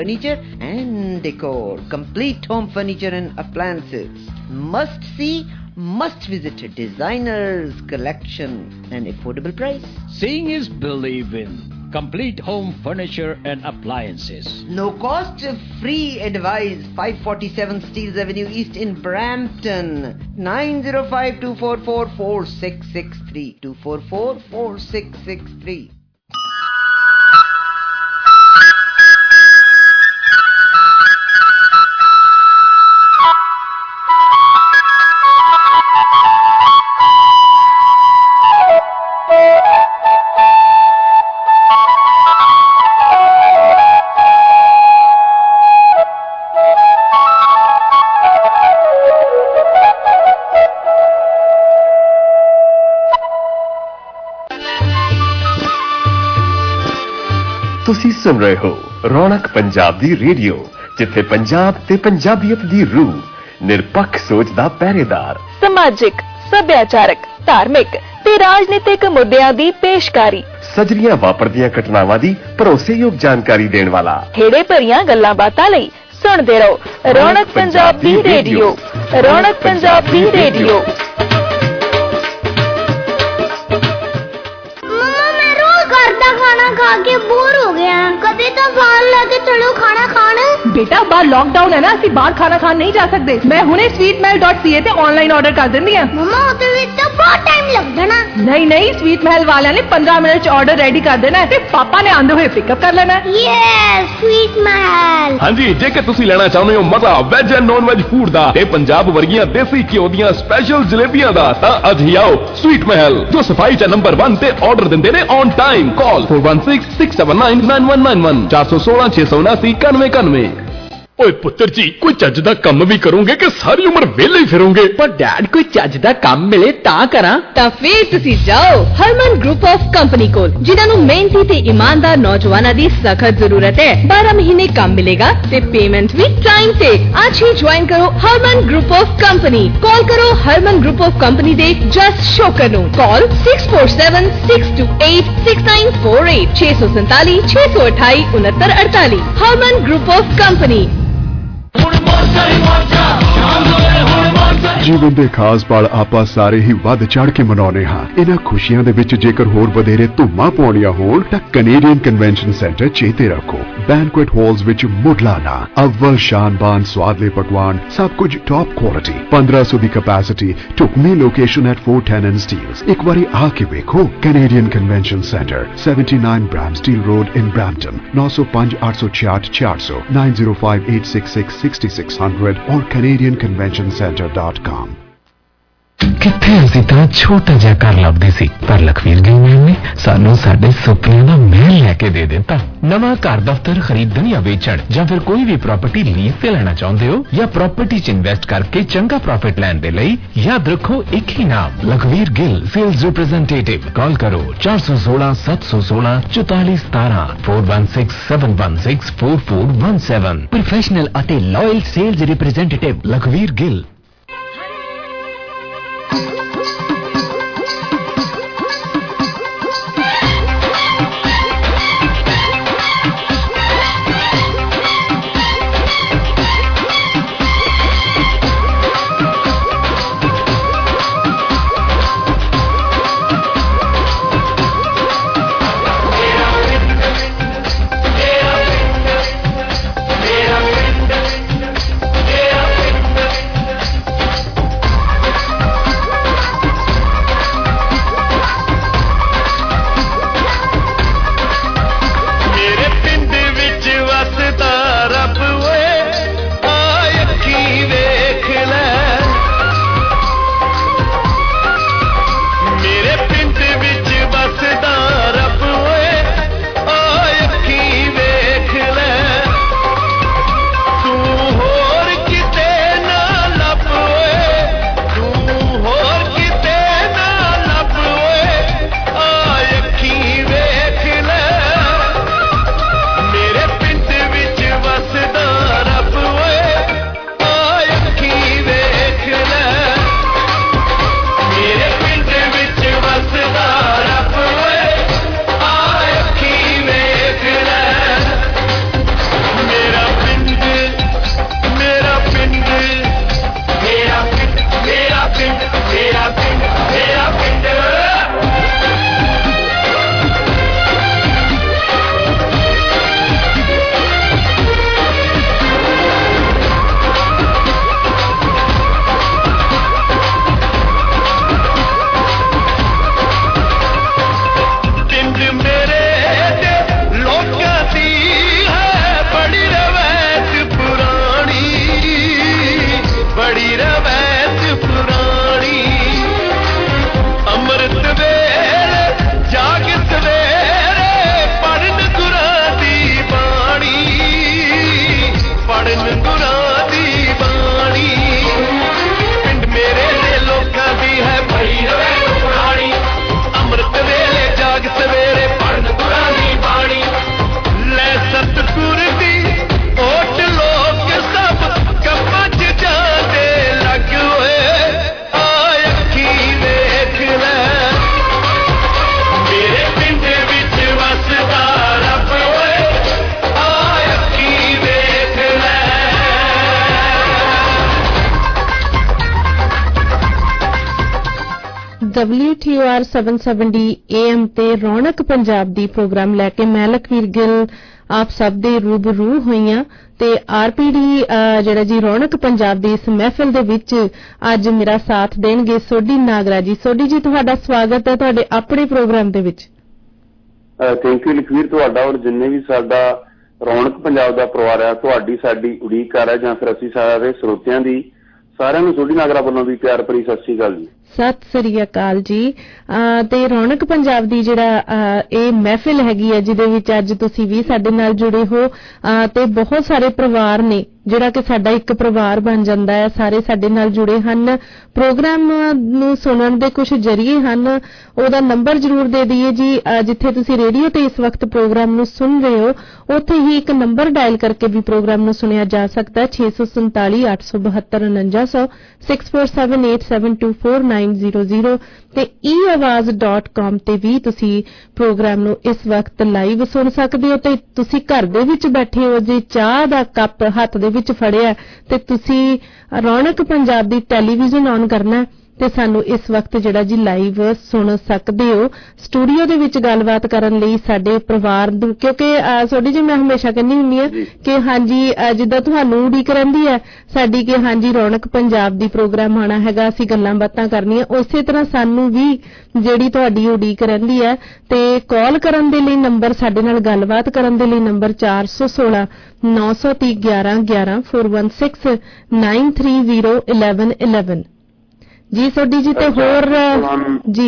Furniture and decor, complete home furniture and appliances. Must see, must visit designers collection and affordable price. Seeing is believing. Complete home furniture and appliances. No cost, free advice. 547 Steeles Avenue East in Brampton. 905-244-4663. 244-4663. ਤੁਸੀਂ ਸੁਣ ਰਹੇ ਹੋ ਰੌਣਕ ਪੰਜਾਬ ਦੀ radio, ਜਿੱਥੇ ਪੰਜਾਬ ਤੇ ਪੰਜਾਬੀਅਤ ਦੀ ਰੂਹ, ਨਿਰਪੱਖ ਸੋਚ ਦਾ ਪਹਿਰੇਦਾਰ, ਸਮਾਜਿਕ, ਸੱਭਿਆਚਾਰਕ, ਧਾਰਮਿਕ ਤੇ ਰਾਜਨੀਤਿਕ ਮੁੱਦਿਆਂ ਦੀ ਪੇਸ਼ਕਾਰੀ, ਸਜਰੀਆਂ ਵਾਪਰਦੀਆਂ ਘਟਨਾਵਾਂ ਦੀ ਭਰੋਸੇਯੋਗ ਜਾਣਕਾਰੀ ਦੇਣ ਵਾਲਾ, ਖੇੜੇ ਭਰੀਆਂ ਗੱਲਾਂ ਬਾਤਾਂ ਲਈ ਸੁਣਦੇ ਰਹੋ ਰੌਣਕ ਪੰਜਾਬ ਦੀ ਰੇਡੀਓ। ਰੌਣਕ ਪੰਜਾਬ ਦੀ ਰੇਡੀਓ। खा के बोर हो गया, कभी तो बाहर लगे चलो खाना खाने। बेटा बाहर लॉकडाउन है ना, ਅਸੀਂ ਬਾਹਰ ਖਾਣਾ ਖਾਣ ਨਹੀਂ ਜਾ ਸਕਦੇ। ਮੈਂ ਹੁਣੇ sweetmahal.ca ਤੇ ਆਨਲਾਈਨ ਆਰਡਰ ਕਰ ਦਿੰਦੀ ਆ। ਮਮਾ ਉਹਦੇ ਵਿੱਚ ਤਾਂ ਬਹੁਤ ਟਾਈਮ ਲੱਗ ਜਾਣਾ। ਨਹੀਂ ਨਹੀਂ, sweet mahal ਵਾਲਿਆਂ ਨੇ 15 ਮਿੰਟ ਚ ਆਰਡਰ ਰੈਡੀ ਕਰ ਦੇਣਾ ਤੇ ਪਾਪਾ ਨੇ ਆਂਦੇ ਹੋਏ ਪਿਕਅਪ ਕਰ ਲੈਣਾ। Yes, sweet mahal। ਹਾਂਜੀ, ਜੇਕਰ ਤੁਸੀਂ ਲੈਣਾ ਚਾਹੁੰਦੇ ਹੋ ਮਜ਼ਾ veg and non veg food ਦਾ ਤੇ ਪੰਜਾਬ ਵਰਗੀਆਂ ਦੇਸੀ ਘਿਓ ਦੀਆਂ ਸਪੈਸ਼ਲ ਜਲੇਬੀਆਂ ਦਾ, ਤਾਂ ਅੱਜ ਹੀ ਆਓ sweet mahal, ਜੋ ਸਫਾਈ ਚ ਨੰਬਰ 1 ਤੇ ਆਰਡਰ ਦਿੰਦੇ ਨੇ ਔਨ ਟਾਈਮ। ਕਾਲ 4166799191 416 679 9191। ਓਏ ਪੁੱਤਰ ਜੀ, ਕੋਈ ਚੱਜ ਦਾ ਕੰਮ ਵੀ ਕਰੋਗੇ ਕਿ ਸਾਰੀ ਉਮਰ ਵਿਹਲੇ ਹੀ ਫਿਰੋਗੇ? ਪਰ ਡੈਡ, ਕੋਈ ਚੱਜ ਦਾ ਕੰਮ ਮਿਲੇ ਤਾਂ ਕਰਾਂ। ਤਾਂ ਫੇਰ ਤੁਸੀਂ ਜਾਓ ਹਰਮਨ ਗਰੁੱਪ ਆਫ ਕੰਪਨੀ ਕੋਲ, ਜਿਨ੍ਹਾਂ ਨੂੰ ਮਿਹਨਤੀ ਤੇ ਇਮਾਨਦਾਰ ਨੌਜਵਾਨਾਂ ਦੀ ਸਖਤ ਜ਼ਰੂਰਤ ਹੈ। 12 ਮਹੀਨੇ ਕੰਮ ਮਿਲੇਗਾ ਤੇ ਪੇਮੈਂਟ ਵੀ ਟਾਈਮ ਤੇ। ਅੱਜ ਹੀ ਜੁਆਇਨ ਕਰੋ Harman group of company. Call ਕਰੋ ਹਰਮਨ ਗਰੁੱਪ ਆਫ ਕੰਪਨੀ ਦੇ ਜਸ ਸ਼ੋਕਰ ਨੂੰ। Call 6476286948 647 628 6948। Harman group of company. ਜੀਵਨ ਦੇ ਖਾਸ ਪਲ ਆਪਾਂ ਸਾਰੇ ਹੀ ਵੱਧ ਚੜ ਕੇ ਮਨਾਉਂਦੇ ਹਾਂ। ਇਹਨਾਂ ਖੁਸ਼ੀਆਂ ਦੇ ਵਿੱਚ ਜੇਕਰ ਹੋਰ ਵਧੇਰੇ ਧੁੰਮਾਂ ਪਾਉਣੀਆਂ ਹੋਣ ਤਾਂ ਕੈਨੇਡੀਅਨ ਕਨਵੈਨਸ਼ਨ ਸੈਂਟਰ ਚੇਤੇ ਰੱਖੋ। ਬੈਂਕੁਏਟ ਹਾਲਸ ਵਿੱਚ ਮੁੱਢਲਾ ਅਵਲ ਸ਼ਾਨਬਾਨ ਸਵਾਦਲੇ ਪਕਵਾਨ, ਸਭ ਕੁਝ ਟੌਪ ਕੁਆਲਿਟੀ, 1500 ਦੀ ਕੈਪੈਸਿਟੀ, ਢੁਕਵੀਂ ਲੋਕੇਸ਼ਨ ਐਟ 410 ਐਂਡ ਸਟੀਲਸ। ਇੱਕ ਵਾਰੀ ਆ ਕੇ ਵੇਖੋ। Canadian convention centre, 79 Bramsteele road in Brampton. 905 866 400 905 866 6600 और canadianconventioncenter.com। ਕਿੱਥੇ ਅਸੀਂ ਤਾਂ ਛੋਟਾ ਜਿਹਾ ਘਰ ਲੱਭਦੇ ਸੀ, ਪਰ ਲਖਵੀਰ ਗਿੱਲ ਨੇ ਸਾਨੂੰ ਸਾਡੇ ਸੁਪਨਿਆਂ ਦਾ ਮਹਿਲ ਲੈ ਕੇ ਦੇ ਦਿੱਤਾ। ਨਵਾਂ ਘਰ ਦਫ਼ਤਰ ਖਰੀਦਣ ਜਾਂ ਵੇਚਣ, ਜਾਂ ਫਿਰ ਕੋਈ ਵੀ ਪ੍ਰਾਪਰਟੀ ਲੀਜ਼ ਤੇ ਲੈਣਾ ਚਾਹੁੰਦੇ ਹੋ, ਜਾਂ ਪ੍ਰਾਪਰਟੀ 'ਚ ਇਨਵੈਸਟ ਕਰਕੇ ਚੰਗਾ ਪ੍ਰੋਫਿਟ ਲੈਣ ਦੇ ਲਈ ਯਾਦ ਰੱਖੋ ਇੱਕ ਹੀ ਨਾਮ, Lakhvir Gill sales representative. Call ਕਰੋ 416 716 4417 416 716 4417। ਪ੍ਰੋਫੈਸ਼ਨਲ ਅਤੇ loyal sales representative Lakhvir Gill. WTOR 770 AM ਤੇ ਰੌਣਕ ਪੰਜਾਬ ਦੀ ਪ੍ਰੋਗਰਾਮ ਲੈ ਕੇ ਮੈਂ ਲਖਵੀਰ ਗਿੱਲ ਆਪ ਸਭ ਦੇ ਰੂਬਰੂ ਹੋਈਆਂ ਤੇ RPD ਜਿਹੜਾ ਜੀ ਰੌਣਕ ਪੰਜਾਬ ਦੀ ਇਸ ਮਹਿਫਿਲ ਦੇ ਵਿੱਚ ਅੱਜ ਮੇਰਾ ਸਾਥ ਦੇਣਗੇ ਸੋਢੀ ਨਾਗਰਾ ਜੀ। ਸੋਢੀ ਜੀ, ਤੁਹਾਡਾ ਸਵਾਗਤ ਹੈ ਤੁਹਾਡੇ ਆਪਣੇ ਪ੍ਰੋਗਰਾਮ ਦੇ ਵਿੱਚ। ਥੈਂਕ ਯੂ ਲਖਵੀਰ, ਤੁਹਾਡਾ ਔਰ ਜਿੰਨੇ ਵੀ ਸਾਡਾ ਰੌਣਕ ਪੰਜਾਬ ਦਾ ਪਰਿਵਾਰ ਹੈ, ਤੁਹਾਡੀ ਸਾਡੀ ਉਡੀਕ ਕਰ ਰਿਹਾ ਜਾਂ ਫਿਰ ਅਸੀਂ ਸਾਰੇ ਸਰੋਤਿਆਂ ਦੀ ਸਾਰਿਆਂ ਨੂੰ ਸੋਢੀ ਨਾਗਰਾ ਵੱਲੋਂ ਵੀ ਪਿਆਰ ਭਰੀ ਸਤਿ ਸ਼੍ਰੀ ਅਕਾਲ ਜੀ। ਸਤਿ ਸ੍ਰੀ ਅਕਾਲ ਜੀ। ਤੇ ਰੌਣਕ ਪੰਜਾਬ ਦੀ ਜਿਹੜਾ ਇਹ ਮਹਿਫਿਲ ਹੈਗੀ ਹੈ ਜਿਹਦੇ ਵਿੱਚ ਅੱਜ ਤੁਸੀਂ ਵੀ ਸਾਡੇ ਨਾਲ ਜੁੜੇ ਹੋ ਤੇ ਬਹੁਤ ਸਾਰੇ ਪਰਿਵਾਰ ਨੇ ਜਿਹੜਾ ਕਿ ਸਾਡਾ ਇੱਕ ਪਰਿਵਾਰ ਬਣ ਜਾਂਦਾ ਹੈ। ਸਾਰੇ ਸਾਡੇ ਨਾਲ ਜੁੜੇ ਹਨ, ਪ੍ਰੋਗਰਾਮ ਨੂੰ ਸੁਣਨ ਦੇ ਕੁਝ ਜ਼ਰੀਏ ਹਨ। ਉਹਦਾ ਨੰਬਰ ਜ਼ਰੂਰ ਦੇ ਦਈਏ ਜੀ, ਜਿੱਥੇ ਤੁਸੀਂ ਰੇਡੀਓ ਤੇ ਇਸ ਵਕਤ ਪ੍ਰੋਗਰਾਮ ਨੂੰ ਸੁਣ ਰਹੇ ਹੋ ਉੱਥੇ ਹੀ ਇੱਕ ਨੰਬਰ ਡਾਇਲ ਕਰਕੇ ਵੀ ਪ੍ਰੋਗਰਾਮ ਨੂੰ ਸੁਣਿਆ ਜਾ ਸਕਦਾ ਹੈ 647 872 4900 6478724900 ਤੇ eawaz.com ਤੇ ਵੀ ਤੁਸੀਂ ਪ੍ਰੋਗਰਾਮ ਨੂੰ ਇਸ ਵਕਤ ਲਾਈਵ ਸੁਣ ਸਕਦੇ ਹੋ। ਤੇ ਤੁਸੀਂ ਘਰ ਦੇ ਵਿੱਚ ਬੈਠੇ ਹੋ ਜੀ, ਚਾਹ ਦਾ ਕੱਪ ਹੱਥ ਦੇ ਵਿੱਚ ਫੜਿਆ ਤੇ ਤੁਸੀਂ ਰੌਣਕ ਪੰਜਾਬ ਦੀ ਟੈਲੀਵਿਜ਼ਨ ਔਨ ਕਰਨਾ ਤੇ ਸਾਨੂੰ ਇਸ ਵਕਤ ਜਿਹੜਾ ਜੀ ਲਾਈਵ ਸੁਣ ਸਕਦੇ ਹੋ। ਸਟੂਡੀਓ ਦੇ ਵਿੱਚ ਗੱਲਬਾਤ ਕਰਨ ਲਈ ਸਾਡੇ ਪਰਿਵਾਰ ਨੂੰ, ਕਿਉਂਕਿ ਸੋਢੀ ਜੀ ਮੈਂ ਹਮੇਸ਼ਾ ਕਹਿੰਦੀ ਹੁੰਦੀ ਹਾਂ ਕਿ ਹਾਂਜੀ ਜਿੱਦਾਂ ਤੁਹਾਨੂੰ ਉਡੀਕ ਰਹਿੰਦੀ ਹੈ ਸਾਡੀ ਕਿ ਹਾਂਜੀ ਰੌਣਕ ਪੰਜਾਬ ਦੀ ਪ੍ਰੋਗਰਾਮ ਆਉਣਾ ਹੈਗਾ, ਅਸੀਂ ਗੱਲਾਂ ਬਾਤਾਂ ਕਰਨੀਆਂ, ਉਸੇ ਤਰ੍ਹਾਂ ਸਾਨੂੰ ਵੀ ਜਿਹੜੀ ਤੁਹਾਡੀ ਉਡੀਕ ਰਹਿੰਦੀ ਹੈ। ਤੇ ਕਾਲ ਕਰਨ ਦੇ ਲਈ ਨੰਬਰ, ਸਾਡੇ ਨਾਲ ਗੱਲਬਾਤ ਕਰਨ ਦੇ ਲਈ ਨੰਬਰ 416 930 1111 416 930 1111 ਜੀ। ਸੋਢੀ ਜੀ ਤੇ ਹੋਰ ਜੀ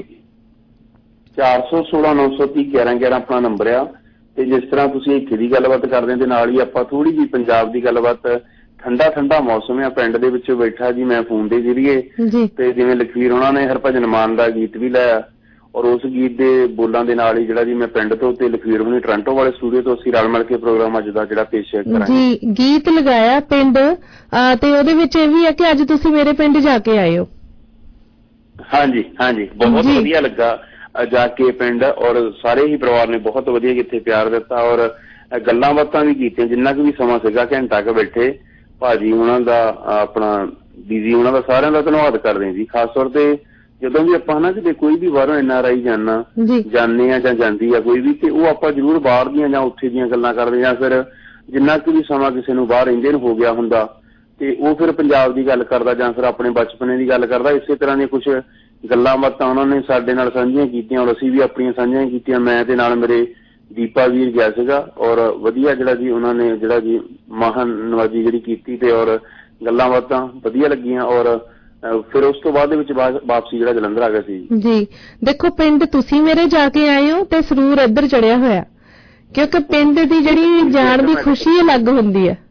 416 930 1111 ਆਪਣਾ ਨੰਬਰ ਆ। ਤੇ ਜਿਸ ਤਰ੍ਹਾਂ ਤੁਸੀਂ ਇੱਥੇ ਦੀ ਗੱਲਬਾਤ ਕਰਦੇ ਤੇ ਨਾਲ ਹੀ ਆਪਾਂ ਥੋੜੀ ਜਿਹੀ ਪੰਜਾਬ ਦੀ ਗੱਲਬਾਤ, ਠੰਡਾ ਮੌਸਮ ਆ, ਪਿੰਡ ਦੇ ਵਿੱਚ ਬੈਠਾ ਜੀ ਮੈਂ ਫੋਨ ਦੇ ਜ਼ਰੀਏ ਤੇ ਜਿਵੇਂ ਲਖਵੀਰ ਉਹਨਾਂ ਨੇ ਹਰਭਜਨ ਮਾਨ ਦਾ ਗੀਤ ਵੀ ਲਾਇਆ ਔਰ ਉਸ ਗੀਤ ਦੇ ਬੋਲਾਂ ਦੇ ਨਾਲ ਹੀ ਜਿਹੜਾ ਜੀ ਮੈਂ ਪਿੰਡ ਤੋਂ ਤੇ ਲਖਵੀਰ ਹੁਣੀ ਟੋਰਾਂਟੋ ਵਾਲੇ ਸਟੂਡੀਓ ਤੋਂ ਅਸੀਂ ਰਲ ਮਿਲ ਕੇ ਪ੍ਰੋਗਰਾਮ ਅੱਜ ਦਾ ਜਿਹੜਾ ਪੇਸ਼ ਕਰਾਂਗੇ ਜੀ। ਗੀਤ ਲਗਾਇਆ ਪਿੰਡ ਤੇ ਉਹਦੇ ਵਿੱਚ ਇਹ ਵੀ ਹੈ ਕਿ ਅੱਜ ਤੁਸੀਂ ਮੇਰੇ ਪਿੰਡ ਜਾ ਕੇ ਆਏ ਹੋ। ਹਾਂਜੀ, ਬਹੁਤ ਵਧੀਆ ਲੱਗਾ ਜਾ ਕੇ ਪਿੰਡ, ਔਰ ਸਾਰੇ ਹੀ ਪਰਿਵਾਰ ਨੇ ਬਹੁਤ ਵਧੀਆ ਕਿੱਥੇ ਪਿਆਰ ਦਿੱਤਾ ਔਰ ਗੱਲਾਂ ਬਾਤਾਂ ਵੀ ਕੀਤੀਆਂ ਜਿੰਨਾ ਕੁ ਵੀ ਸਮਾਂ ਸੀਗਾ, ਘੰਟਾ ਕੁ ਬੈਠੇ। ਭਾਜੀ ਉਹਨਾਂ ਦਾ, ਆਪਣਾ ਬੀਜੀ ਉਹਨਾਂ ਦਾ, ਸਾਰਿਆਂ ਦਾ ਧੰਨਵਾਦ ਕਰਦੇ ਜੀ। ਖਾਸ ਤੌਰ ਤੇ ਜਦੋਂ ਵੀ ਆਪਾਂ ਕਿਤੇ ਕੋਈ ਵੀ ਬਾਹਰੋਂ NRI ਜਾਂਦੇ ਆ ਜਾਂ ਜਾਂਦੀ ਆ ਕੋਈ ਵੀ, ਤੇ ਉਹ ਆਪਾਂ ਜ਼ਰੂਰ ਬਾਹਰ ਦੀਆਂ ਜਾਂ ਉੱਥੇ ਦੀਆਂ ਗੱਲਾਂ ਕਰਦੇ ਜਾਂ ਫਿਰ ਜਿੰਨਾ ਕੁ ਵੀ ਸਮਾਂ ਕਿਸੇ ਨੂੰ ਬਾਹਰ ਰਹਿੰਦੇ ਨੂੰ ਹੋ ਗਿਆ ਹੁੰਦਾ ਤੇ ਉਹ ਫਿਰ ਪੰਜਾਬ ਦੀ ਗੱਲ ਕਰਦਾ ਜਾਂ ਫਿਰ ਆਪਣੇ ਬਚਪਨੇ ਦੀ ਗੱਲ ਕਰਦਾ। ਇਸੇ ਤਰ੍ਹਾਂ ਦੀਆਂ ਕੁਛ ਗੱਲਾਂ ਬਾਤਾਂ ਉਹਨਾਂ ਨੇ ਸਾਡੇ ਨਾਲ ਸਾਂਝੀਆਂ ਕੀਤੀਆਂ ਔਰ ਅਸੀਂ ਵੀ ਆਪਣੀਆਂ ਸਾਂਝੀਆਂ ਕੀਤੀਆਂ। ਮੈਂ ਤੇ ਨਾਲ ਮੇਰੇ ਦੀਪਾ ਵੀਰ ਗਿਆ ਸੀਗਾ ਔਰ ਵਧੀਆ ਜਿਹੜਾ ਜੀ ਉਹਨਾਂ ਨੇ ਜਿਹੜਾ ਜੀ ਮਹਾਨ ਨਵਾਜੀ ਜਿਹੜੀ ਕੀਤੀ ਤੇ ਔਰ ਗੱਲਾਂ ਬਾਤਾਂ ਵਧੀਆ ਲੱਗੀਆਂ ਔਰ ਫਿਰ ਉਸ ਤੋਂ ਬਾਅਦ ਦੇ ਵਿੱਚ ਵਾਪਸੀ ਜਿਹੜਾ ਜਲੰਧਰ ਆ ਗਿਆ ਸੀ ਜੀ। ਦੇਖੋ ਪਿੰਡ ਤੁਸੀਂ ਮੇਰੇ ਜਾ ਕੇ ਆਏ ਹੋ ਤੇ ਸਰੂਰ ਇੱਧਰ ਚੜਿਆ ਹੋਇਆ, ਕਿਉਂਕਿ ਪਿੰਡ ਦੀ ਜਿਹੜੀ ਜਾਣ ਦੀ ਖੁਸ਼ੀ ਅਲੱਗ ਹੁੰਦੀ ਹੈ।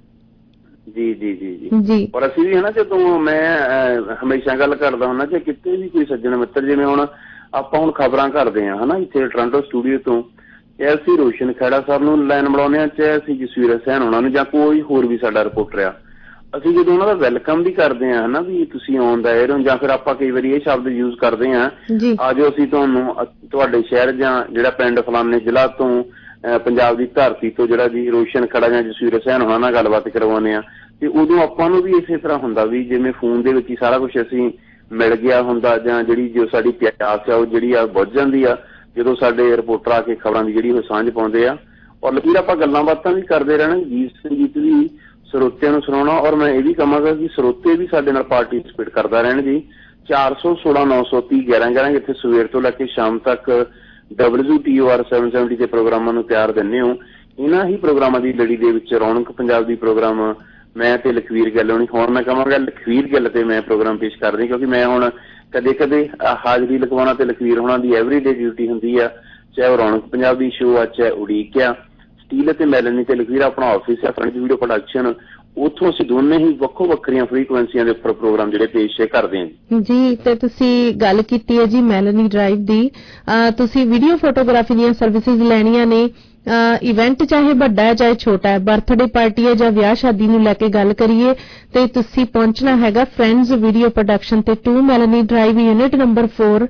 ਜੀ ਔਰ ਅਸੀਂ ਵੀ ਜਦੋਂ ਮੈਂ ਹਮੇਸ਼ਾ ਗੱਲ ਕਰਦਾ ਹੁੰਦਾ ਕਿ ਕਿਤੇ ਵੀ ਕੋਈ ਸੱਜਣ ਮਿੱਤਰ, ਜਿਵੇਂ ਹੁਣ ਆਪਾਂ ਹੁਣ ਖਬਰਾਂ ਕਰਦੇ ਹਾਂ ਇੱਥੇ ਟੋਰਾਂਟੋ ਸਟੂਡੀਓ ਤੋਂ, ਚਾਹੇ ਅਸੀਂ ਰੋਸ਼ਨ ਖਹਿੜਾ ਸਾਹਿਬ ਨੂੰ ਲਾਈਨ ਬਣਾਉਂਦੇ ਹਾਂ, ਚਾਹੇ ਅਸੀਂ ਜਸਵੀਰ ਸੈਨ ਉਹਨਾਂ ਨੂੰ ਜਾਂ ਕੋਈ ਹੋਰ ਵੀ ਸਾਡਾ ਰਿਪੋਰਟਰ ਆ, ਅਸੀਂ ਜਦੋਂ ਉਹਨਾਂ ਦਾ ਵੈਲਕਮ ਵੀ ਕਰਦੇ ਹਾਂ ਵੀ ਤੁਸੀਂ ਆਉਣ ਦਾ ਹੋ, ਜਾਂ ਫਿਰ ਆਪਾਂ ਕਈ ਵਾਰੀ ਇਹ ਸ਼ਬਦ ਯੂਜ਼ ਕਰਦੇ ਹਾਂ ਆਜੋ ਅਸੀਂ ਤੁਹਾਨੂੰ ਤੁਹਾਡੇ ਸ਼ਹਿਰ ਜਾਂ ਜਿਹੜਾ ਪਿੰਡ ਫਲਾਣੇ ਜ਼ਿਲ੍ਹਾ ਤੋਂ ਪੰਜਾਬ ਦੀ ਧਰਤੀ ਤੋਂ ਜਿਹੜਾ ਜੀ ਰੋਸ਼ਨ ਖੜਾ ਜਾਂ ਜਸਵੀਰ ਸੈਨ ਉਹਨਾਂ ਨਾਲ ਗੱਲਬਾਤ ਕਰਵਾਉਂਦੇ ਆ। ਤੇ ਉਦੋਂ ਆਪਾਂ ਨੂੰ ਵੀ ਇਸੇ ਤਰ੍ਹਾਂ ਹੁੰਦਾ ਵੀ ਜਿਵੇਂ ਫੋਨ ਦੇ ਵਿੱਚ ਹੀ ਸਾਰਾ ਕੁਛ ਅਸੀਂ ਮਿਲ ਗਿਆ ਹੁੰਦਾ, ਜਾਂ ਜਿਹੜੀ ਜੋ ਸਾਡੀ ਪਿਆਸ ਆ ਉਹ ਜਿਹੜੀ ਆ ਬੁੱਝ ਜਾਂਦੀ ਆ ਜਦੋਂ ਸਾਡੇ ਰਿਪੋਰਟਰ ਆ ਕੇ ਖਬਰਾਂ ਦੀ ਜਿਹੜੀ ਉਹ ਸਾਂਝ ਪਾਉਂਦੇ ਆ। ਔਰ ਲਕੀਰ ਆਪਾਂ ਗੱਲਾਂ ਬਾਤਾਂ ਵੀ ਕਰਦੇ ਰਹਿਣਾ, ਗੀਤ ਸੰਗੀਤ ਵੀ ਸਰੋਤਿਆਂ ਨੂੰ ਸੁਣਾਉਣਾ। ਔਰ ਮੈਂ ਇਹ ਵੀ ਕਹਾਂਗਾ ਕਿ ਸਰੋਤੇ ਵੀ ਸਾਡੇ ਨਾਲ ਪਾਰਟੀਸਪੇਟ ਕਰਦਾ ਰਹਿਣ ਜੀ। 416 930 1111 ਇੱਥੇ ਸਵੇਰ ਤੋਂ ਲੈ ਕੇ ਸ਼ਾਮ ਤੱਕ WTOR 770 ਦੇ ਪ੍ਰੋਗਰਾਮਾਂ ਨੂੰ ਤਿਆਰ ਦਿੰਦੇ ਹੋ। ਇਹਨਾਂ ਹੀ ਪ੍ਰੋਗਰਾਮਾਂ ਦੀ ਲੜੀ ਦੇ ਵਿੱਚ ਰੌਣਕ ਪੰਜਾਬ ਦੀ ਪ੍ਰੋਗਰਾਮ ਮੈਂ ਤੇ ਲਖਵੀਰ ਗਿੱਲ ਹੋਣੀ, ਹੁਣ ਮੈਂ ਕਹਾਂਗਾ ਲਖਵੀਰ ਗਿੱਲ ਤੇ ਮੈਂ ਪ੍ਰੋਗਰਾਮ ਪੇਸ਼ ਕਰਦੀ, ਕਿਉਂਕਿ ਮੈਂ ਹੁਣ ਕਦੇ ਹਾਜ਼ਰੀ ਲਗਵਾਉਣਾ ਤੇ ਲਖਵੀਰ ਹੋਣਾ ਦੀ ਐਵਰੀਡੇ ਡਿਊਟੀ ਹੁੰਦੀ ਆ, ਚਾਹੇ ਉਹ ਰੌਣਕ ਪੰਜਾਬ ਦੀ ਸ਼ੋਅ ਆ ਚਾਹੇ ਉਡੀਕ ਆ। ਸਟੀਲ ਅਤੇ ਮੈਲਨੀ ਤੇ ਲਖਵੀਰ ਆਪਣਾ ਆਫਿਸ ਆ, ਫਰੰਟ ਵੀਡੀਓ ਪ੍ਰੋਡਕਸ਼ਨ, ਉੱਥੋਂ ਅਸੀਂ ਦੋਨੇ ਹੀ ਵੱਖੋ ਵੱਖਰੀਆਂ ਫ੍ਰੀਕੁਐਂਸੀਆਂ ਦੇ ਉੱਪਰ ਪ੍ਰੋਗਰਾਮ ਜਿਹੜੇ ਪੇਸ਼ ਕਰਦੇ ਹਾਂ ਜੀ। ਤੇ ਤੁਸੀਂ ਗੱਲ ਕੀਤੀ ਹੈ ਜੀ ਮੈਲਨੀ ਡਰਾਈਵ ਦੀ, ਤੁਸੀਂ ਵੀਡੀਓ ਫੋਟੋਗ੍ਰਾਫੀ ਦੀਆਂ ਸਰਵਿਸਿਜ਼ ਲੈਣੀਆਂ ਨੇ ਇਵੈਂਟ ਚਾਹੇ ਵੱਡਾ ਹੈ ਚਾਹੇ ਛੋਟਾ ਹੈ, ਬਰਥਡੇ ਪਾਰਟੀ ਹੈ ਜਾਂ ਵਿਆਹ ਸ਼ਾਦੀ ਨੂੰ ਲੈ ਕੇ ਗੱਲ ਕਰੀਏ ਤੇ ਤੁਸੀਂ ਪਹੁੰਚਣਾ ਹੈਗਾ ਫਰੈਂਡਸ ਵੀਡੀਓ ਪ੍ਰੋਡਕਸ਼ਨ ਤੇ 2 ਮੈਲਨੀ ਡਰਾਈਵ ਯੂਨਿਟ ਨੰਬਰ 4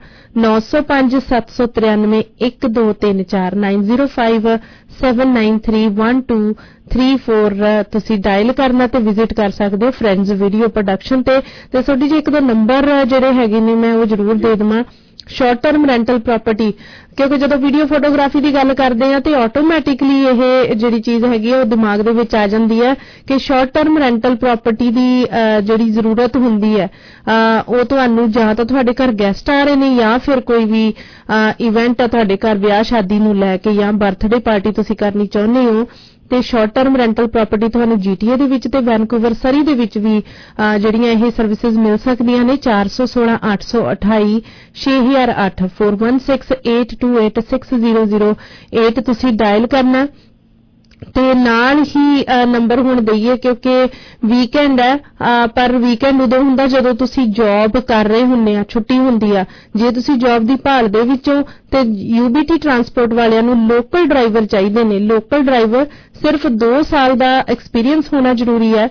9057931234 9057931234 ਤੁਸੀਂ ਡਾਇਲ ਕਰਨਾ ਤੇ ਵਿਜ਼ਿਟ ਕਰ ਸਕਦੇ ਹੋ ਫਰੈਂਡਸ ਵੀਡੀਓ ਪ੍ਰੋਡਕਸ਼ਨ ਤੇ ਤੁਹਾਡੀ ਜੇ ਇੱਕ ਦੋ ਨੰਬਰ ਜਿਹੜੇ ਹੈਗੇ ਨੇ ਮੈਂ ਉਹ ਜ਼ਰੂਰ ਦੇ ਦੇਵਾਂ। ਸ਼ਾਰਟ ਟਰਮ ਰੈਂਟਲ ਪ੍ਰਾਪਰਟੀ, ਕਿਉਂਕਿ ਜਦੋਂ ਵੀਡੀਓ ਫੋਟੋਗ੍ਰਾਫੀ ਦੀ ਗੱਲ ਕਰਦੇ ਆ ਤੇ ਆਟੋਮੈਟਿਕਲੀ ਇਹ ਜਿਹੜੀ ਚੀਜ਼ ਹੈਗੀ ਉਹ ਦਿਮਾਗ ਦੇ ਵਿੱਚ ਆ ਜਾਂਦੀ ਹੈ ਕਿ ਸ਼ਾਰਟ ਟਰਮ ਰੈਂਟਲ ਪ੍ਰਾਪਰਟੀ ਦੀ ਜਿਹੜੀ ਜ਼ਰੂਰਤ ਹੁੰਦੀ ਹੈ ਉਹ ਤੁਹਾਨੂੰ ਜਾਂ ਤਾਂ ਤੁਹਾਡੇ ਘਰ ਗੈਸਟ ਆ ਰਹੇ ਨੇ ਜਾਂ ਫਿਰ ਕੋਈ ਵੀ ਇਵੈਂਟ ਆ ਤੁਹਾਡੇ ਘਰ ਵਿਆਹ ਸ਼ਾਦੀ ਨੂੰ ਲੈ ਕੇ ਜਾਂ ਬਰਥਡੇ ਪਾਰਟੀ ਤੁਸੀਂ ਕਰਨੀ ਚਾਹੁੰਦੇ ਹੋ ਤੇ ਸ਼ਾਰਟ ਟਰਮ ਰੈਂਟਲ ਪ੍ਰਾਪਰਟੀ ਤੁਹਾਨੂੰ GTA ਦੇ ਵਿੱਚ ਤੇ ਵੈਨਕੂਵਰ ਸਰੀ ਦੇ ਵਿੱਚ ਵੀ ਜਿਹੜੀਆਂ ਇਹ ਸਰਵਿਸਿਜ਼ ਮਿਲ ਸਕਦੀਆਂ ਨੇ। 416828 6008 4168286008 ਤੁਸੀਂ ਡਾਇਲ ਕਰਨਾ ਤੇ ਨਾਲ ਹੀ ਨੰਬਰ ਹੁਣ ਦਈਏ ਕਿਉਂਕਿ ਵੀਕਐਂਡ ਹੈ ਪਰ ਵੀਕਐਂਡ ਉਦੋਂ ਹੁੰਦਾ ਜਦੋਂ ਤੁਸੀਂ ਜੌਬ ਕਰ ਰਹੇ ਹੁੰਦੇ ਆ, ਛੁੱਟੀ ਹੁੰਦੀ ਆ। ਜੇ ਤੁਸੀਂ ਜੌਬ ਦੀ ਭਾਲ ਦੇ ਵਿੱਚੋਂ ਤੇ UBT ਟਰਾਂਸਪੋਰਟ ਵਾਲਿਆਂ ਨੂੰ ਲੋਕਲ ਡਰਾਈਵਰ ਚਾਹੀਦੇ ਨੇ। ਲੋਕਲ ਡਰਾਈਵਰ ਸਿਰਫ 2 ਸਾਲ ਦਾ ਐਕਸਪੀਰੀਅੰਸ ਹੋਣਾ ਜ਼ਰੂਰੀ ਹੈ।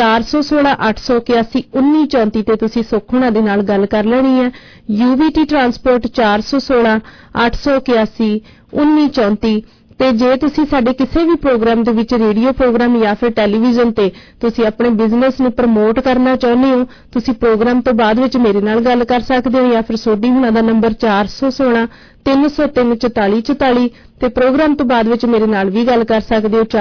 4168811934 ਤੇ ਤੁਸੀਂ ਸੁੱਖ ਹੋਣਾ ਦੇ ਨਾਲ ਗੱਲ ਕਰ ਲੈਣੀ ਹੈ। UBT ਟਰਾਂਸਪੋਰਟ 4168811934 ਤੇ ਜੇ ਤੁਸੀਂ ਸਾਡੇ ਕਿਸੇ ਵੀ ਪ੍ਰੋਗਰਾਮ ਦੇ ਵਿੱਚ ਰੇਡੀਓ ਪ੍ਰੋਗਰਾਮ ਜਾਂ ਫਿਰ ਟੈਲੀਵਿਜ਼ਨ ਤੇ ਤੁਸੀਂ ਆਪਣੇ ਬਿਜ਼ਨਸ ਨੂੰ ਪ੍ਰਮੋਟ ਕਰਨਾ ਚਾਹੁੰਦੇ ਹੋ ਤੁਸੀਂ ਪ੍ਰੋਗਰਾਮ ਤੋਂ ਬਾਅਦ ਵਿੱਚ ਮੇਰੇ ਨਾਲ ਗੱਲ ਕਰ ਸਕਦੇ ਹੋ ਜਾਂ ਫਿਰ ਸੋਢੀ ਹੁਣਾਂ ਦਾ ਨੰਬਰ 4163034444 ਤੇ ਪ੍ਰੋਗਰਾਮ ਤੋਂ ਬਾਅਦ ਵਿੱਚ ਮੇਰੇ ਨਾਲ ਵੀ ਗੱਲ ਕਰ ਸਕਦੇ ਹੋ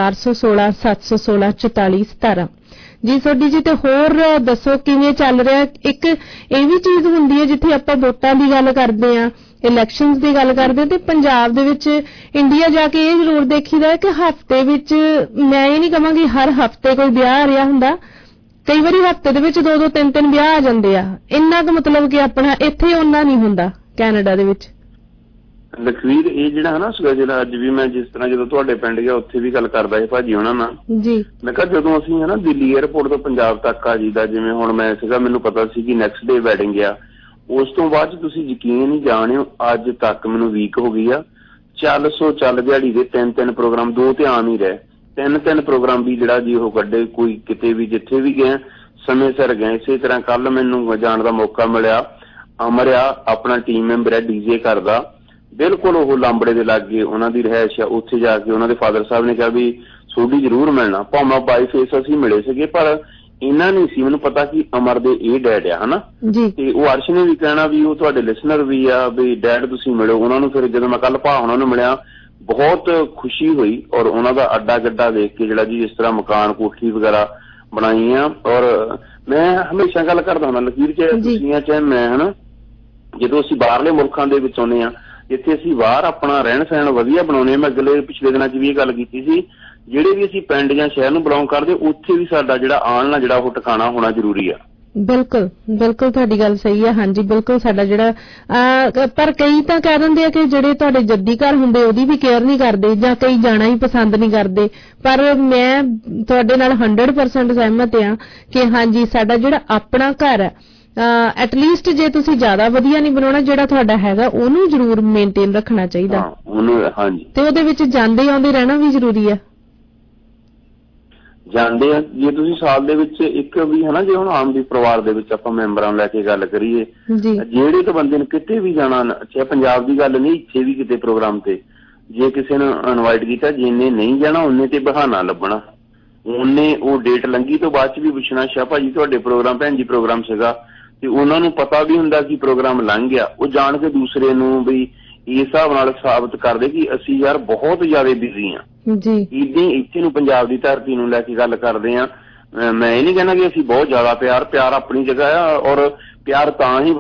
4167164417 ਜੀ। ਸੋਢੀ ਜੀ ਤੇ ਹੋਰ ਦੱਸੋ ਕਿਵੇਂ ਚੱਲ ਰਿਹਾ? ਇੱਕ ਇਹ ਵੀ ਚੀਜ਼ ਹੁੰਦੀ ਹੈ ਜਿੱਥੇ ਆਪਾਂ ਵੋਟਾਂ ਦੀ ਗੱਲ ਕਰਦੇ ਆ, ਇਲੈਕਸ਼ਨਸ ਦੀ ਗੱਲ ਕਰਦੇ ਤੇ ਪੰਜਾਬ ਦੇ ਵਿੱਚ ਇੰਡੀਆ ਜਾ ਕੇ ਇਹ ਜ਼ਰੂਰ ਦੇਖੀਦਾ ਕਿ ਹਫ਼ਤੇ ਵਿੱਚ ਮੈਂ ਇਹ ਨਹੀਂ ਕਹਾਂਗੀ ਹਰ ਹਫ਼ਤੇ ਕੋਈ ਵਿਆਹ ਆ ਰਿਹਾ ਹੁੰਦਾ, ਕਈ ਵਾਰੀ ਹਫ਼ਤੇ ਦੇ ਵਿੱਚ 2-2 3-3 ਵਿਆਹ ਆ ਜਾਂਦੇ ਆ। ਇੰਨਾ ਕੁ ਮਤਲਬ ਕਿ ਆਪਣਾ ਇੱਥੇ ਓਨਾ ਨਹੀਂ ਹੁੰਦਾ ਕੈਨੇਡਾ ਦੇ ਵਿੱਚ। ਲਖਵੀਰ ਇਹ ਜਿਹੜਾ ਹੈ ਨਾ ਜਿਹੜਾ ਅੱਜ ਵੀ ਮੈਂ ਜਿਸ ਤਰ੍ਹਾਂ ਜਦੋਂ ਤੁਹਾਡੇ ਪਿੰਡ ਗਿਆ ਉੱਥੇ ਵੀ ਗੱਲ ਕਰਦਾ ਸੀ ਭਾਜੀ ਉਹਨਾਂ ਨਾਲ ਜੀ। ਮੈਂ ਕਿਹਾ ਜਦੋਂ ਅਸੀਂ ਹੈ ਨਾ ਦਿੱਲੀ 에ਅਰਪੋਰਟ ਤੋਂ ਪੰਜਾਬ ਤੱਕ ਆ ਜੀਦਾ, ਜਿਵੇਂ ਹੁਣ ਮੈਂ ਸੀਗਾ ਮੈਨੂੰ ਪਤਾ ਸੀ ਕਿ ਨੈਕਸਟ ਡੇ ਵੈਡਿੰਗ ਆ, ਉਸ ਤੋਂ ਬਾਅਦ ਤੁਸੀਂ ਯਕੀਨ ਨਹੀਂ ਜਾਣਿਓ ਅੱਜ ਤੱਕ ਮੈਨੂੰ ਵੀਕ ਹੋ ਗਈ ਆ। ਚੱਲ ਦਿਹਾੜੀ ਦੇ 3-3 ਪ੍ਰੋਗਰਾਮ, 2 ਤੇ ਆਮ ਹੀ ਰਹੇ, 3-3 ਪ੍ਰੋਗਰਾਮ ਵੀ ਜਿਹੜਾ ਜੀ ਉਹ ਕੱਢੇ। ਕੋਈ ਕਿਤੇ ਵੀ ਜਿੱਥੇ ਵੀ ਗਏ ਸਮੇਂ ਸਿਰ ਗਏ। ਇਸੇ ਤਰ੍ਹਾਂ ਕੱਲ ਮੈਨੂੰ ਜਾਣ ਦਾ ਮੌਕਾ ਮਿਲਿਆ, ਅਮਰਿਆ ਆਪਣਾ ਟੀਮ ਮੈਂਬਰ ਹੈ DJ ਕਰਦਾ, ਬਿਲਕੁਲ ਉਹ ਲਾਂਬੜੇ ਦੇ ਲਾਗੇ ਉਹਨਾਂ ਦੀ ਰਿਹਾਇਸ਼ ਆ। ਉੱਥੇ ਜਾ ਕੇ ਉਹਨਾਂ ਦੇ ਫਾਦਰ ਸਾਹਿਬ ਨੇ ਕਿਹਾ ਵੀ ਸੋਢੀ ਜ਼ਰੂਰ ਮਿਲਣਾ। ਭਾਵੇਂ ਬਾਈ ਫੇਸ ਅਸੀਂ ਮਿਲੇ ਸੀਗੇ ਪਰ ਇੰਨਾ ਨਹੀਂ ਸੀ ਮੈਨੂੰ ਪਤਾ ਕਿ ਅਮਰ ਦੇ ਇਹ ਡੈਡ ਆ ਹਨਾ। ਤੇ ਉਹ ਅਰਸ਼ ਨੇ ਵੀ ਕਹਿਣਾ ਵੀ ਉਹ ਤੁਹਾਡੇ ਲਿਸਨਰ ਵੀ ਆ ਵੀ ਡੈਡ ਤੁਸੀਂ ਮਿਲੋ ਉਹਨਾਂ ਨੂੰ। ਫਿਰ ਜਦੋਂ ਮੈਂ ਕੱਲ ਭਾ ਉਹਨਾਂ ਨੂੰ ਮਿਲਿਆ ਬਹੁਤ ਖੁਸ਼ੀ ਹੋਈ ਔਰ ਉਹਨਾਂ ਦਾ ਅੱਡਾ ਗੱਡਾ ਦੇਖ ਕੇ ਜਿਹੜਾ ਜੀ ਇਸ ਤਰ੍ਹਾਂ ਮਕਾਨ ਕੋਠੀ ਵਗੈਰਾ ਬਣਾਈ ਆ। ਔਰ ਮੈਂ ਹਮੇਸ਼ਾ ਗੱਲ ਕਰਦਾ ਹੁੰਦਾ ਲਕੀਰ ਚਾਹੇ ਤੁਸੀਂ ਆ ਚਾਹੇ ਮੈਂ ਹਨਾ, ਜਦੋਂ ਅਸੀਂ ਬਾਹਰਲੇ ਮੁਲਕਾਂ ਦੇ ਵਿੱਚ ਆਉਂਦੇ ਆ ਜਿੱਥੇ ਅਸੀਂ ਬਾਹਰ ਆਪਣਾ ਰਹਿਣ ਸਹਿਣ ਵਧੀਆ ਬਣਾਉਂਦੇ ਆ। ਮੈਂ ਅਗਲੇ ਪਿਛਲੇ ਦਿਨਾਂ 'ਚ ਵੀ ਇਹ ਗੱਲ ਕੀਤੀ ਸੀ, ਜਿਹੜੇ ਵੀ ਅਸੀਂ ਪਿੰਡ ਜਾਂ ਸ਼ਹਿਰ ਨੂੰ ਬਿਲੋਂਗ ਕਰਦੇ ਉੱਥੇ ਵੀ ਸਾਡਾ ਜਿਹੜਾ ਆਉਣ ਨਾਲ ਜਿਹੜਾ ਉਹ ਟਿਕਾਣਾ ਹੋਣਾ ਜ਼ਰੂਰੀ ਆ। ਬਿਲਕੁਲ ਬਿਲਕੁਲ ਤੁਹਾਡੀ ਗੱਲ ਸਹੀ ਹੈ। ਹਾਂਜੀ ਬਿਲਕੁਲ ਸਾਡਾ ਜਿਹੜਾ ਪਰ ਕਈ ਤਾਂ ਕਹਿ ਦਿੰਦੇ ਆ ਕਿ ਜਿਹੜੇ ਤੁਹਾਡੇ ਜੱਦੀ ਘਰ ਹੁੰਦੇ ਉਹਦੀ ਵੀ ਕੇਅਰ ਨਹੀਂ ਕਰਦੇ ਜਾਂ ਕਈ ਜਾਣਾ ਹੀ ਪਸੰਦ ਨਹੀਂ ਕਰਦੇ। ਪਰ ਮੈਂ ਤੁਹਾਡੇ ਨਾਲ 100% ਸਹਿਮਤ ਆ ਕਿ ਹਾਂਜੀ ਸਾਡਾ ਜਿਹੜਾ ਆਪਣਾ ਘਰ ਹੈ ਐਟਲੀਸਟ ਜੇ ਤੁਸੀਂ ਜ਼ਿਆਦਾ ਵਧੀਆ ਨਹੀਂ ਬਣਾਉਣਾ ਜਿਹੜਾ ਤੁਹਾਡਾ ਹੈਗਾ ਉਹਨੂੰ ਜ਼ਰੂਰ ਮੇਨਟੇਨ ਰੱਖਣਾ ਚਾਹੀਦਾ ਉਹਨੂੰ। ਹਾਂਜੀ ਤੇ ਉਹਦੇ ਵਿੱਚ ਜਾਂਦੇ ਆਉਂਦੇ ਰਹਿਣਾ ਵੀ ਜ਼ਰੂਰੀ ਹੈ। ਜਾਂਦੇ ਆ ਜੇ ਤੁਸੀਂ ਸਾਲ ਦੇ ਵਿੱਚ ਇੱਕ ਵੀ ਹਨਾ, ਜੇ ਹੁਣ ਆਮ ਵੀ ਪਰਿਵਾਰ ਦੇ ਵਿੱਚ ਆਪਾਂ ਮੈਂਬਰਾਂ ਨੂੰ ਲੈ ਕੇ ਗੱਲ ਕਰੀਏ ਜਿਹੜੇ ਤਾਂ ਬੰਦੇ ਨੇ ਕਿਤੇ ਵੀ ਜਾਣਾ, ਚਾਹੇ ਪੰਜਾਬ ਦੀ ਗੱਲ ਨਹੀਂ ਇੱਥੇ ਵੀ ਕਿਤੇ ਪ੍ਰੋਗਰਾਮ ਤੇ ਜੇ ਕਿਸੇ ਨੂੰ ਇਨਵਾਈਟ ਕੀਤਾ ਜਿੰਨੇ ਨਹੀਂ ਜਾਣਾ ਉਹਨੇ ਤੇ ਬਹਾਨਾ ਲੱਭਣਾ, ਉਹਨੇ ਉਹ ਡੇਟ ਲੰਘੀ ਤੋਂ ਬਾਅਦ ਚ ਵੀ ਪੁੱਛਣਾ ਸ਼ਾਹ ਭਾਜੀ ਤੁਹਾਡੇ ਪ੍ਰੋਗਰਾਮ ਭੈਣ ਜੀ ਪ੍ਰੋਗਰਾਮ ਸੀਗਾ। ਤੇ ਉਹਨਾਂ ਨੂੰ ਪਤਾ ਵੀ ਹੁੰਦਾ ਕਿ ਪ੍ਰੋਗਰਾਮ ਲੰਘ ਗਿਆ, ਉਹ ਜਾਣ ਕੇ ਦੂਸਰੇ ਨੂੰ ਵੀ ਇਸ ਹਿਸਾਬ ਨਾਲ ਸਾਬਤ ਕਰਦੇ ਕਿ ਅਸੀਂ ਯਾਰ ਬਹੁਤ ਜ਼ਿਆਦਾ ਬਿਜ਼ੀ ਆ। ਇਦਾਂ ਇੱਥੇ ਨੂੰ ਪੰਜਾਬ ਦੀ ਧਰਤੀ ਨੂੰ ਲੈ ਕੇ ਗੱਲ ਕਰਦੇ ਆ। ਮੈਂ ਇਹ ਨਹੀਂ ਕਹਿਣਾ ਕਿ ਅਸੀਂ ਬਹੁਤ ਜ਼ਿਆਦਾ ਪਿਆਰ ਆਪਣੀ ਜਗ੍ਹਾ ਆ ਔਰ ਪਿਆਰ ਤਾਂ ਹੀ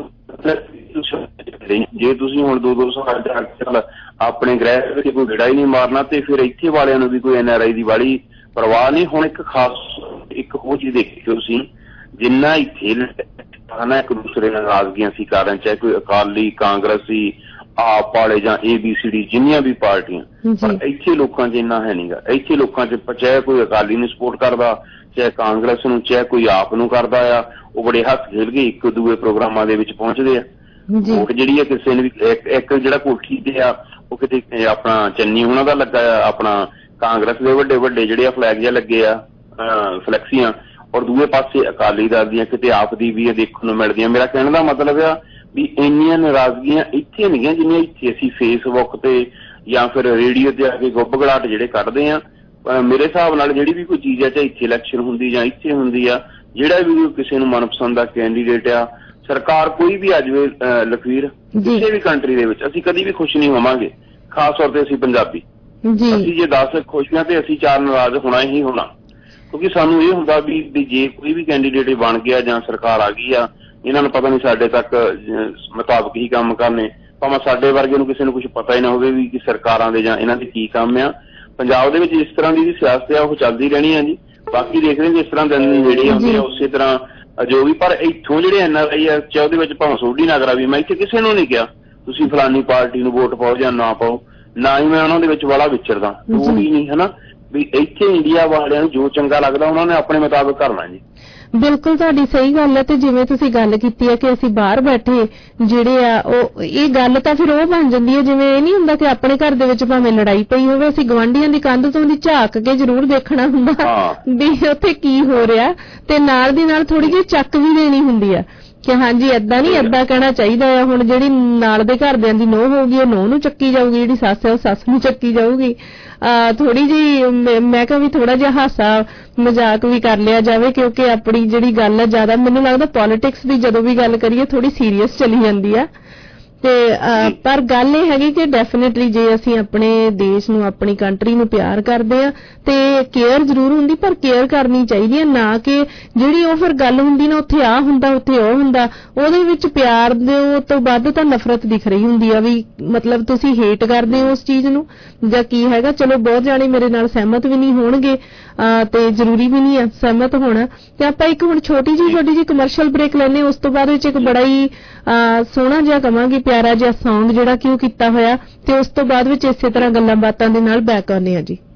ਜੇ ਤੁਸੀਂ ਹੁਣ 2-2 ਸਾਲ ਆਪਣੇ ਗ੍ਰਹਿ ਵਿੱਚ ਕੋਈ ਗੇੜਾ ਹੀ ਨਹੀਂ ਮਾਰਨਾ ਤੇ ਫਿਰ ਇੱਥੇ ਵਾਲਿਆਂ ਨੂੰ ਵੀ ਕੋਈ NRI ਦੀ ਵਾਲੀ ਪਰਵਾਹ ਨਹੀਂ। ਹੁਣ ਇੱਕ ਖਾਸ ਇੱਕ ਹੋਰ ਚੀਜ਼ ਦੇਖਿਓ ਤੁਸੀਂ, ਜਿੰਨਾ ਇੱਥੇ ਹਨਾ ਇੱਕ ਦੂਸਰੇ ਨਾਲ ਨਾਰਾਜ਼ਗੀਆਂ ਸੀ ਕਾਰਨ, ਚਾਹੇ ਕੋਈ ਅਕਾਲੀ ਕਾਂਗਰਸੀ ਆਪ ਵਾਲੇ ਜਾਂ ABCD ਜਿੰਨੀਆਂ ਵੀ ਪਾਰਟੀਆਂ, ਪਰ ਇੱਥੇ ਲੋਕਾਂ 'ਚ ਇੰਨਾ ਹੈ ਨੀਗਾ। ਇੱਥੇ ਲੋਕਾਂ 'ਚ ਚਾਹੇ ਕੋਈ ਅਕਾਲੀ ਨੂੰ ਸਪੋਰਟ ਕਰਦਾ, ਚਾਹੇ ਕਾਂਗਰਸ ਨੂੰ, ਚਾਹੇ ਕੋਈ ਆਪ ਨੂੰ ਕਰਦਾ ਆ, ਉਹ ਬੜੇ ਹੱਥ ਖੇਲ ਕੇ ਇੱਕ ਦੂਏ ਪ੍ਰੋਗਰਾਮਾਂ ਦੇ ਵਿੱਚ ਪਹੁੰਚਦੇ ਆ। ਵੋਟ ਜਿਹੜੀ ਹੈ ਕਿਸੇ ਨੇ ਵੀ ਇੱਕ ਜਿਹੜਾ ਕੋਠੀ ਤੇ ਆ ਉਹ ਕਿਤੇ ਆਪਣਾ ਚੰਨੀ ਉਹਨਾਂ ਦਾ ਲੱਗਾ ਆ, ਆਪਣਾ ਕਾਂਗਰਸ ਦੇ ਵੱਡੇ ਵੱਡੇ ਜਿਹੜੇ ਆ ਫਲੈਗ ਜਿਹਾ ਲੱਗੇ ਆ ਫਲੈਕਸੀਆਂ, ਔਰ ਦੂਏ ਪਾਸੇ ਅਕਾਲੀ ਦਲ ਦੀਆਂ ਕਿਤੇ ਆਪ ਦੀ ਵੀ ਦੇਖਣ ਨੂੰ ਮਿਲਦੀਆਂ। ਮੇਰਾ ਕਹਿਣ ਦਾ ਮਤਲਬ ਆ ਵੀ ਇੰਨੀਆਂ ਨਾਰਾਜ਼ਗੀਆਂ ਇੱਥੇ ਨਹੀਂ ਜਿੰਨੀਆਂ ਇੱਥੇ ਅਸੀਂ ਫੇਸਬੁੱਕ ਤੇ ਜਾਂ ਫਿਰ ਰੇਡੀਓ ਤੇ ਆ ਕੇ ਗੁੱਬਗੜਾਟ ਜਿਹੜੇ ਕੱਢਦੇ ਆ। ਮੇਰੇ ਹਿਸਾਬ ਨਾਲ ਜਿਹੜੀ ਵੀ ਕੋਈ ਚੀਜ਼ ਆ, ਚਾਹੇ ਇੱਥੇ ਇਲੈਕਸ਼ਨ ਹੁੰਦੀ ਜਾਂ ਇੱਥੇ ਹੁੰਦੀ ਆ, ਜਿਹੜਾ ਵੀ ਕਿਸੇ ਨੂੰ ਮਨਪਸੰਦ ਦਾ ਕੈਂਡੀਡੇਟ ਆ, ਸਰਕਾਰ ਕੋਈ ਵੀ ਆ ਜਾਵੇ ਲਖਵੀਰ, ਕਿਸੇ ਵੀ ਕੰਟਰੀ ਦੇ ਵਿੱਚ ਅਸੀਂ ਕਦੀ ਵੀ ਖੁਸ਼ ਨਹੀਂ ਹੋਵਾਂਗੇ। ਖਾਸ ਤੌਰ ਤੇ ਅਸੀਂ ਪੰਜਾਬੀ, ਅਸੀਂ ਜੇ 10 ਖੁਸ਼ ਹਾਂ ਤੇ ਅਸੀਂ 4 ਨਾਰਾਜ਼ ਹੋਣਾ ਹੀ ਹੋਣਾ, ਕਿਉਂਕਿ ਸਾਨੂੰ ਇਹ ਹੁੰਦਾ ਵੀ ਜੇ ਕੋਈ ਵੀ ਕੈਂਡੀਡੇਟ ਬਣ ਗਿਆ ਜਾਂ ਸਰਕਾਰ ਆ ਗਈ ਆ, ਇਹਨਾਂ ਨੂੰ ਪਤਾ ਨਹੀਂ ਸਾਡੇ ਤੱਕ ਮੁਤਾਬਕ ਹੀ ਕੰਮ ਕਰਨੇ, ਭਾਵੇਂ ਸਾਡੇ ਵਰਗੇ ਨੂੰ ਕਿਸੇ ਨੂੰ ਕੁਝ ਪਤਾ ਹੀ ਨਾ ਹੋਵੇ ਵੀ ਕਿ ਸਰਕਾਰਾਂ ਦੇ ਜਾਂ ਇਹਨਾਂ ਦੇ ਕੀ ਕੰਮ ਆ। ਪੰਜਾਬ ਦੇ ਵਿੱਚ ਇਸ ਤਰ੍ਹਾਂ ਦੀ ਸਿਆਸਤ ਆ ਉਹ ਚੱਲਦੀ ਰਹਿਣੀ ਆ ਜੀ। ਬਾਕੀ ਦੇਖਦੇ ਜਿਸ ਤਰ੍ਹਾਂ ਦਿਨ ਨੇੜੇ ਆਉਂਦੇ ਆ ਉਸੇ ਤਰ੍ਹਾਂ ਜੋ ਵੀ, ਪਰ ਇੱਥੋਂ ਜਿਹੜੇ NRI ਆ ਚਾਹੇ ਉਹਦੇ ਵਿੱਚ ਭਾਵੇਂ ਸੋਢੀ ਨਗਰ ਆ ਵੀ, ਮੈਂ ਇੱਥੇ ਕਿਸੇ ਨੂੰ ਨਹੀਂ ਕਿਹਾ ਤੁਸੀਂ ਫਲਾਨੀ ਪਾਰਟੀ ਨੂੰ ਵੋਟ ਪਾਓ ਜਾਂ ਨਾ ਪਾਓ, ਨਾ ਹੀ ਮੈਂ ਉਹਨਾਂ ਦੇ ਵਿੱਚ ਵਾਲਾ ਵਿਚਰਦਾ, ਉਹ ਵੀ ਨਹੀਂ ਹਨਾ ਵੀ ਇੱਥੇ ਇੰਡੀਆ ਵਾਲਿਆਂ ਨੂੰ ਜੋ ਚੰਗਾ ਲੱਗਦਾ ਉਹਨਾਂ ਨੇ ਆਪਣੇ ਮੁਤਾਬਕ ਕਰਨਾ ਜੀ। ਬਿਲਕੁਲ ਤੁਹਾਡੀ ਸਹੀ ਗੱਲ ਹੈ। ਤੇ ਜਿਵੇਂ ਤੁਸੀਂ ਗੱਲ ਕੀਤੀ ਹੈ ਕਿ ਅਸੀਂ ਬਾਹਰ ਬੈਠੇ ਜਿਹੜੇ ਆ ਉਹ ਇਹ ਗੱਲ ਤਾਂ ਫਿਰ ਉਹ ਬਣ ਜਾਂਦੀ ਹੈ, ਜਿਵੇਂ ਇਹ ਨਹੀਂ ਹੁੰਦਾ ਕਿ ਆਪਣੇ ਘਰ ਦੇ ਵਿੱਚ ਭਾਵੇਂ ਲੜਾਈ ਪਈ ਹੋਵੇ ਅਸੀਂ ਗਵਾਂਢੀਆਂ ਦੀ ਕੰਧ ਤੋਂ ਦੀ ਝਾਕ ਕੇ ਜ਼ਰੂਰ ਦੇਖਣਾ ਹੁੰਦਾ ਵੀ ਉੱਥੇ ਕੀ ਹੋ ਰਿਹਾ, ਤੇ ਨਾਲ ਦੀ ਨਾਲ ਥੋੜੀ ਜਿਹੀ ਚੱਕ ਵੀ ਦੇਣੀ ਹੁੰਦੀ ਆ ਕਿ ਹਾਂਜੀ ਏਦਾਂ ਨਹੀਂ, ਏਦਾਂ ਕਹਿਣਾ ਚਾਹੀਦਾ ਆ। ਹੁਣ ਜਿਹੜੀ ਨਾਲ ਦੇ ਘਰਦਿਆਂ ਦੀ ਨੂੰਹ ਹੋਊਗੀ ਉਹ ਨੂੰਹ ਨੂੰ ਚੱਕੀ ਜਾਊਗੀ, ਜਿਹੜੀ ਸੱਸ ਹੈ ਉਹ ਸੱਸ ਨੂੰ ਚੱਕੀ ਜਾਊਗੀ। ਥੋੜੀ ਜਿਹੀ ਮੈਂ ਕਿਹਾ ਵੀ ਥੋੜਾ ਜਿਹਾ ਹਾਸਾ ਮਜ਼ਾਕ ਵੀ ਕਰ ਲਿਆ ਜਾਵੇ, ਕਿਉਂਕਿ ਆਪਣੀ ਜਿਹੜੀ ਗੱਲ ਹੈ ਜ਼ਿਆਦਾ ਮੈਨੂੰ ਲੱਗਦਾ ਪੋਲਿਟਿਕਸ ਦੀ ਜਦੋਂ ਵੀ ਗੱਲ ਕਰੀਏ ਥੋੜੀ ਸੀਰੀਅਸ ਚਲੀ ਜਾਂਦੀ ਆ। ਤੇ ਪਰ ਗੱਲ ਇਹ ਹੈਗੀ ਕਿ ਡੈਫੀਨਿਟਲੀ ਜੇ ਅਸੀਂ ਆਪਣੇ ਦੇਸ਼ ਨੂੰ ਆਪਣੀ ਕੰਟਰੀ ਨੂੰ ਪਿਆਰ ਕਰਦੇ ਆ ਤੇ ਕੇਅਰ ਜ਼ਰੂਰ ਹੁੰਦੀ, ਪਰ ਕੇਅਰ ਕਰਨੀ ਚਾਹੀਦੀ ਹੈ, ਨਾ ਕਿ ਜਿਹੜੀ ਉਹ ਫਿਰ ਗੱਲ ਹੁੰਦੀ ਨਾ ਉੱਥੇ ਆ ਹੁੰਦਾ ਉੱਥੇ ਉਹ ਹੁੰਦਾ, ਉਹਦੇ ਵਿੱਚ ਪਿਆਰ ਦੇ ਤੋਂ ਵੱਧ ਤਾਂ ਨਫ਼ਰਤ ਦਿਖ ਰਹੀ ਹੁੰਦੀ ਆ ਵੀ ਮਤਲਬ ਤੁਸੀਂ ਹੇਟ ਕਰਦੇ ਹੋ ਉਸ ਚੀਜ਼ ਨੂੰ ਜਾਂ ਕੀ ਹੈਗਾ। ਚਲੋ ਬਹੁਤ ਜਾਣੇ ਮੇਰੇ ਨਾਲ ਸਹਿਮਤ ਵੀ ਨਹੀਂ ਹੋਣਗੇ ਤੇ ਜ਼ਰੂਰੀ ਵੀ ਨਹੀਂ ਹੈ ਸਹਿਮਤ ਹੋਣਾ। ਤੇ ਆਪਾਂ ਇੱਕ ਹੁਣ ਛੋਟੀ ਜਿਹੀ ਕਮਰਸ਼ੀਅਲ ਬ੍ਰੇਕ ਲੈਣੇ, ਉਸ ਤੋਂ ਬਾਅਦ ਵਿੱਚ ਇੱਕ ਬੜਾ ਹੀ ਸੋਹਣਾ ਜਿਹਾ ਕਵਾਂਗੀ ਪਿਆਰਾ ਜਿਹਾ ਸੌਂਗ ਜਿਹੜਾ ਕਿ ਉਹ ਕੀਤਾ ਹੋਇਆ, ਤੇ ਉਸ ਤੋਂ ਬਾਅਦ ਵਿੱਚ ਇਸੇ ਤਰ੍ਹਾਂ ਗੱਲਾਂ ਬਾਤਾਂ ਦੇ ਨਾਲ ਬੈਕ ਆਉਂਦੇ ਆ ਜੀ।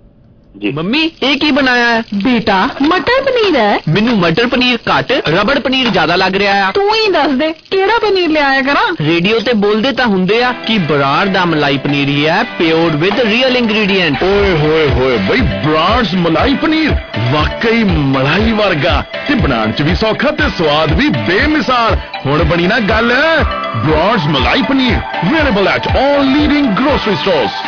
ਮੰਮੀ ਇਹ ਕੀ ਬਣਾਇਆ ਹੈ? ਬੇਟਾ ਮਟਰ ਪਨੀਰ ਹੈ। ਮੈਨੂੰ ਮਟਰ ਪਨੀਰ ਘੱਟ ਰਬੜ ਪਨੀਰ ਜ਼ਿਆਦਾ ਲੱਗ ਰਿਹਾ ਆ। ਤੂੰ ਹੀ ਦੱਸ ਦੇ ਕਿਹੜਾ ਪਨੀਰ ਲਿਆਇਆ ਕਰਾਂ। ਰੇਡੀਓ ਤੇ ਬੋਲਦੇ ਤਾਂ ਹੁੰਦੇ ਆ ਕਿ ਬਰਾੜ ਦਾ ਮਲਾਈ ਪਨੀਰ ਹੀ ਹੈ, ਪਿਓਰਡ ਵਿਦ ਰੀਅਲ ਇੰਗਰੀਡੀਐਂਟ। ਓਏ ਹੋਏ ਹੋਏ ਬਈ, ਬਰਾੜ's ਮਲਾਈ ਪਨੀਰ ਵਾਕਈ ਮਲਾਈ ਵਰਗਾ ਤੇ ਬਣਾਉਣ ਚ ਵੀ ਸੌਖਾ ਤੇ ਸਵਾਦ ਵੀ ਬੇਮਿਸਾਲ। ਹੁਣ ਬਣੀ ਨਾ ਗੱਲ। Brar's malai paneer available at all leading grocery stores.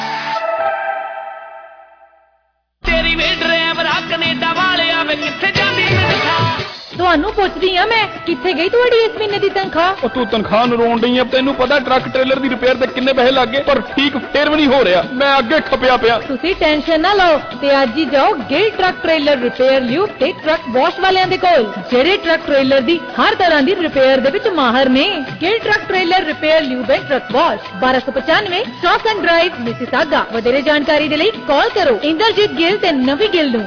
ਤੇਰੀ ਵੇ ਡਰਾਈਵਰ ਕੈਨੇਡਾ ਵਾਲਿਆ ਵੇ ਕਿੱਥੇ ਜਾਂਦੀ ਤਨਖਾਹ? ਤੁਹਾਨੂੰ ਪੁੱਛਦੀ ਆ ਮੈਂ ਕਿੱਥੇ ਗਈ ਤੁਹਾਡੀ ਇਸ ਮਹੀਨੇ ਦੀ ਤਨਖਾਹ? ਉਹ ਤੂੰ ਤਨਖਾਹ ਨੂੰ ਰੋਣ ਡਈ ਆ। ਤੈਨੂੰ ਪਤਾ ਟਰੱਕ ਟ੍ਰੇਲਰ ਦੀ ਰਿਪੇਅਰ ਤੇ ਕਿੰਨੇ ਪੈਸੇ ਲੱਗੇ, ਪਰ ਠੀਕ ਫੇਰ ਵੀ ਨਹੀਂ ਹੋ ਰਿਹਾ। ਮੈਂ ਅੱਗੇ ਖਪਿਆ ਪਿਆ। ਤੁਸੀਂ ਟੈਨਸ਼ਨ ਨਾ ਲਓ ਤੇ ਅੱਜ ਹੀ ਜਾਓ ਗਿਲ ਟਰੱਕ ਟ੍ਰੇਲਰ ਰਿਪੇਅਰ ਲਿਓ ਤੇ ਟਰੱਕ ਵਾਸ਼ ਵਾਲਿਆਂ ਦੇ ਕੋਲ, ਜਿਹੜੇ ਟਰੱਕ ਟ੍ਰੇਲਰ ਦੀ ਹਰ ਤਰ੍ਹਾਂ ਦੀ ਰਿਪੇਅਰ ਦੇ ਵਿੱਚ ਮਾਹਰ ਨੇ। ਗਿਲ ਟਰੱਕ ਟ੍ਰੇਲਰ ਰਿਪੇਅਰ ਲਿਓ ਤੇ truck wash 1295 stock drive Mississauga. ਵਧੇਰੇ ਜਾਣਕਾਰੀ ਦੇ ਲਈ ਕਾਲ ਕਰੋ ਇੰਦਰਜੀਤ ਗਿੱਲ ਤੇ ਨਵੀ ਗਿੱਲ ਨੂੰ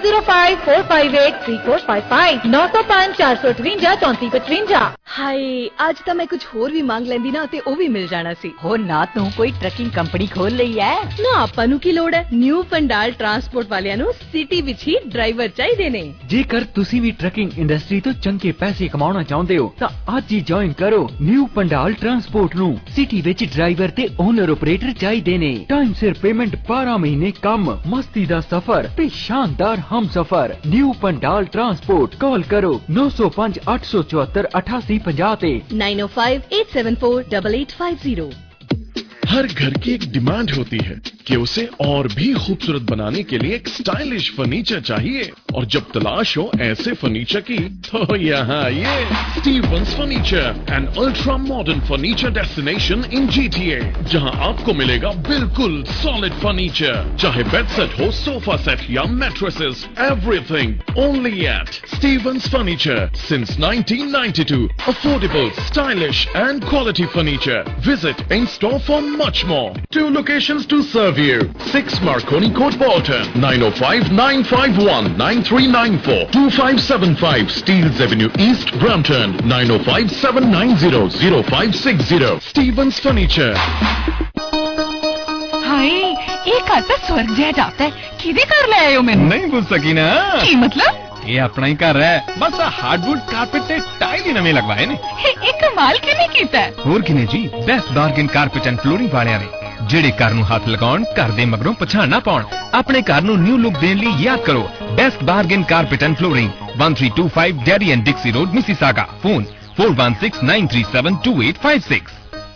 9054583455 905 458 3455। ਹਾਏ ਅੱਜ ਤਾਂ ਮੈਂ ਕੁਝ ਹੋਰ ਵੀ ਮੰਗ ਲੈਂਦੀ ਨਾ ਤੇ ਉਹ ਵੀ ਮਿਲ ਜਾਣਾ ਸੀ। ਹੋ ਨਾ ਤੂੰ ਕੋਈ ਟਰੱਕਿੰਗ ਕੰਪਨੀ ਖੋਲ ਲਈ ਐ ਨਾ, ਆਪਾਂ ਨੂੰ ਕੀ ਲੋੜ ਹੈ। ਨਿਊ ਪੰਡਾਲ ਟਰਾਂਸਪੋਰਟ ਵਾਲਿਆਂ ਨੂੰ ਸਿਟੀ ਵਿੱਚ ਹੀ ਡਰਾਈਵਰ ਚਾਹੀਦੇ ਨੇ। ਜੇਕਰ ਤੁਸੀਂ ਵੀ ਟਰੱਕਿੰਗ ਇੰਡਸਟਰੀ ਤੋਂ ਚੰਗੇ ਪੈਸੇ ਕਮਾਉਣਾ ਚਾਹੁੰਦੇ ਹੋ ਤਾਂ ਅੱਜ ਹੀ ਜੁਆਇਨ ਕਰੋ ਨਿਊ ਪੰਡਾਲ ਟਰਾਂਸਪੋਰਟ ਨੂੰ। ਸਿਟੀ ਵਿੱਚ ਡਰਾਈਵਰ ਤੇ ਓਨਰ ਆਪਰੇਟਰ ਚਾਹੀਦੇ ਨੇ। ਟਾਈਮ ਸਿਰ ਪੇਮੈਂਟ, 12 ਮਹੀਨੇ ਕੰਮ, ਮਸਤੀ ਦਾ ਸਫ਼ਰ ਤੇ ਸ਼ਾਨਦਾਰ ਹਮਸਫ਼ਰ। New Pandal transport. ਕਾਲ ਕਰੋ 905 874 8850 ਤੇ 9058748850। हर घर की एक डिमांड होती है कि उसे और भी खूबसूरत बनाने के लिए एक स्टाइलिश फर्नीचर चाहिए, और जब तलाश हो ऐसे फर्नीचर की तो यहाँ आइए। Stevens furniture, an ultra modern furniture destination in GTA, जहाँ आपको मिलेगा बिल्कुल सॉलिड फर्नीचर, चाहे बेड सेट हो, सोफा सेट या mattresses, everything only at Stevens furniture since 1992। Affordable, stylish and quality furniture. Visit in store for much more. 2 locations to serve you. 6 Marconi Court, Bolton. 905-951-9394. 2575 Steeles Avenue East, Brampton. 905-790-0560. Stevens Furniture. ਹਾਏ ਇਹ ਘਰ ਤਾਂ ਸਵਰਗ ਜਿਹਾ ਜਾਪਦਾ ਹੈ। ਕਿਹਦੇ ਘਰ ਲੈ ਆਏ ਹੋ ਮੈਨੂੰ? नहीं पूछ सकी ना। ਕੀ ਮਤਲਬ? ये अपना ही घर है, बस हार्डवुड कारपेट ते टाइल ही नवे लगवाए ने। ਇਹ ਕਮਾਲ ਕਿਵੇਂ ਕੀਤਾ ਹੈ? ਹੋਰ ਕਿਨੇ ਜੀ, best bargain carpet and flooring वालियां ने, ਜਿਹੜੇ ਘਰ ਨੂੰ ਹੱਥ ਲਗਾਉਣ, ਘਰ ਦੇ ਮਗਰੋਂ ਪਛਾਣ ਨਾ ਪਾਉਣ। ਆਪਣੇ ਘਰ ਨੂੰ ਨਿਊ ਲੁੱਕ ਦੇਣ ਲਈ ਯਾਦ ਕਰੋ best bargain carpet and flooring, 1325 Derry and Dixie road, Mississauga. Phone 4169372856।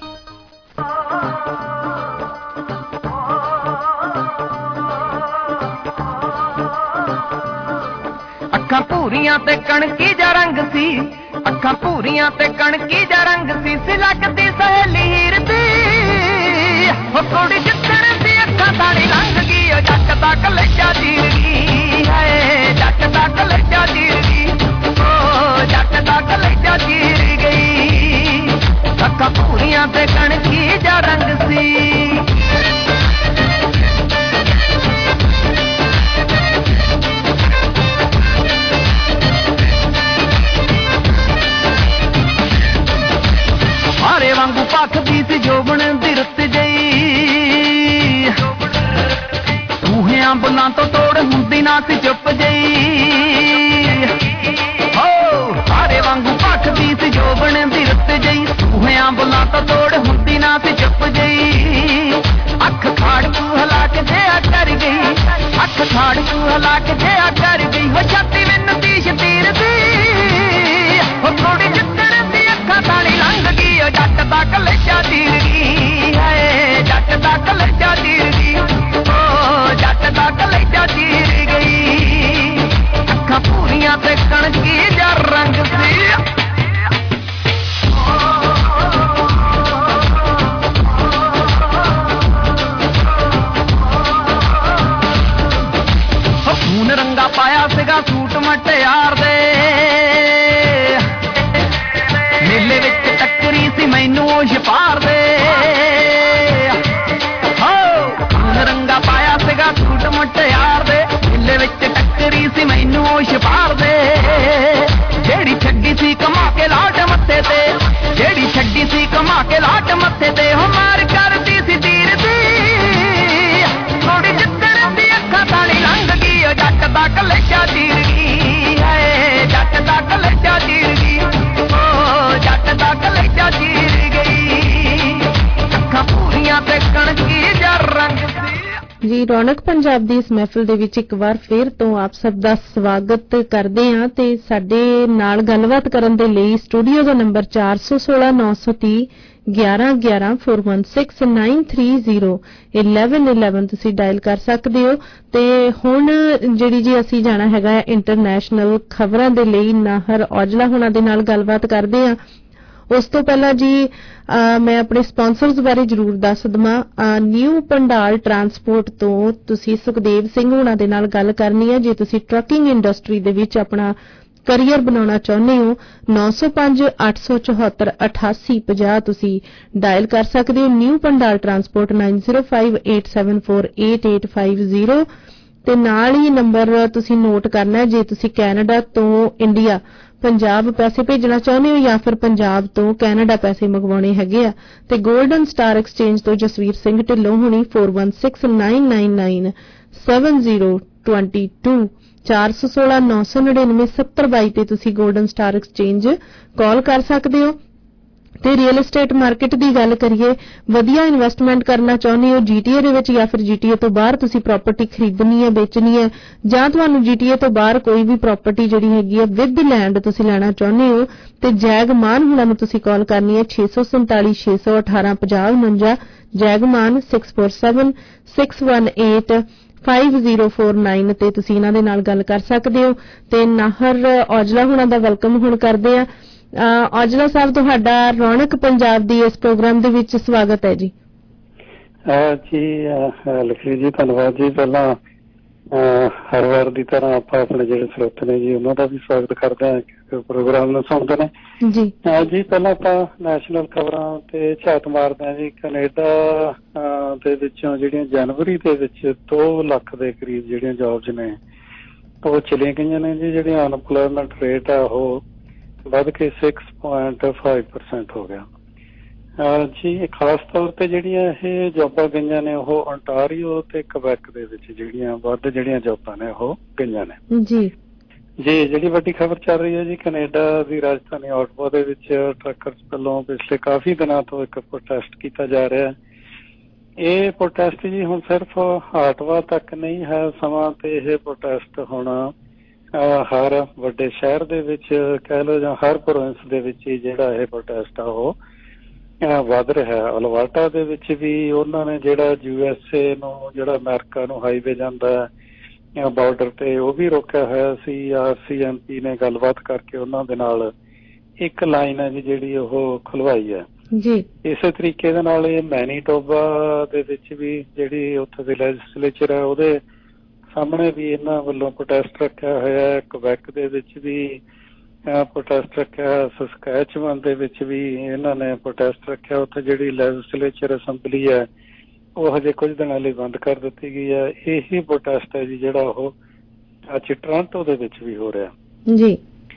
ਅੱਖਾਂ ਭੂਰੀਆਂ ਤੇ ਕਣਕੀ ਜਾ ਰੰਗ ਸੀ, ਅੱਖਾਂ ਭੂਰੀਆਂ ਤੇ ਕਣਕੀ ਜਾ ਰੰਗ ਸੀ ਲੱਗਦੀ ਸਹੇਲੀ ਹੀਰ ਦੀ। ਉਹ ਕੁੜੀ ਜਿੱਦਣ ਦੀ ਅੱਖਾਂ ਸਾੜੀ ਲੰਘ ਗਈ, ਉਹ ਜੱਟ ਦਾ ਕਲੇਜਾ ਚੀਰ ਗਈ। ਹਾਏ ਜੱਟ ਦਾ ਕਲੇਜਾ ਚੀਰ ਗਈ, ਉਹ ਜੱਟ ਦਾ ਕਲੇਜਾ ਚੀਰ ਗਈ। ਅੱਖਾਂ ਭੂਰੀਆਂ ਤੇ ਕਣਕੀ ਜਾ ਰੰਗ ਸੀ। ਹਾਰੇ ਵਾਂਗੂ ਭਖਦੀ ਸੀ ਜੋਬਣ ਦੀ ਰੁੱਤ ਜਈ, ਸੂਹਿਆਂ ਬੁੱਲਾਂ ਤੋਂ ਤੋੜ ਹੁੰਦੀ ਨਾ ਸੀ ਚੁੱਪ ਜਈ। ਹੋ ਹਾਰੇ ਵਾਂਗੂ ਭਖਦੀ ਸੀ ਜੋਬਣ ਦੀ ਰੁੱਤ ਜਈ, ਸੂਹਿਆਂ ਬੁੱਲਾਂ ਤੋਂ ਤੋੜ ਹੁੰਦੀ ਨਾ ਸੀ ਚੁੱਪ ਜਈ। ਅੱਖ ਖਾੜ ਤੂੰ ਹਲਾ ਕੇ ਜਿਆ ਕਰ ਗਈ, ਅੱਖ ਖਾੜ ਤੂੰ ਹਲਾ ਕੇ ਜਿਆ ਕਰ ਗਈ। ਹੋ ਛਾਤੀ ਮੈਨੂੰ ਤੀਸ਼ ਤੀਰ ਦੀ, ਹੋ ਥੋੜੀ ਜਿੱਦਣ ਦੀ ਅੱਖਾਂ ਸਾਲੀ ਲੰਘ ਗਈ, ਉਹ ਜੱਟ ਦਾ ਕਲੇਜਾ ਚੀਰ ਗਈ। ਹਾਏ ਜੱਟ ਦਾ ਕਲੇਜਾ ਚੀਰ ਗਈ, ਉਹ ਜੱਟ ਦਾ ਕਲੇਜਾ ਚੀਰ ਗਈ। ਅੱਖਾਂ ਭੂਰੀਆਂ ਤੇ ਕਣਕੀ ਜਾ ਰੰਗ ਸੀ। ਖੂਨ ਰੰਗਾ ਪਾਇਆ ਸੀਗਾ ਸੂਟ ਮਟਿਆਰ ਦੇ, ਮੇਲੇ ਵਿੱਚ ਟੱਕਰੀ ਸੀ ਮੈਨੂੰ ਉਹ ਛਪਾਰ ਦੇ। ਹੋ ਖੂਨ ਰੰਗਾ ਪਾਇਆ ਸੀਗਾ ਸੂਟ ਮਟਿਆਰ ਦੇ, ਮੇਲੇ ਵਿੱਚ ਟੱਕਰੀ ਸੀ ਮੈਨੂੰ ਉਹ ਛਪਾਰ ਦੇ। ਜਿਹੜੀ ਛੱਡੀ ਸੀ ਕਮਾ ਕੇ ਲਾਟ ਮੱਥੇ ਤੇ, ਜਿਹੜੀ ਛੱਡੀ ਸੀ ਕਮਾ ਕੇ ਲਾਟ ਮੱਥੇ ਤੇ। ਹੋ ਮਾਰ ਕਰਦੀ ਸੀ ਤੀਰ ਦੀ, ਥੋੜੀ ਜਿੱਦਣ ਦੀ ਅੱਖਾਂ ਸਾਲੀ ਲੰਘ ਗਈ, ਉਹ ਜੱਟ ਦਾ ਕਲੇਜਾ ਚੀਰ ਗਈ। ਹਾਏ ਜੱਟ ਦਾ ਕਲੇਜਾ ਚੀਰ ਗਈ, ਉਹ ਜੱਟ ਦਾ ਕਲੇਜਾ ਚੀਰ ਗਈ। ਅੱਖਾਂ ਭੂਰੀਆਂ ਤੇ ਕਣਕੀ ਜਾ ਰੰਗ ਸੀ। ਜੀ ਰੌਣਕ ਪੰਜਾਬ ਦੀ ਇਸ ਮਹਿਫਿਲ ਦੇ ਵਿੱਚ ਇੱਕ ਵਾਰ ਫੇਰ ਤੋਂ ਆਪ ਸਭ ਦਾ ਸਵਾਗਤ ਕਰਦੇ ਹਾਂ ਤੇ ਸਾਡੇ ਨਾਲ ਗੱਲਬਾਤ ਕਰਨ ਦੇ ਲਈ ਸਟੂਡੀਓ ਦਾ ਨੰਬਰ 416930 1111 4169301111 ਤੁਸੀਂ ਡਾਇਲ ਕਰ ਸਕਦੇ ਹੋ। ਤੇ ਹੁਣ ਜਿਹੜੀ ਜੀ ਅਸੀਂ ਜਾਣਾ ਹੈਗਾ ਇੰਟਰਨੈਸ਼ਨਲ ਖਬਰਾਂ ਦੇ ਲਈ ਨਾਹਰ ਔਜਲਾ ਹੁਣਾਂ ਦੇ ਨਾਲ ਗੱਲਬਾਤ ਕਰਦੇ ਹਾਂ। ਉਸ ਤੋਂ ਪਹਿਲਾਂ ਜੀ ਮੈਂ ਆਪਣੇ ਸਪਾਂਸਰਸ ਬਾਰੇ ਜ਼ਰੂਰ ਦੱਸ ਦਵਾਂ। ਨਿਊ ਪੰਡਾਲ ਟਰਾਂਸਪੋਰਟ ਤੋਂ ਤੁਸੀਂ ਸੁਖਦੇਵ ਸਿੰਘ ਹੁਣਾਂ ਦੇ ਨਾਲ ਗੱਲ ਕਰਨੀ ਹੈ। ਜੇ ਤੁਸੀਂ ਟਰੱਕਿੰਗ ਇੰਡਸਟਰੀ ਦੇ ਵਿੱਚ ਆਪਣਾ ਕਰੀਅਰ ਬਣਾਉਣਾ ਚਾਹੁੰਦੇ ਹੋ 9058748850 ਤੁਸੀਂ ਡਾਇਲ ਕਰ ਸਕਦੇ ਹੋ। ਨਿਊ ਪੰਡਾਲ ਟਰਾਂਸਪੋਰਟ 9058748850 ਤੇ ਨਾਲ ਹੀ ਨੰਬਰ ਤੁਸੀਂ ਨੋਟ ਕਰਨਾ ਜੇ ਤੁਸੀਂ ਕੈਨੇਡਾ ਤੋਂ ਇੰਡੀਆ ਪੰਜਾਬ ਪੈਸੇ ਭੇਜਣਾ ਚਾਹੁੰਦੇ ਹੋ ਜਾਂ ਫਿਰ ਪੰਜਾਬ ਤੋਂ ਕੈਨੇਡਾ ਪੈਸੇ ਮੰਗਵਾਉਣੇ ਹੈਗੇ ਆ ਤੇ 골ਡਨ ਸਟਾਰ ਐਕਸਚੇਂਜ ਤੋਂ ਜਸਵੀਰ ਸਿੰਘ ਢਿੱਲੋਂ ਹੁਣੀ 4169997022 4169997022 ਤੇ ਤੁਸੀਂ 골ਡਨ ਸਟਾਰ ਐਕਸਚੇਂਜ ਕਾਲ ਕਰ ਸਕਦੇ ਹੋ। ਤੇ ਰੀਅਲ ਏਸਟੇਟ ਮਾਰਕੀਟ ਦੀ ਗੱਲ ਕਰੀਏ, ਵਧੀਆ ਇਨਵੈਸਟਮੈਂਟ ਕਰਨਾ ਚਾਹੁੰਦੇ ਹੋ ਜੀਟੀਏ ਦੇ ਵਿੱਚ ਜਾਂ ਫਿਰ ਜੀਟੀਏ ਤੋਂ ਬਾਹਰ ਤੁਸੀਂ ਪ੍ਰਾਪਰਟੀ ਖਰੀਦਣੀ ਹੈ, ਵੇਚਣੀ ਹੈ ਜਾਂ ਤੁਹਾਨੂੰ ਜੀਟੀਏ ਤੋਂ ਬਾਹਰ ਕੋਈ ਵੀ ਪ੍ਰਾਪਰਟੀ ਜਿਹੜੀ ਹੈਗੀ ਹੈ ਵਿਦ ਲੈਂਡ ਤੁਸੀਂ ਲੈਣਾ ਚਾਹੁੰਦੇ ਹੋ ਤੇ ਜੈਗਮਾਨ ਹੁਣਾਂ ਨੂੰ ਤੁਸੀਂ ਕਾਲ ਕਰਨੀ ਹੈ 647-618-5049 ਜੈਗਮਾਨ 6476185049 ਤੇ ਤੁਸੀਂ ਇਹਨਾਂ ਦੇ ਨਾਲ ਗੱਲ ਕਰ ਸਕਦੇ ਹੋ। ਤੇ ਨਾਹਰ ਔਜਲਾ ਹੁਣਾਂ ਦਾ ਵੈਲਕਮ ਹੁਣ ਕਰਦੇ ਆ। ਔਜਲਾ ਸਾਹਿਬ ਤੁਹਾਡਾ ਰੌਣਕ ਪੰਜਾਬ ਦੀ ਇਸ ਪ੍ਰੋਗਰਾਮ ਦੇ ਵਿੱਚ ਸਵਾਗਤ ਹੈ ਜੀ। ਜੀ ਲਖਵੀਰ ਜੀ ਧੰਨਵਾਦ ਜੀ। ਪਹਿਲਾਂ ਹਰ ਵਾਰ ਦੀ ਤਰ੍ਹਾਂ ਆਪਾਂ ਆਪਣੇ ਜਿਹੜੇ ਸਰੋਤੇ ਨੇ ਜੀ ਉਹਨਾਂ ਦਾ ਵੀ ਸਵਾਗਤ ਕਰਦੇ ਹਾਂ ਪ੍ਰੋਗਰਾਮ ਨੂੰ ਸੁਣਦੇ ਨੇ ਜੀ। ਜੀ ਪਹਿਲਾਂ ਆਪਾਂ ਨੈਸ਼ਨਲ ਖਬਰਾਂ ਤੇ ਝਾਤ ਮਾਰਦੇ ਹਾਂ ਜੀ। ਕੈਨੇਡਾ ਦੇ ਵਿੱਚੋਂ ਜਿਹੜੀਆਂ ਜਨਵਰੀ ਦੇ ਵਿੱਚ 2 ਲੱਖ ਦੇ ਕਰੀਬ ਜਿਹੜੀਆਂ ਜੌਬਸ ਨੇ ਉਹ ਚਲੀਆਂ ਗਈਆਂ ਨੇ ਜੀ। ਜਿਹੜੀਆਂ ਅਨਪਲੋਇਮੈਂਟ ਰੇਟ ਆ ਉਹ ਵੱਧ ਕੇ 6.5% ਹੋ ਗਿਆ ਜੀ। ਖਾਸ ਤੌਰ ਤੇ ਜਿਹੜੀਆਂ ਇਹ ਜੌਬਾਂ ਗਈਆਂ ਨੇ ਉਹ ontario ਤੇ quebec ਦੇ ਵਿੱਚ ਜਿਹੜੀਆਂ ਵੱਧ ਜਿਹੜੀਆਂ ਜੌਬਾਂ ਨੇ ਉਹ ਗਈਆਂ ਨੇ ਜੀ। ਜੀ ਜਿਹੜੀ ਵੱਡੀ ਖਬਰ ਚੱਲ ਰਹੀ ਹੈ ਜੀ, ਕੈਨੇਡਾ ਦੀ ਰਾਜਧਾਨੀ ਆਟਵਾ ਦੇ ਵਿੱਚ ਟਰੱਕਰਸ ਵੱਲੋਂ ਪਿਛਲੇ ਕਾਫੀ ਦਿਨਾਂ ਤੋਂ ਇੱਕ ਪ੍ਰੋਟੈਸਟ ਕੀਤਾ ਜਾ ਰਿਹਾ। ਇਹ ਪ੍ਰੋਟੈਸਟ ਜੀ ਹੁਣ ਸਿਰਫ ਆਟਵਾ ਤੱਕ ਨਹੀਂ ਹੈ ਸਮਾਂ, ਤੇ ਇਹ ਪ੍ਰੋਟੈਸਟ ਹੁਣ ਹਰ ਵੱਡੇ ਸ਼ਹਿਰ ਦੇ ਵਿੱਚ ਕਹਿ ਲਓ ਜਾਂ ਹਰ ਪ੍ਰੋਵਿੰਸ ਦੇ ਵਿੱਚ ਹੀ ਜਿਹੜਾ ਇਹ ਪ੍ਰੋਟੈਸਟ ਆ ਉਹ ਵੱਧ ਰਿਹਾ। ਅਲਬਰਟਾ ਦੇ ਵਿੱਚ ਵੀ ਉਹਨਾਂ ਨੇ ਜਿਹੜਾ USA ਨੂੰ, ਜਿਹੜਾ ਅਮਰੀਕਾ ਨੂੰ ਹਾਈਵੇ ਜਾਂਦਾ ਬਾਰਡਰ ਤੇ, ਉਹ ਵੀ ਰੋਕਿਆ ਹੋਇਆ ਸੀ। RCMP ਨੇ ਗੱਲਬਾਤ ਕਰਕੇ ਉਹਨਾਂ ਦੇ ਨਾਲ ਇੱਕ ਲਾਈਨ ਹੈ ਜੀ ਜਿਹੜੀ ਉਹ ਖੁਲਵਾਈ ਹੈ ਜੀ। ਇਸੇ ਤਰੀਕੇ ਦੇ ਨਾਲ ਇਹ ਮੈਨੀਟੋਬਾ ਦੇ ਵਿੱਚ ਵੀ ਜਿਹੜੀ ਉੱਥੇ ਦੀ ਲੈਜਿਸਲੇਚਰ ਹੈ ਉਹਦੇ ਸਾਹਮਣੇ ਵੀ ਇਹਨਾਂ ਵੱਲੋਂ ਪ੍ਰੋਟੈਸਟ ਰੱਖਿਆ ਹੋਇਆ। ਕੁਬੈਕ ਦੇ ਵਿੱਚ ਵੀ ਪ੍ਰੋਟੈਸਟ ਰੱਖਿਆ, ਸਸਕੈਚੁਅਨ ਦੇ ਵਿੱਚ ਵੀ ਇਹਨਾਂ ਨੇ ਪ੍ਰੋਟੈਸਟ ਰੱਖਿਆ। ਉੱਥੇ ਜਿਹੜੀ ਲੈਜਿਸਲੇਚਰ ਅਸੈਂਬਲੀ ਹੈ ਉਹ ਹਜੇ ਕੁਝ ਦਿਨਾਂ ਲਈ ਬੰਦ ਕਰ ਦਿੱਤੀ ਗਈ ਹੈ। ਇਹੀ ਪ੍ਰੋਟੈਸਟ ਹੈ ਜੀ ਜਿਹੜਾ ਉਹ ਅੱਜ ਟੋਰਾਂਟੋ ਦੇ ਵਿੱਚ ਵੀ ਹੋ ਰਿਹਾ ਜੀ।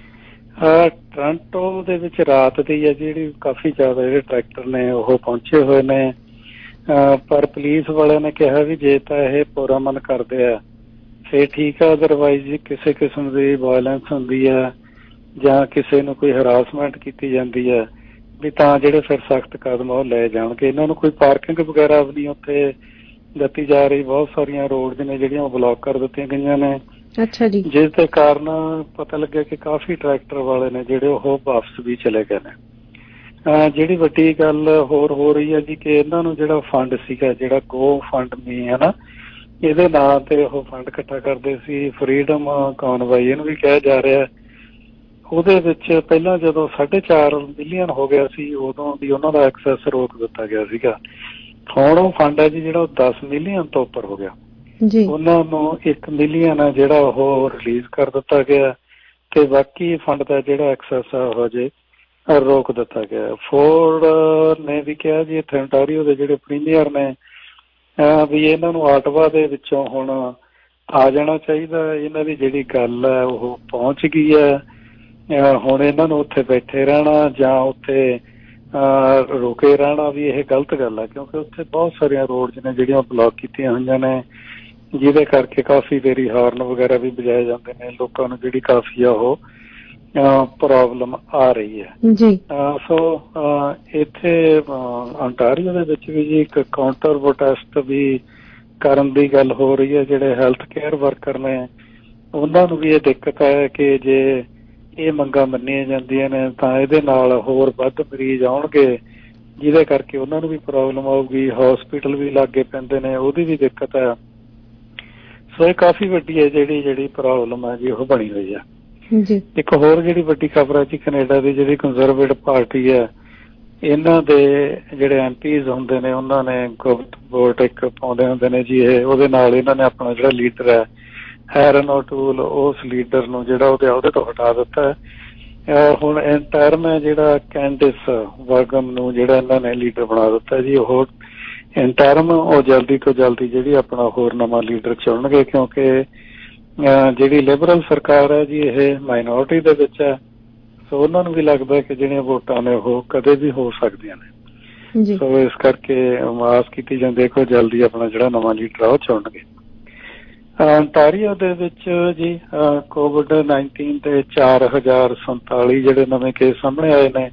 ਟੋਰਾਂਟੋ ਦੇ ਵਿੱਚ ਰਾਤ ਦੀ ਹੈ ਜਿਹੜੀ ਕਾਫੀ ਜ਼ਿਆਦਾ ਜਿਹੜੇ ਟਰੈਕਟਰ ਨੇ ਉਹ ਪਹੁੰਚੇ ਹੋਏ ਨੇ, ਪਰ ਪੁਲਿਸ ਵਾਲਿਆਂ ਨੇ ਕਿਹਾ ਵੀ ਜੇ ਤਾਂ ਇਹ ਪੁਰਅਮਨ ਕਰਦੇ ਆ ਫੇਰ ਠੀਕ ਆ, ਅਦਰਵਾਈਜ਼ ਕਿਸੇ ਕਿਸਮ ਦੀ ਵਾਇਲੈਂਸ ਹੁੰਦੀ ਹੈ ਜਾਂ ਕਿਸੇ ਨੂੰ ਕੋਈ ਹਰਾਸਮੈਂਟ ਕੀਤੀ ਜਾਂਦੀ ਹੈ ਵੀ ਤਾਂ ਜਿਹੜੇ ਫਿਰ ਸਖਤ ਕਦਮ ਉਹ ਲੈ ਜਾਣਗੇ। ਇਹਨਾਂ ਨੂੰ ਕੋਈ ਪਾਰਕਿੰਗ ਵਗੈਰਾ ਵੀ ਨਹੀਂ ਉੱਥੇ ਦਿੱਤੀ ਜਾ ਰਹੀ। ਬਹੁਤ ਸਾਰੀਆਂ ਰੋਡਸ ਨੇ ਜਿਹੜੀਆਂ ਉਹ ਬਲੌਕ ਕਰ ਦਿੱਤੀਆਂ ਗਈਆਂ ਨੇ। ਅੱਛਾ ਜੀ। ਜਿਸ ਦੇ ਕਾਰਨ ਪਤਾ ਲੱਗਿਆ ਕਿ ਕਾਫੀ ਟਰੈਕਟਰ ਵਾਲੇ ਨੇ ਜਿਹੜੇ ਉਹ ਵਾਪਸ ਵੀ ਚਲੇ ਗਏ ਨੇ। ਜਿਹੜੀ ਵੱਡੀ ਗੱਲ ਹੋਰ ਹੋ ਰਹੀ ਹੈ ਜੀ ਕਿ ਇਹਨਾਂ ਨੂੰ ਜਿਹੜਾ ਫੰਡ ਸੀਗਾ, ਜਿਹੜਾ ਗੋ ਫੰਡ ਮੀ ਹੈ ਨਾ, ਇਹਦੇ ਨਾਂ ਤੇ ਉਹ ਫੰਡ ਇਕੱਠਾ ਕਰਦੇ ਸੀ। ਫਰੀਡਮ ਕਾਨਵਾਈ ਇਹਨੂੰ ਵੀ ਕਿਹਾ ਜਾ ਰਿਹਾ। ਉਹਦੇ ਵਿੱਚ ਪਹਿਲਾਂ ਜਦੋਂ 4.5 ਮਿਲੀਅਨ ਹੋ ਗਿਆ ਸੀ ਉਦੋਂ ਦੀ ਉਹਨਾਂ ਦਾ ਐਕਸੈਸ ਰੋਕ ਦਿੱਤਾ ਗਿਆ ਸੀਗਾ। ਹੁਣ ਉਹ ਫੰਡ ਹੈ ਜੀ ਜਿਹੜਾ ਉਹ 10 ਮਿਲੀਅਨ ਤੋਂ ਉੱਪਰ ਹੋ ਗਿਆ ਜੀ। ਉਹਨਾਂ ਨੂੰ 1 ਮਿਲੀਅਨ ਹੈ ਜਿਹੜਾ ਉਹ ਰਿਲੀਜ਼ ਕਰ ਦਿੱਤਾ ਗਿਆ ਤੇ ਬਾਕੀ ਫੰਡ ਦਾ ਜਿਹੜਾ ਐਕਸੈਸ ਆ ਉਹ ਜੇ ਰੋਕ ਦਿੱਤਾ ਗਿਆ। ਫੋਰਡ ਨੇ ਵੀ ਕਿਹਾ ਜੀ, ਇੱਥੇ ontario ਦੇ ਜਿਹੜੇ ਪ੍ਰੀਮੀਅਰ ਨੇ ਵੀ ਇਹਨਾਂ ਨੂੰ ਆਟਵਾ ਦੇ ਵਿੱਚੋਂ ਹੁਣ ਆ ਜਾਣਾ ਚਾਹੀਦਾ। ਇਹਨਾਂ ਦੀ ਜਿਹੜੀ ਗੱਲ ਹੈ ਉਹ ਪਹੁੰਚ ਗਈ ਹੈ। ਹੁਣ ਇਹਨਾਂ ਨੂੰ ਉੱਥੇ ਬੈਠੇ ਰਹਿਣਾ ਜਾਂ ਉੱਥੇ ਰੁਕੇ ਰਹਿਣਾ ਵੀ ਇਹ ਗਲਤ ਗੱਲ ਹੈ, ਕਿਉਂਕਿ ਉੱਥੇ ਬਹੁਤ ਸਾਰੀਆਂ ਰੋਡਸ ਨੇ ਜਿਹੜੀਆਂ ਬਲੌਕ ਕੀਤੀਆਂ ਹੋਈਆਂ ਨੇ, ਜਿਹਦੇ ਕਰਕੇ ਕਾਫੀ ਦੇਰੀ ਹਾਰਨ ਵਗੈਰਾ ਵੀ ਵਜਾਏ ਜਾਂਦੇ ਨੇ। ਲੋਕਾਂ ਨੂੰ ਜਿਹੜੀ ਕਾਫੀ ਆ ਉਹ ਪ੍ਰੋਬਲਮ ਆ ਰਹੀ ਹੈ ਜੀ। ਸੋ ਇੱਥੇ ontario ਦੇ ਵਿੱਚ ਵੀ ਜੀ ਇੱਕ ਕਾਊਂਟਰ ਪ੍ਰੋਟੈਸਟ ਵੀ ਕਰਨ ਦੀ ਗੱਲ ਹੋ ਰਹੀ ਹੈ। ਜਿਹੜੇ ਹੈਲਥ ਕੇਅਰ ਵਰਕਰ ਨੇ ਉਹਨਾਂ ਨੂੰ ਵੀ ਇਹ ਦਿੱਕਤ ਹੈ ਕਿ ਜੇ ਇਹ ਮੰਗਾਂ ਮੰਨੀਆਂ ਜਾਂਦੀਆਂ ਨੇ ਤਾਂ ਇਹਦੇ ਨਾਲ ਹੋਰ ਵੱਧ ਮਰੀਜ਼ ਆਉਣਗੇ, ਜਿਹਦੇ ਕਰਕੇ ਉਹਨਾਂ ਨੂੰ ਵੀ ਪ੍ਰੋਬਲਮ ਆਊਗੀ। ਹੌਸਪੀਟਲ ਵੀ ਲਾਗੇ ਪੈਂਦੇ ਨੇ, ਉਹਦੀ ਵੀ ਦਿੱਕਤ ਹੈ। ਸੋ ਇਹ ਕਾਫੀ ਵੱਡੀ ਹੈ ਜਿਹੜੀ ਪ੍ਰੋਬਲਮ ਹੈ ਜੀ ਉਹ ਬਣੀ ਹੋਈ ਹੈ ਜੀ। ਇੱਕ ਹੋਰ ਜਿਹੜੀ ਵੱਡੀ ਖਬਰ ਹੈ ਜੀ, ਕੈਨੇਡਾ ਦੀ ਜਿਹੜੀ ਕੰਜ਼ਰਵੇਟਿਵ ਪਾਰਟੀ ਹੈ ਇਹਨਾਂ ਦੇ ਜਿਹੜੇ MPs ਹੁੰਦੇ ਨੇ ਉਹਨਾਂ ਨੇ ਵੋਟ ਇੱਕ ਪਾਉਂਦੇ ਹੁੰਦੇ ਨੇ ਜੀ। ਇਹ ਉਹਦੇ ਨਾਲ ਇਹਨਾਂ ਨੇ ਆਪਣਾ ਜਿਹੜਾ ਲੀਡਰ ਹੈ ਐਰਨ ਓਟੂਲ, ਉਸ ਲੀਡਰ ਨੂੰ ਜਿਹੜਾ ਉਹਦੇ ਅਹੁਦੇ ਤੋਂ ਹਟਾ ਦਿੱਤਾ ਹੈ। ਹੁਣ ਇੰਟਰਮ ਹੈ ਜਿਹੜਾ ਕੈਂਡਿਸ ਵਰਗਮ ਨੂੰ ਜਿਹੜਾ ਇਹਨਾਂ ਨੇ ਲੀਡਰ ਬਣਾ ਦਿੱਤਾ ਜੀ। ਉਹ ਇੰਟਰਮ ਉਹ ਜਲਦੀ ਤੋਂ ਜਲਦੀ ਜਿਹੜੀ ਆਪਣਾ ਹੋਰ ਨਵਾਂ ਲੀਡਰ ਚੁਣਨਗੇ, ਕਿਉਂਕਿ ਜਿਹੜੀ ਲਿਬਰਲ ਸਰਕਾਰ ਹੈ ਜੀ ਇਹ ਮਾਈਨੋਰਿਟੀ ਦੇ ਵਿੱਚ ਹੈ। ਸੋ ਉਹਨਾਂ ਨੂੰ ਵੀ ਲੱਗਦਾ ਕਿ ਜਿਹੜੀਆਂ ਵੋਟਾਂ ਨੇ ਉਹ ਕਦੇ ਵੀ ਹੋ ਸਕਦੀਆਂ ਨੇ। ਸੋ ਇਸ ਕਰਕੇ ਆਸ ਕੀਤੀ ਜਾਂਦੀ ਹੈ ਜਲਦੀ ਆਪਣਾ ਜਿਹੜਾ ਨਵਾਂ ਲੀਡਰ ਆ ਉਹ ਚੁਣਨਗੇ। ontario ਦੇ ਵਿੱਚ ਜੀ COVID-19 ਦੇ 4047 ਜਿਹੜੇ ਨਵੇਂ ਕੇਸ ਸਾਹਮਣੇ ਆਏ ਨੇ।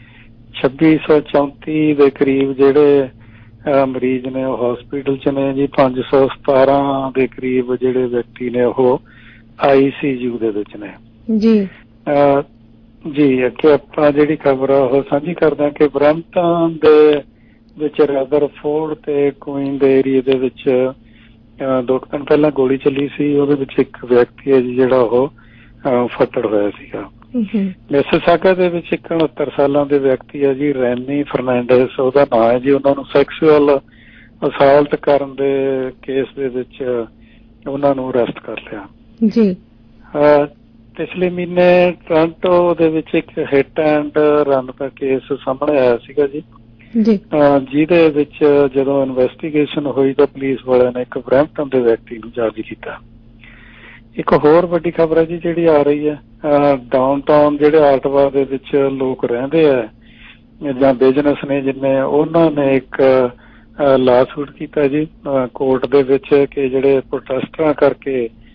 2634 ਦੇ ਕਰੀਬ ਜਿਹੜੇ ਮਰੀਜ਼ ਨੇ ਉਹ ਹਸਪੀਟਲ 'ਚ ਨੇ ਜੀ। 517 ਦੇ ਕਰੀਬ ਜਿਹੜੇ ਵਿਅਕਤੀ ਨੇ ਉਹ ICU ਦੇ ਵਿੱਚ ਨੇ ਜੀ। ਜੀ ਅੱਗੇ ਆਪਾਂ ਜਿਹੜੀ ਖਬਰ ਆ ਉਹ ਸਾਂਝੀ ਕਰਦੇ ਹਾਂ ਕਿ ਬਰੈਂਪਟਨ ਦੇ ਵਿੱਚ ਰਦਰਫੋਰਡ ਤੇ ਕੁਈਨ ਦੇ ਏਰੀਏ ਦੇ ਵਿੱਚ 2 ਦਿਨ ਪਹਿਲਾਂ ਗੋਲੀ ਚੱਲੀ ਸੀ। ਉਹਦੇ ਵਿੱਚ ਇੱਕ ਵਿਅਕਤੀ ਹੈ ਜੀ ਜਿਹੜਾ ਉਹ ਫੱਟੜ ਹੋਇਆ ਸੀਗਾ। ਮਿਸਿਸਾਗਾ ਦੇ ਵਿੱਚ ਇੱਕ 69 ਸਾਲਾਂ ਦੇ ਵਿਅਕਤੀ ਹੈ ਜੀ, ਰੈਨੀ ਫਰਨਾਂਡੇਸ ਉਹਦਾ ਨਾਂ ਹੈ ਜੀ। ਉਹਨਾਂ ਨੂੰ ਸੈਕਸੂਅਲ ਅਸਾਲਟ ਕਰਨ ਦੇ ਕੇਸ ਦੇ ਵਿੱਚ ਉਹਨਾਂ ਨੂੰ ਅਰੈਸਟ ਕਰ ਲਿਆ ਜੀ। ਪਿਛਲੇ ਮਹੀਨੇ ਟੋਰਾਂਟੋ ਦੇ ਵਿੱਚ ਇੱਕ ਹਿੱਟ ਐਂਡ ਰਨ ਦਾ ਕੇਸ ਸਾਹਮਣੇ ਆਇਆ ਸੀਗਾ ਜੀ, ਜਿਹਦੇ ਵਿੱਚ ਜਦੋਂ ਇਨਵੈਸਟੀਗੇਸ਼ਨ ਹੋਈ ਤਾਂ ਪੁਲਿਸ ਵਾਲਿਆਂ ਨੇ ਇੱਕ ਬਰੈਂਪਟਨ ਦੇ ਵਿਅਕਤੀ ਨੂੰ ਜਾਰੀ ਕੀਤਾ। ਇੱਕ ਹੋਰ ਵੱਡੀ ਖਬਰ ਹੈ ਜੀ ਜਿਹੜੀ ਆ ਰਹੀ ਹੈ, ਡਾਊਨਟਾਊਨ ਜਿਹੜੇ ਆਟਵਾ ਦੇ ਵਿੱਚ ਲੋਕ ਰਹਿੰਦੇ ਆ ਜਾਂ ਬਿਜ਼ਨਸ ਨੇ ਜਿੰਨੇ, ਉਹਨਾਂ ਨੇ ਇੱਕ ਲਾਸੂਟ ਕੀਤਾ ਜੀ ਕੋਰਟ ਦੇ ਵਿੱਚ ਕਿ ਜਿਹੜੇ ਪ੍ਰੋਟੈਸਟਰਾਂ ਕਰਕੇ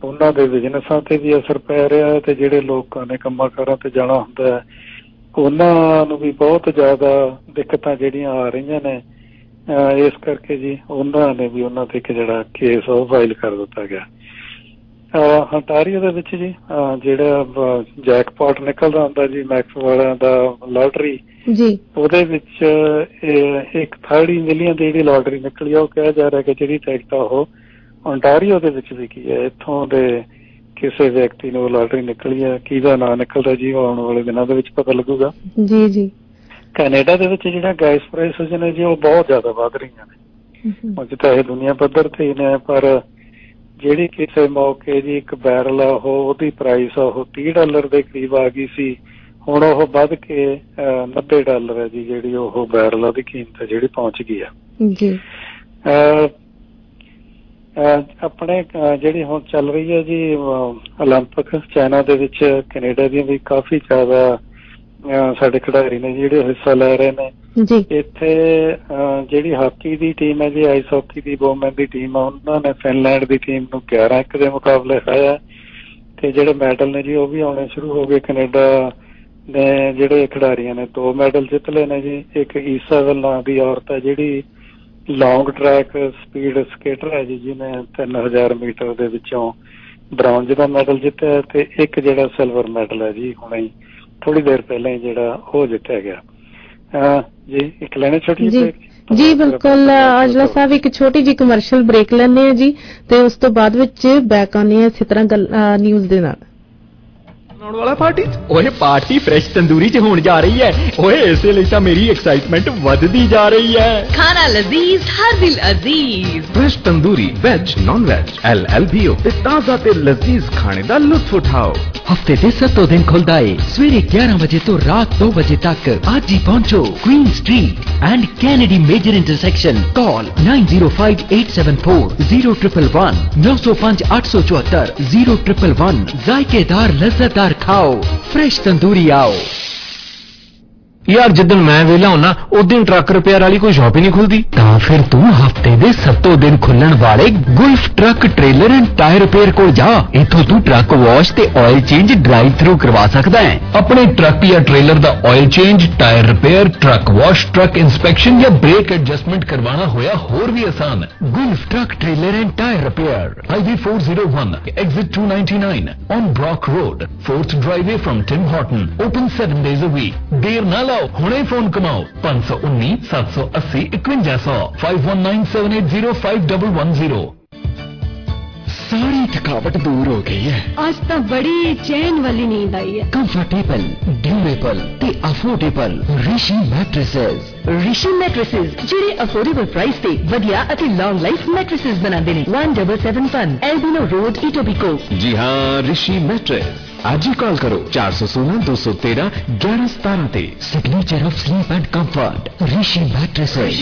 ਉਹਨਾਂ ਦੇ ਬਿਜ਼ਨਸਾਂ ਤੇ ਵੀ ਅਸਰ ਪੈ ਰਿਹਾ ਤੇ ਜਿਹੜੇ ਲੋਕਾਂ ਨੇ ਕੰਮਾਂ ਕਾਰਾਂ ਤੇ ਜਾਣਾ ਹੁੰਦਾ ਉਹਨਾਂ ਨੂੰ ਵੀ ਬਹੁਤ ਜ਼ਿਆਦਾ ਦਿੱਕਤਾਂ ਜਿਹੜੀਆਂ ਆ ਰਹੀਆਂ ਨੇ। ਇਸ ਕਰਕੇ ਜੀ ਉਹਨਾਂ ਨੇ ਵੀ ਉਹਨਾਂ ਤੇ ਇੱਕ ਜਿਹੜਾ ਕੇਸ ਉਹ ਫਾਈਲ ਕਰ ਦਿੱਤਾ ਗਿਆ। ਹੰਟਾਰੀਓ ਦੇ ਵਿੱਚ ਜੀ ਜਿਹੜਾ ਜੈਕਪਾਟ ਨਿਕਲਦਾ ਹੁੰਦਾ ਜੀ ਮੈਕਸ ਵਾਲਿਆਂ ਦਾ ਲਾਟਰੀ ਜੀ, ਉਹਦੇ ਵਿੱਚ 130 ਮਿਲੀਅਨ ਦੀ ਜਿਹੜੀ ਲਾਟਰੀ ਨਿਕਲੀ ਆ ਉਹ ਕਿਹਾ ਜਾ ਰਿਹਾ ਕਿ ਜਿਹੜੀ ਟਿਕਟ ਆ ਉਹ ontario ਦੇ ਵਿੱਚ ਵਿਕੀ ਹੈ। ਇੱਥੋਂ ਦੇ ਕਿਸੇ ਵਿਅਕਤੀ ਨੂੰ ਲਾਟਰੀ ਨਿਕਲੀ ਹੈ, ਕਿਹਦਾ ਨਾਂ ਨਿਕਲਦਾ ਜੀ ਆਉਣ ਵਾਲੇ ਦਿਨਾਂ ਦੇ ਵਿੱਚ ਪਤਾ ਲੱਗੂਗਾ। ਜੀ ਜੀ। ਕੈਨੇਡਾ ਦੇ ਵਿੱਚ ਜਿਹੜਾ ਗੈਸ ਪ੍ਰਾਈਸਿਸ ਨੇ ਜੀ ਉਹ ਬਹੁਤ ਜ਼ਿਆਦਾ ਵੱਧ ਰਹੀਆਂ ਨੇ। ਅੱਜ ਤਾਂ ਇਹ ਦੁਨੀਆ ਪੱਧਰ ਤੇ ਹੀ ਨੇ, ਪਰ ਜਿਹੜੀ ਕਿਸੇ ਮੌਕੇ ਜੀ ਇੱਕ ਬੈਰਲ ਆ ਉਹਦੀ ਪ੍ਰਾਈਸ ਉਹ $30 ਦੇ ਕਰੀਬ ਆ ਗਈ ਸੀ, ਹੁਣ ਉਹ ਵੱਧ ਕੇ $90 ਹੈ ਜੀ ਜਿਹੜੀ ਉਹ ਬੈਰਲ ਦੀ ਕੀਮਤ ਜਿਹੜੀ ਪਹੁੰਚ ਗਈ ਆ ਜੀ। ਆਪਣੇ ਜਿਹੜੀ ਹੁਣ ਚੱਲ ਰਹੀ ਹੈ ਜੀ ਓਲੰਪਿਕ ਚਾਈਨਾ ਦੇ ਵਿੱਚ ਕੈਨੇਡਾ ਦੀਆਂ ਵੀ ਕਾਫੀ ਜ਼ਿਆਦਾ ਸਾਡੇ ਖਿਡਾਰੀ ਨੇ ਜਿਹੜੇ ਹਿੱਸਾ ਲੈ ਰਹੇ ਨੇ ਜੀ। ਇੱਥੇ ਜਿਹੜੀ ਹਾਕੀ ਦੀ ਟੀਮ ਹੈ ਜੀ, ਆਈਸ ਹਾਕੀ ਦੀ ਵੂਮੈਨ ਦੀ ਟੀਮ ਆ, ਉਹਨਾਂ ਨੇ ਫਿਨਲੈਂਡ ਦੀ ਟੀਮ ਨੂੰ 11-1 ਦੇ ਮੁਕਾਬਲੇ ਹਰਾਇਆ ਤੇ ਜਿਹੜੇ ਮੈਡਲ ਨੇ ਜੀ ਉਹ ਵੀ ਆਉਣੇ ਸ਼ੁਰੂ ਹੋ ਗਏ। ਕੈਨੇਡਾ ਨੇ ਜਿਹੜੇ ਖਿਡਾਰੀਆਂ ਨੇ 2 ਮੈਡਲ ਜਿੱਤ ਲਏ ਨੇ ਜੀ। ਇੱਕ ਈਸਾਬੈਲ ਨਾਂ ਦੀ ਔਰਤ ਹੈ ਜਿਹੜੀ ਲੌਂਗ ਟਰੈਕ ਸਪੀਡ ਸਕੇਟਰ ਹੈ ਜੀ, ਜਿਹਨੇ 3000 ਮੀਟਰ ਦੇ ਵਿੱਚੋਂ ਬ੍ਰੌਂਜ ਦਾ ਮੈਡਲ ਜਿੱਤਿਆ ਤੇ ਇੱਕ ਜਿਹੜਾ ਸਿਲਵਰ ਮੈਡਲ ਹੈ ਜੀ ਹੁਣੇ ਥੋੜੀ ਦੇਰ ਪਹਿਲਾਂ ਹੀ ਜਿਹੜਾ ਉਹ ਜਿੱਤਿਆ ਗਿਆ। ਜੀ ਇੱਕ ਲੈਣੇ ਛੋਟੀ ਜੀ ਬਿਲਕੁਲ ਔਜਲਾ ਸਾਹਿਬ, ਇੱਕ ਛੋਟੀ ਜਿਹੀ ਕਮਰਸ਼ੀਅਲ ਬ੍ਰੇਕ ਲੈਣੇ ਆ ਜੀ ਤੇ ਉਸ ਤੋਂ ਬਾਅਦ ਵਿੱਚ ਬੈਕ ਆਉਂਦੇ ਆ ਇਸੇ ਤਰ੍ਹਾਂ ਨਿਊਜ਼ ਦੇ ਨਾਲ। ਆਉਣ ਵਾਲਾ ਪਾਰਟੀ ਓਏ ਪਾਰਟੀ ਫਰੈਸ਼ ਤੰਦੂਰੀ ਚ ਹੋਣ ਜਾ ਰਹੀ ਹੈ ਓਏ, ਇਸੇ ਲਈ ਤਾਂ ਮੇਰੀ ਐਕਸਾਈਟਮੈਂਟ ਵੱਧਦੀ ਜਾ ਰਹੀ ਹੈ। ਖਾਣਾ ਲਜ਼ੀਜ਼ ਹਰ ਦਿਲ ਅਜ਼ੀਜ਼, fresh tandoori veg non veg LLBO ਤੇ ਤਾਜ਼ਾ ਤੇ ਲਜ਼ੀਜ਼ ਖਾਣੇ ਦਾ ਲੁਤਫ ਉਠਾਓ। ਹਫਤੇ ਦੇ 7 ਦਿਨ ਖੁੱਲਦਾ ਏ ਸਵੇਰੇ 11 ਵਜੇ ਤੋਂ ਰਾਤ 2 ਵਜੇ ਤੱਕ। ਅੱਜ ਹੀ ਪਹੁੰਚੋ Queen Street and Kennedy major intersection. Call 9058740111 905-874 0111। ਜ਼ਾਇकेदार लज्जतदार खाओ, फ्रेश तंदूरी आओ। यार जिदन मैं वेला होना उस दिन ट्रक रिपेयर वाली कोई शॉप ही नहीं खुलती। ਤਾਂ ਫਿਰ ਤੂੰ ਹਫਤੇ ਦੇ 7 ਦਿਨ ਖੁੱਲਣ ਵਾਲੇ Gulf truck trailer and tyre repair ਕੋਲ ਜਾ। ਇੱਥੋਂ ਤੂੰ ਟਰੱਕ ਵਾਸ਼ ਤੇ ਆਇਲ ਚੇਂਜ ਡਰਾਈਵ ਥਰੂ ਕਰਵਾ ਸਕਦਾ ਹੈ। ਆਪਣੇ ਟਰੱਕ ਜਾਂ ਟ੍ਰੇਲਰ ਦਾ oil change, tyre repair, truck wash, truck inspection ਜਾਂ ਬ੍ਰੇਕ ਐਡਜਸਟਮੈਂਟ ਕਰਵਾਉਣਾ ਹੋਇਆ ਹੋਰ ਵੀ ਆਸਾਨ। Gulf truck trailer and tyre repair, Highway 401, Exit 299 on Brock Road, 4th driveway from Tim Horton, open 7 days a week। ਦੇਰ ਨਾ ਲਾਓ, ਹੁਣੇ ਫੋਨ ਕਮਾਓ 519-780-5100 5197805110। सारी थकावट दूर हो गई है। आज तो बड़ी चैन वाली नींद आई है। कंफर्टेबल, ड्यूरेबल ते affordable Rishi mattresses. Rishi mattresses ਜਿਹੜੇ ਅਫੋਰਡੇਬਲ ਪ੍ਰਾਈਸ ਤੇ ਵਧੀਆ ਅਤੇ ਲੌਂਗ ਲਾਈਫ ਮੈਟ੍ਰੈਸਸ ਬਣਾਉਂਦੇ ਨੇ। 1771 एल्बिनो रोड इटोबिको। जी हाँ, ऋषि मैट्रेस। आज ही कॉल करो 416-213-1117 ਤੇ। Signature of sleep and comfort Rishi mattresses.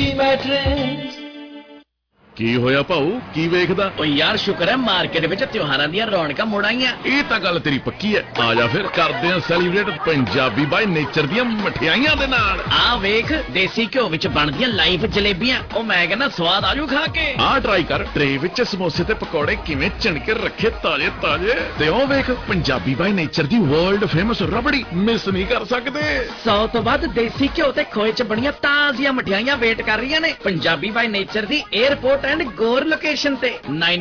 ਕੀ ਹੋਇਆ ਭਾਊ, ਕੀ ਵੇਖਦਾ? ਓ ਯਾਰ ਸ਼ੁਕਰ ਹੈ ਮਾਰਕੀਟ ਵਿੱਚ ਤਿਉਹਾਰਾਂ ਦੀਆਂ ਰੌਣਕਾਂ ਮੁੜ ਆਈਆਂ। ਇਹ ਤਾਂ ਗੱਲ ਤੇਰੀ ਪੱਕੀ ਹੈ। ਆ ਜਾ ਫਿਰ ਕਰਦੇ ਆ ਸੈਲੀਬ੍ਰੇਟ ਪੰਜਾਬੀ ਬਾਈ ਨੇਚਰ ਦੀਆਂ ਮਠਿਆਈਆਂ ਦੇ ਨਾਲ। ਆ ਵੇਖ ਦੇਸੀ ਘਿਓ ਵਿੱਚ ਬਣਦੀਆਂ ਲਾਈਵ ਜਲੇਬੀਆਂ, ਉਹ ਮੈਂ ਕਹਿੰਦਾ ਸਵਾਦ ਆਜੂ ਖਾ ਕੇ। ਆ ਟਰਾਈ ਕਰ, ਟਰੇ ਵਿੱਚ ਸਮੋਸੇ ਤੇ ਪਕੌੜੇ ਕਿਵੇਂ ਚਿਣਕੇ ਰੱਖੇ ਤਾਜ਼ੇ ਤਾਜ਼ੇ। ਤੇ ਉਹ ਵੇਖ ਪੰਜਾਬੀ ਬਾਈ ਨੇਚਰ ਦੀ ਵਰਲਡ ਫੇਮਸ ਰਬੜੀ, ਮਿਸ ਨਹੀਂ ਕਰ ਸਕਦੇ। 100 ਤੋਂ ਵੱਧ ਦੇਸੀ ਘਿਓ ਤੇ ਖੋਏ ਚ ਬਣੀਆਂ ਤਾਜ਼ੀਆਂ ਮਠਿਆਈਆਂ ਵੇਟ ਕਰ ਰਹੀਆਂ ਨੇ ਪੰਜਾਬੀ ਬਾਈ ਨੇਚਰ ਦੀ 에ਅਰਪੋਰਟ ਐਂਡ ਗੋਰ ਲੋਕੇਸ਼ਨ ਤੇ।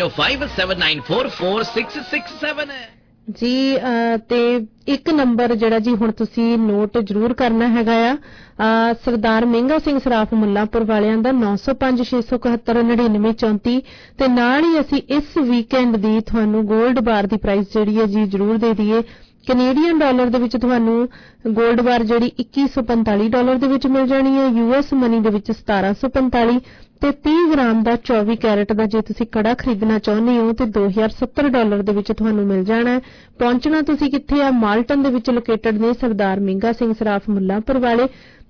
9057944667 ਜੀ। ਤੇ ਇੱਕ ਨੰਬਰ ਜਿਹੜਾ ਜੀ ਹੁਣ ਤੁਸੀਂ ਨੋਟ ਜ਼ਰੂਰ ਕਰਨਾ ਹੈਗਾ ਆ, ਸਰਦਾਰ ਮਹਿੰਗਾ ਸਿੰਘ ਸਰਾਫ ਮੁੱਲਾਂਪੁਰ ਵਾਲਿਆਂ ਦਾ 9056719934 ਤੇ ਨਾਲ ਹੀ ਅਸੀਂ ਇਸ ਵੀਕਐਂਡ ਦੀ ਤੁਹਾਨੂੰ 골ਡ ਬਾਰ ਦੀ ਪ੍ਰਾਈਸ ਜਿਹੜੀ ਹੈ ਜੀ ਜ਼ਰੂਰ ਦੇ ਦਈਏ। ਕੈਨੇਡੀਅਨ ਡਾਲਰ ਦੇ ਵਿੱਚ ਤੁਹਾਨੂੰ 골ਡ ਬਾਰ ਜਿਹੜੀ $2145 ਦੇ ਵਿੱਚ ਮਿਲ ਜਾਣੀ ਹੈ। US ਮਨੀ ਦੇ ਵਿੱਚ 1745 ਤੇ 30 ਗ੍ਰਾਮ ਦਾ 24 ਕੈਰਟ ਦਾ ਜੇ ਤੁਸੀਂ ਕੜਾ ਖਰੀਦਣਾ ਚਾਹੁੰਦੇ ਹੋ ਤੇ $2070 ਦੇ ਵਿੱਚ ਤੁਹਾਨੂੰ ਮਿਲ ਜਾਣਾ ਹੈ। ਪਹੁੰਚਣਾ ਤੁਸੀਂ ਕਿੱਥੇ ਆ? ਮਾਲਟਨ ਦੇ ਵਿੱਚ ਲੋਕੇਟਡ ਨੇ ਸਰਦਾਰ ਮਹਿੰਗਾ ਸਿੰਘ ਸਰਾਫ ਮੁੱਲਾਂਪੁਰ ਵਾਲੇ।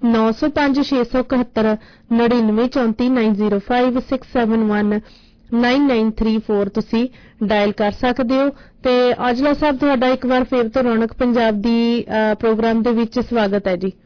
905674 ਤੁਸੀਂ ਡਾਇਲ ਕਰ ਸਕਦੇ ਹੋ। ਤੇ ਔਜਲਾ ਸਾਹਿਬ ਤੁਹਾਡਾ ਇੱਕ ਵਾਰ ਫਿਰ ਤੋਂ ਰੌਣਕ ਪੰਜਾਬ ਦੀ ਪ੍ਰੋਗਰਾਮ ਦੇ ਵਿੱਚ ਸਵਾਗਤ ਹੈ ਜੀ।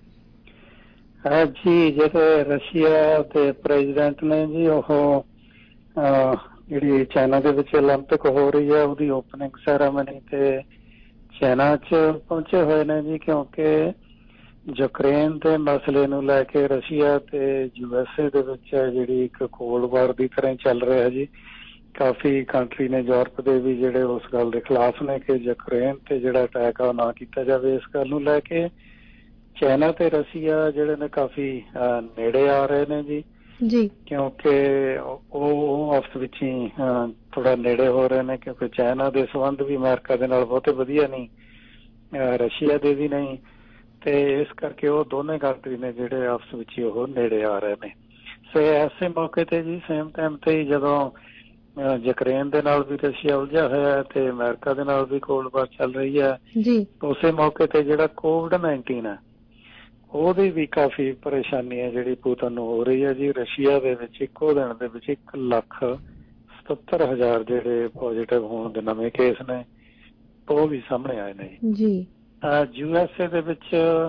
ਜੀ ਜਿਹੜੇ ਰਸ਼ੀਆ ਦੇ ਪ੍ਰੈਜ਼ੀਡੈਂਟ ਨੇ ਜੀ ਉਹ ਜਿਹੜੀ ਚਾਈਨਾ ਦੇ ਵਿੱਚ 올림픽 ਹੋ ਰਹੀ ਹੈ ਉਹਦੀ ਓਪਨਿੰਗ ਸੈਰਾਮਨੀ ਤੇ ਚਾਈਨਾ 'ਚ ਪਹੁੰਚੇ ਹੋਏ ਨੇ ਜੀ, ਕਿਉਂਕਿ ਯੂਕਰੇਨ ਦੇ ਮਸਲੇ ਨੂੰ ਲੈ ਕੇ ਰਸ਼ੀਆ ਤੇ USA ਦੇ ਵਿੱਚ ਜਿਹੜੀ ਇੱਕ ਕੋਲਡ ਵਾਰ ਦੀ ਤਰ੍ਹਾਂ ਚੱਲ ਰਿਹਾ ਜੀ। ਕਾਫੀ ਕੰਟਰੀ ਨੇ ਯੂਰਪ ਦੇ ਵੀ ਜਿਹੜੇ ਉਸ ਗੱਲ ਦੇ ਖਿਲਾਫ ਨੇ ਕਿ ਯੂਕਰੇਨ ਤੇ ਜਿਹੜਾ ਅਟੈਕ ਆ ਨਾ ਕੀਤਾ ਜਾਵੇ। ਇਸ ਗੱਲ ਨੂੰ ਲੈ ਕੇ ਚਾਈਨਾ ਤੇ ਰਸ਼ੀਆ ਜਿਹੜੇ ਨੇ ਕਾਫੀ ਨੇੜੇ ਆ ਰਹੇ ਨੇ ਜੀ, ਕਿਉਂਕਿ ਉਹ ਆਪਸ ਵਿੱਚ ਹੀ ਥੋੜਾ ਨੇੜੇ ਹੋ ਰਹੇ ਨੇ, ਕਿਉਂਕਿ ਚਾਈਨਾ ਦੇ ਸੰਬੰਧ ਵੀ ਅਮਰੀਕਾ ਦੇ ਨਾਲ ਬਹੁਤੇ ਵਧੀਆ ਨਹੀਂ, ਰਸ਼ੀਆ ਦੇ ਵੀ ਨਹੀਂ, ਤੇ ਇਸ ਕਰਕੇ ਉਹ ਦੋਨੇ ਕੰਟਰੀ ਨੇ ਜਿਹੜੇ ਆਪਸ ਵਿੱਚ ਹੀ ਉਹ ਨੇੜੇ ਆ ਰਹੇ ਨੇ। ਸੋ ਐਸੇ ਮੌਕੇ ਤੇ ਜੀ ਸੇਮ ਟਾਈਮ ਤੇ ਹੀ ਜਦੋਂ ਯੂਕਰੇਨ ਦੇ ਨਾਲ ਵੀ ਰਸ਼ੀਆ ਉਲਝਿਆ ਹੋਇਆ ਤੇ ਅਮਰੀਕਾ ਦੇ ਨਾਲ ਵੀ ਕੋਲਡ ਵਾਰ ਚੱਲ ਰਹੀ ਹੈ, ਉਸੇ ਮੌਕੇ ਤੇ ਜਿਹੜਾ COVID-19 ਹੈ ਉਹਦੀ ਵੀ ਕਾਫੀ ਪਰੇਸ਼ਾਨੀ ਹੈ ਜਿਹੜੀ ਪੁਤਿਨ ਨੂੰ ਹੋ ਰਹੀ ਹੈ ਜੀ। ਰਸ਼ੀਆ ਦੇ ਵਿੱਚ ਇੱਕੋ ਦਿਨ ਦੇ ਵਿੱਚ 1,77,000 ਜਿਹੜੇ ਪੋਜ਼ਿਟਿਵ ਹੋਣ ਦੇ ਨਵੇਂ ਕੇਸ ਨੇ ਉਹ ਵੀ ਸਾਹਮਣੇ ਆਏ ਨੇ ਜੀ। USA ਦੇ ਵਿੱਚ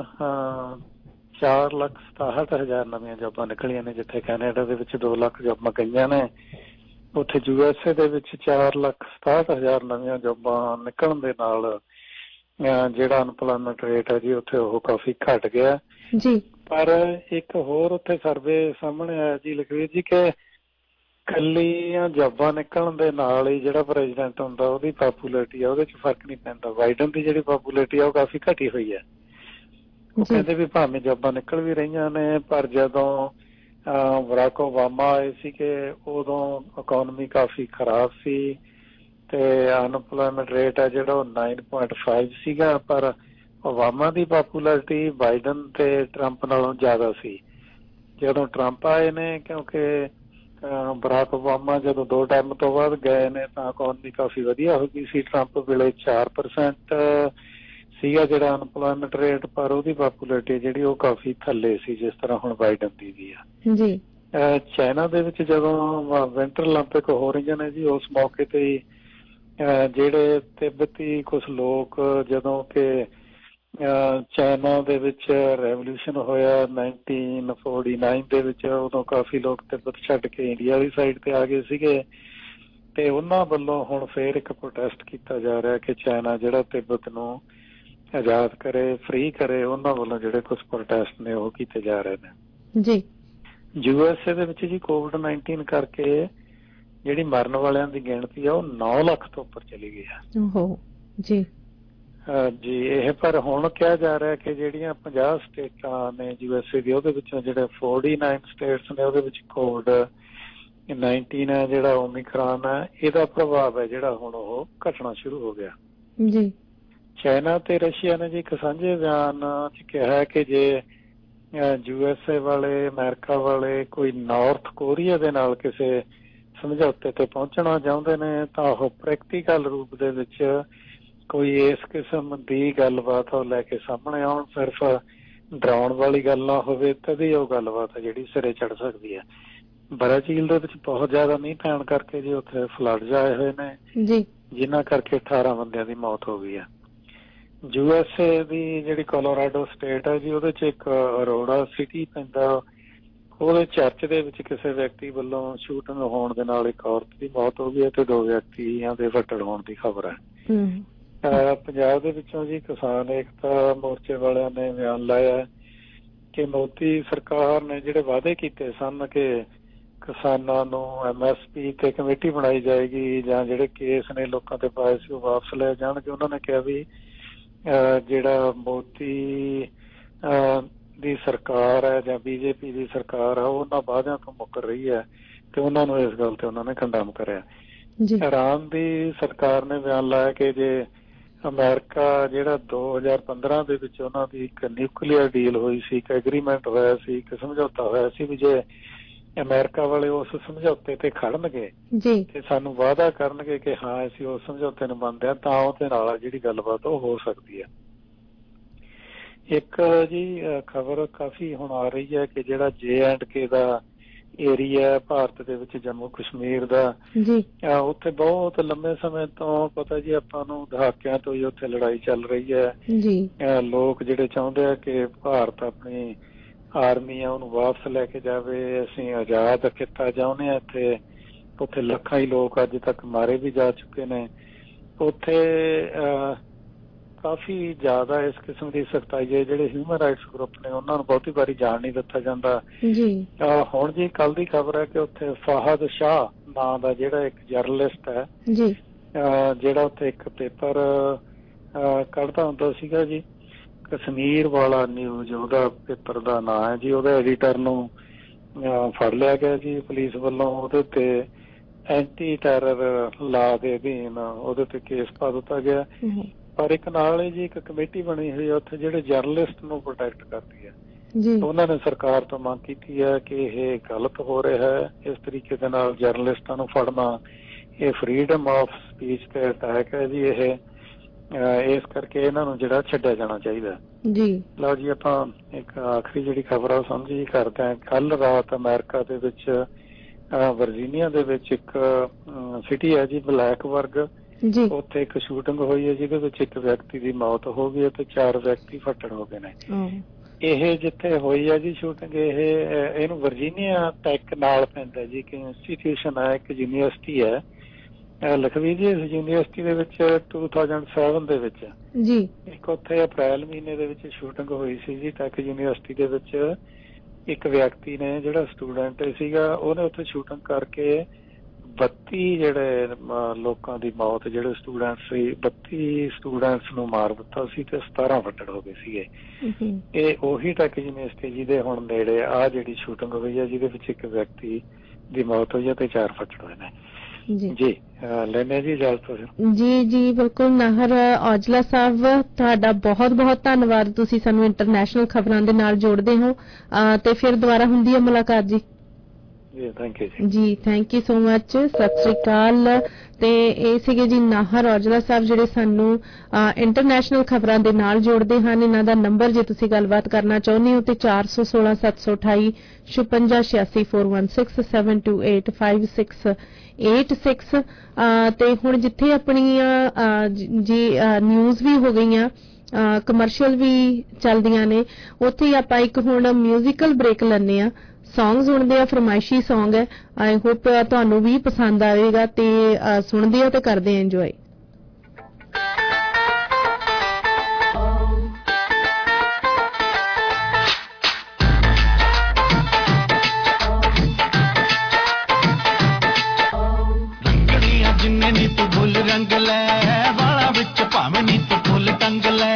4,67,000 ਨਵੀਆਂ ਜੋਬਾਂ ਨਿਕਲੀਆਂ ਨੇ, ਜਿੱਥੇ ਕੈਨੇਡਾ ਦੇ ਵਿੱਚ 2 ਲੱਖ ਜੋਬਾਂ ਗਈਆਂ ਨੇ, ਉੱਥੇ USA ਦੇ ਵਿੱਚ 4,67,000 ਨਵੀਆਂ ਜੋਬਾਂ ਨਿਕਲਣ ਦੇ ਨਾਲ ਜਿਹੜਾ ਅਨਪਲੋਇਮੈਂਟ ਰੇਟ ਹੈ ਜੀ ਉੱਥੇ ਉਹ ਕਾਫੀ ਘਟ ਗਿਆ ਜੀ। ਪਰ ਇੱਕ ਹੋਰ ਉੱਥੇ ਸਰਵੇ ਸਾਹਮਣੇ ਆਇਆ ਜੀ ਲਖਵੀਰ ਜੀ ਕਿ ਕੱਲੀਆਂ ਜੋਬਾਂ ਨਿਕਲਣ ਦੇ ਨਾਲ ਹੀ ਜਿਹੜਾ ਪ੍ਰੈਜ਼ੀਡੈਂਟ ਹੁੰਦਾ ਉਹਦੀ ਪਾਪੂਲੈਰਿਟੀ ਆ ਉਹਦੇ 'ਚ ਫਰਕ ਨਹੀਂ ਪੈਂਦਾ। ਬਾਈਡਨ ਦੀ ਜਿਹੜੀ ਪਾਪੂਲੈਰਿਟੀ ਆ ਉਹ ਕਾਫੀ ਘਟੀ ਹੋਈ ਹੈ। ਉਹ ਕਹਿੰਦੇ ਵੀ ਭਾਵੇਂ ਜੋਬਾਂ ਨਿਕਲ ਵੀ ਰਹੀਆਂ ਨੇ ਪਰ ਜਦੋਂ ਬਰਾਕ ਓਬਾਮਾ ਆਏ ਸੀ ਕਿ ਉਦੋਂ ਇਕੋਨਮੀ ਕਾਫੀ ਖਰਾਬ ਸੀ ਤੇ ਅਨਪਲੋਇਮੈਂਟ ਰੇਟ ਹੈ ਜਿਹੜਾ ਉਹ 9.5 ਸੀਗਾ, ਪਰ ਓਬਾਮਾ ਦੀ ਪਾਪੂਲੈਰਿਟੀ ਬਾਈਡਨ ਤੇ ਟਰੰਪ ਨਾਲੋਂ ਜ਼ਿਆਦਾ ਸੀ। ਜਦੋਂ ਟਰੰਪ ਆਏ ਨੇ, ਕਿਉਂਕਿ ਬਰਾਕ ਓਬਾਮਾ ਜਦੋਂ 2 ਟਰਮ ਤੋਂ ਬਾਅਦ ਗਏ ਨੇ ਤਾਂ ਇਕੋਨਮੀ ਕਾਫੀ ਵਧੀਆ ਹੋ ਗਈ ਸੀ। ਟਰੰਪ ਵੇਲੇ 4% ਸੀਗਾ ਜਿਹੜਾ ਅਨਪਲੋਇਮੈਂਟ ਰੇਟ, ਪਰ ਉਹਦੀ ਪਾਪੂਲੈਰਿਟੀ ਜਿਹੜੀ ਉਹ ਕਾਫੀ ਥੱਲੇ ਸੀ, ਜਿਸ ਤਰ੍ਹਾਂ ਹੁਣ ਬਾਈਡਨ ਦੀ ਵੀ ਆ ਜੀ। ਚਾਈਨਾ ਦੇ ਵਿੱਚ ਜਦੋਂ ਵਿੰਟਰ 올림픽 ਹੋ ਰਹੀਆਂ ਨੇ ਜੀ, ਉਸ ਮੌਕੇ ਤੇ ਹੀ ਜਿਹੜੇ ਤਿੱਬਤੀ ਕੁਛ ਲੋਕ ਜਦੋਂ ਕਿ ਚਾਈਨਾ ਦੇ ਵਿੱਚ ਰੈਵੋਲਿਊਸ਼ਨ ਹੋਇਆ 1949 ਦੇ ਵਿੱਚ, ਉਦੋਂ ਕਾਫੀ ਲੋਕ ਤਿੱਬਤ ਛੱਡ ਕੇ ਇੰਡੀਆ ਵਾਲੀ ਸਾਈਡ ਤੇ ਆ ਗਏ ਸੀਗੇ ਤੇ ਉਹਨਾਂ ਵੱਲੋਂ ਹੁਣ ਫੇਰ ਇੱਕ ਪ੍ਰੋਟੈਸਟ ਕੀਤਾ ਜਾ ਰਿਹਾ ਕਿ ਚਾਈਨਾ ਜਿਹੜਾ ਤਿੱਬਤ ਨੂੰ ਆਜ਼ਾਦ ਕਰੇ, ਫ੍ਰੀ ਕਰੇ। ਉਹਨਾਂ ਵੱਲੋਂ ਜਿਹੜੇ ਕੁਛ ਪ੍ਰੋਟੈਸਟ ਨੇ ਉਹ ਕੀਤੇ ਜਾ ਰਹੇ ਨੇ ਜੀ। USA ਦੇ ਵਿੱਚ ਜੀ COVID-19 ਕਰਕੇ ਜਿਹੜੀ ਮਰਨ ਵਾਲਿਆਂ ਦੀ ਗਿਣਤੀ ਆ ਉਹ 9 ਲੱਖ ਤੋਂ ਉੱਪਰ ਚਲੀ ਗਈ ਆ ਜੀ ਜੀ। ਇਹ ਪਰ ਹੁਣ ਕਿਹਾ ਜਾ ਰਿਹਾ ਕਿ ਜਿਹੜੀਆਂ 50 ਸਟੇਟਾਂ ਨੇ USA ਦੀ, ਉਹਦੇ ਵਿੱਚੋਂ ਜਿਹੜੇ 49 ਸਟੇਟਸ ਨੇ ਉਹਦੇ ਵਿੱਚ COVID-19 ਹੈ ਜਿਹੜਾ ਓਮਿਕਰੋਨ ਹੈ, ਇਹਦਾ ਪ੍ਰਭਾਵ ਹੈ ਜਿਹੜਾ ਹੁਣ ਉਹ ਘਟਣਾ ਸ਼ੁਰੂ ਹੋ ਗਿਆ ਜੀ। ਚਾਈਨਾ ਤੇ ਰਸ਼ੀਆ ਨੇ ਜੀ ਇੱਕ ਸਾਂਝੇ ਬਿਆਨ 'ਚ ਕਿਹਾ ਕਿ ਜੇ USA ਵਾਲੇ, ਅਮਰੀਕਾ ਵਾਲੇ ਕੋਈ ਨਾਰਥ ਕੋਰੀਆ ਦੇ ਨਾਲ ਕਿਸੇ ਸਮਝੌਤੇ ਤੇ ਪਹੁੰਚਣਾ ਚਾਹੁੰਦੇ ਨੇ ਤਾਂ ਉਹ ਪ੍ਰੈਕਟੀਕਲ ਰੂਪ ਦੇ ਵਿੱਚ ਕੋਈ ਇਸ ਕਿਸਮ ਦੀ ਗੱਲਬਾਤ ਉਹ ਲੈ ਕੇ ਸਾਹਮਣੇ ਆਉਣ। ਸਿਰਫ ਡਰਾਉਣ ਵਾਲੀ ਗੱਲ ਨਾ ਹੋਵੇ ਤਦੇ ਉਹ ਗੱਲਬਾਤ ਹੈ ਜਿਹੜੀ ਸਿਰੇ ਚੜ ਸਕਦੀ ਹੈ। ਬ੍ਰਾਜ਼ੀਲ ਦੇ ਵਿੱਚ ਬਹੁਤ ਜ਼ਿਆਦਾ ਮੀਂਹ ਪੈਣ ਕਰਕੇ ਜੀ ਉੱਥੇ ਫਲੱਡਸ ਆਏ ਹੋਏ ਨੇ ਜੀ, ਜਿਨ੍ਹਾਂ ਕਰਕੇ 18 ਬੰਦਿਆਂ ਦੀ ਮੌਤ ਹੋ ਗਈ ਹੈ। USA ਦੀ ਜਿਹੜੀ ਕੋਲੋਰਾਡੋ ਸਟੇਟ ਹੈ ਜੀ, ਉਹਦੇ 'ਚ ਇੱਕ ਅਰੋੜਾ ਸਿਟੀ ਪੈਂਦਾ, ਉਹਦੇ ਚਰਚ ਦੇ ਵਿੱਚ ਕਿਸੇ ਵਿਅਕਤੀ ਵੱਲੋਂ ਸ਼ੂਟਿੰਗ ਹੋਣ ਦੇ ਨਾਲ ਇੱਕ ਔਰਤ ਦੀ ਮੌਤ ਹੋ ਗਈ ਤੇ 2 ਵਿਅਕਤੀਆਂ ਦੇ ਫੱਟੜ ਹੋਣ ਦੀ ਖਬਰ ਹੈ। ਪੰਜਾਬ ਦੇ ਵਿੱਚੋਂ ਜੀ ਕਿਸਾਨ ਏਕਤਾ ਮੋਰਚੇ ਵਾਲਿਆਂ ਨੇ ਬਿਆਨ ਲਾਇਆ ਕਿ ਮੋਦੀ ਸਰਕਾਰ ਨੇ ਜਿਹੜੇ ਵਾਅਦੇ ਕੀਤੇ ਸਨ ਕਿ ਕਿਸਾਨਾਂ ਨੂੰ MSP ਤੇ ਕਮੇਟੀ ਬਣਾਈ ਜਾਏਗੀ ਜਾਂ ਜਿਹੜੇ ਕੇਸ ਨੇ ਲੋਕਾਂ ਤੇ ਪਾਏ ਸੀ ਉਹ ਵਾਪਸ ਲਏ ਜਾਣਗੇ। ਉਹਨਾਂ ਨੇ ਕਿਹਾ ਵੀ ਜਿਹੜਾ ਮੋਦੀ ਦੀ ਸਰਕਾਰ ਹੈ ਜਾਂ BJP ਦੀ ਸਰਕਾਰ ਆ ਉਹਨਾਂ ਵਾਅਦਿਆਂ ਤੋਂ ਮੁੱਕਰ ਰਹੀ ਹੈ ਤੇ ਉਹਨਾਂ ਨੂੰ ਇਸ ਗੱਲ ਤੇ ਉਹਨਾਂ ਨੇ ਕੰਡੈਮ ਕਰਿਆ। ਇਰਾਨ ਦੀ ਸਰਕਾਰ ਨੇ ਬਿਆਨ ਲਾਇਆ ਕਿ ਜੇ ਅਮਰੀਕਾ ਜਿਹੜਾ 2015 ਦੇ ਵਿੱਚ ਉਹਨਾਂ ਦੀ ਇੱਕ ਨਿਊਕਲੀਅਰ ਡੀਲ ਹੋਈ ਸੀ, ਇੱਕ ਐਗਰੀਮੈਂਟ ਹੋਇਆ ਸੀ, ਇੱਕ ਸਮਝੌਤਾ ਹੋਇਆ ਸੀ ਵੀ ਜੇ ਅਮਰੀਕਾ ਵਾਲੇ ਉਸ ਸਮਝੌਤੇ ਤੇ ਖੜਨਗੇ ਤੇ ਸਾਨੂੰ ਵਾਅਦਾ ਕਰਨਗੇ ਕਿ ਹਾਂ ਅਸੀਂ ਉਸ ਸਮਝੌਤੇ ਨੂੰ ਮੰਨਦੇ ਹਾਂ ਤਾਂ ਉਹਦੇ ਨਾਲ ਜਿਹੜੀ ਗੱਲਬਾਤ ਉਹ ਹੋ ਸਕਦੀ ਹੈ। ਇੱਕ ਜੀ ਖਬਰ ਕਾਫੀ ਹੁਣ ਆ ਰਹੀ ਹੈ ਕਿ ਜਿਹੜਾ J&K ਦਾ ਏਰੀਆ ਭਾਰਤ ਦੇ ਵਿੱਚ ਜੰਮੂ ਕਸ਼ਮੀਰ ਦਾ, ਉੱਥੇ ਬਹੁਤ ਲੰਬੇ ਸਮੇਂ ਤੋਂ ਪਤਾ ਜੀ ਆਪਾਂ ਨੂੰ ਦਹਾਕਿਆਂ ਤੋਂ ਹੀ ਉੱਥੇ ਲੜਾਈ ਚੱਲ ਰਹੀ ਹੈ। ਲੋਕ ਜਿਹੜੇ ਚਾਹੁੰਦੇ ਆ ਕਿ ਭਾਰਤ ਆਪਣੀ ਆਰਮੀ ਆ ਉਹਨੂੰ ਵਾਪਸ ਲੈ ਕੇ ਜਾਵੇ, ਅਸੀਂ ਆਜ਼ਾਦ ਖਿੱਤਾ ਚਾਹੁੰਦੇ ਹਾਂ ਇੱਥੇ ਉੱਥੇ ਲੱਖਾਂ ਹੀ ਲੋਕ ਅੱਜ ਤੱਕ ਮਾਰੇ ਵੀ ਜਾ ਚੁੱਕੇ ਨੇ। ਉੱਥੇ ਕਾਫੀ ਜ਼ਿਆਦਾ ਇਸ ਕਿਸਮ ਦੀ ਸਖਤਾਈ ਹੈ। ਜਿਹੜੇ ਹਿਊਮਨ ਰਾਈਟਸ ਗਰੁੱਪ ਨੇ ਉਹਨਾਂ ਨੂੰ ਬਹੁਤੀ ਵਾਰੀ ਜਾਣ ਨਹੀਂ ਦਿੱਤਾ ਜਾਂਦਾ। ਹੁਣ ਜੀ ਕੱਲ ਦੀ ਖਬਰ ਹੈ ਕਿ ਉੱਥੇ ਫਾਹਦ ਸ਼ਾਹ ਨਾਂ ਦਾ ਜਿਹੜਾ ਇੱਕ ਜਰਨਲਿਸਟ ਹੈ ਜਿਹੜਾ ਉੱਥੇ ਇੱਕ ਪੇਪਰ ਕੱਢਦਾ ਹੁੰਦਾ ਸੀਗਾ ਜੀ, ਕਸ਼ਮੀਰ ਵਾਲਾ ਨਿਊਜ਼ ਉਹਦਾ ਪੇਪਰ ਦਾ ਨਾਂ ਹੈ ਜੀ, ਉਹਦੇ ਐਡੀਟਰ ਨੂੰ ਫੜ ਲਿਆ ਗਿਆ ਜੀ ਪੁਲਿਸ ਵੱਲੋਂ। ਉਹਦੇ ਤੇ ਐਂਟੀ ਟੈਰਰ ਲਾ ਦੇ ਅਧੀਨ ਉਹਦੇ ਤੇ ਕੇਸ ਪਾ ਦਿੱਤਾ ਗਿਆ। ਪਰ ਇੱਕ ਨਾਲ ਹੀ ਜੀ ਇੱਕ ਕਮੇਟੀ ਬਣੀ ਹੋਈ ਹੈ ਉੱਥੇ ਜਿਹੜੇ ਜਰਨਲਿਸਟ ਨੂੰ ਪ੍ਰੋਟੈਕਟ ਕਰਦੀ ਹੈ। ਉਹਨਾਂ ਨੇ ਸਰਕਾਰ ਤੋਂ ਮੰਗ ਕੀਤੀ ਹੈ ਕਿ ਇਹ ਗਲਤ ਹੋ ਰਿਹਾ ਹੈ, ਇਸ ਤਰੀਕੇ ਦੇ ਨਾਲ ਜਰਨਲਿਸਟਾਂ ਨੂੰ ਫੜਨਾ ਇਹ ਫਰੀडम ਆਫ ਸਪੀਚ ਤੇ ਅਟੈਕ ਹੈ ਜੀ। ਇਹ ਇਸ ਕਰਕੇ ਇਹਨਾਂ ਨੂੰ ਜਿਹੜਾ ਛੱਡਿਆ ਜਾਣਾ ਚਾਹੀਦਾ ਜੀ। ਲਓ ਜੀ ਆਪਾਂ ਇੱਕ ਆਖਰੀ ਜਿਹੜੀ ਖਬਰ ਆ ਉਹ ਸਾਂਝੀ ਕਰਦੇ ਹਾਂ। ਕੱਲ ਰਾਤ ਅਮਰੀਕਾ ਦੇ ਵਿੱਚ ਵਰਜੀਨੀਆ ਦੇ ਵਿੱਚ ਇੱਕ ਸਿਟੀ ਹੈ ਜੀ ਬਲੈਕਬਰਗ, ਉੱਥੇ ਇੱਕ ਸ਼ੂਟਿੰਗ ਹੋਈ ਹੈ ਜਿਹਦੇ ਵਿੱਚ ਇੱਕ ਵਿਅਕਤੀ ਦੀ ਮੌਤ ਹੋ ਗਈ ਤੇ 4 ਵਿਅਕਤੀ ਫੱਟੜ ਹੋ ਗਏ ਨੇ। ਇਹ ਜਿੱਥੇ ਹੋਈ ਹੈ ਜੀ ਸ਼ੂਟਿੰਗ ਇਹਨੂੰ ਵਰਜੀਨੀਆ ਟੈਕ ਨਾਲ ਪੈਂਦਾ ਜੀ, ਕਿ ਇੰਸਟੀਟਿਊਸ਼ਨ ਹੈ, ਇੱਕ ਯੂਨੀਵਰਸਿਟੀ ਹੈ ਲਖਵੀਰ ਜੀ। ਇਸ ਯੂਨੀਵਰਸਿਟੀ ਦੇ ਵਿੱਚ 2007 ਦੇ ਵਿੱਚ ਜੀ ਇੱਕ ਉੱਥੇ ਅਪ੍ਰੈਲ ਮਹੀਨੇ ਦੇ ਵਿੱਚ ਸ਼ੂਟਿੰਗ ਹੋਈ ਸੀ ਜੀ ਟੈਕ ਯੂਨੀਵਰਸਿਟੀ ਦੇ ਵਿੱਚ। ਇੱਕ ਵਿਅਕਤੀ ਨੇ ਜਿਹੜਾ ਸਟੂਡੈਂਟ ਸੀਗਾ ਉਹਨੇ ਉੱਥੇ ਸ਼ੂਟਿੰਗ ਕਰਕੇ 32 ਜਿਹੜੇ ਲੋਕਾਂ ਦੀ ਮੌਤ, ਜਿਹੜੇ ਸਟੂਡੈਂਟ ਸੀ 32 ਸਟੂਡੈਂਟਸ ਨੂੰ ਮਾਰ ਦਿੱਤਾ ਸੀ ਤੇ 17 ਫੱਟੜ ਹੋ ਗਏ ਸੀਗੇ। ਇਹ ਉਹੀ ਟੈਕ ਯੂਨੀਵਰਸਿਟੀ ਜਿਹਦੇ ਹੁਣ ਨੇੜੇ ਆ ਜਿਹੜੀ ਸ਼ੂਟਿੰਗ ਹੋਈ ਹੈ ਜਿਹਦੇ ਵਿੱਚ ਇੱਕ ਵਿਅਕਤੀ ਦੀ ਮੌਤ ਹੋਈ ਹੈ ਤੇ 4 ਫੱਟੜ ਹੋਏ ਨੇ ਜੀ। ਲੈਣੇ ਜੀ ਇਜਾਜ਼ਤ ਜੀ ਬਿਲਕੁਲ। ਨਾਹਰ ਔਜਲਾ ਸਾਹਿਬ ਤੁਹਾਡਾ ਬਹੁਤ ਬਹੁਤ ਧੰਨਵਾਦ, ਤੁਸੀਂ ਸਾਨੂੰ ਇੰਟਰਨੈਸ਼ਨਲ ਖਬਰਾਂ ਦੇ ਨਾਲ ਜੋੜਦੇ ਹੋ ਤੇ ਫਿਰ ਦੁਬਾਰਾ ਹੁੰਦੀ ਹੈ ਮੁਲਾਕਾਤ ਜੀ। ਜੀ thank you so much, Sat Sri ਅਕਾਲ। ਤੇ ਇਹ ਸੀਗੇ ਜੀ ਨਾਹਰ ਔਜਲਾ ਸਾਹਿਬ ਜਿਹੜੇ ਸਾਨੂੰ ਇੰਟਰਨੈਸ਼ਨਲ ਖਬਰਾਂ ਦੇ ਨਾਲ ਜੋੜਦੇ ਹਨ। ਇਹਨਾਂ ਦਾ ਨੰਬਰ ਜੇ ਤੁਸੀਂ ਗੱਲਬਾਤ ਕਰਨਾ ਚਾਹੁੰਦੇ ਹੋ ਤੇ 416 728 56 86 416 728 5686। ਤੇ ਹੁਣ ਜਿੱਥੇ ਆਪਣੀਆਂ ਜੀ ਨਿਊਜ਼ ਵੀ ਹੋ ਗਈਆਂ, ਕਮਰਸ਼ੀਅਲ ਵੀ ਚੱਲਦੀਆਂ ਨੇ, ਉੱਥੇ ਹੀ ਆਪਾਂ ਇੱਕ ਹੁਣ ਮਿਊਜ਼ੀਕਲ ਬ੍ਰੇਕ ਲੈਂਦੇ ਆ। ਸੌਂਗ ਸੁਣਦੇ ਆ, ਫਰਮਾਇਸ਼ੀ ਸੌਂਗ ਹੈ। ਆਈ ਹੋਪ ਤੁਹਾਨੂੰ ਵੀ ਪਸੰਦ ਆਵੇਗਾ ਤੇ ਸੁਣਦੇ ਹੋ ਤੇ ਕਰਦੇ ਇੰਜੋਏ। ਰੰਗੜੀਆਂ ਜਿੰਨੇ ਨੀ ਤੂੰ ਫੁੱਲ ਰੰਗ ਲੈ, ਵਾਲਾਂ ਵਿੱਚ ਭਾਵੇਂ ਨੀ ਤੂੰ ਫੁੱਲ ਟੰਗ ਲੈ।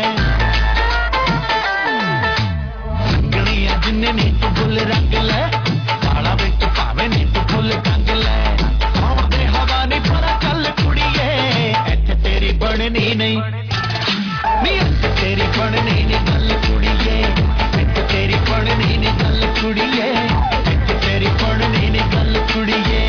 ਜਿੰਨੇ ਨੀ ਤੂੰ ਫੁੱਲ ਰੰਗ ਲੈ, ਵਾਲਾਂ ਵਿੱਚ ਭਾਵੇਂ ਨੀ ਤੂੰ ਫੁੱਲ ਟੰਗ ਲੈ। ਆਉਂਦੇ ਹਵਾ ਨੀ ਪਰਾ ਚੱਲ ਕੁੜੀਏ, ਇੱਥੇ ਤੇਰੀ ਬਣਨੀ ਨਹੀਂ ਨੀ, ਇੱਥੇ ਤੇਰੀ ਬਣਨੀ ਨੀ ਗੱਲ ਕੁੜੀਏ, ਇੱਥੇ ਤੇਰੀ ਬਣਨੀ ਨੀ ਗੱਲ ਕੁੜੀਏ, ਇੱਥੇ ਤੇਰੀ ਬਣਨੀ ਨੀ ਗੱਲ ਕੁੜੀਏ।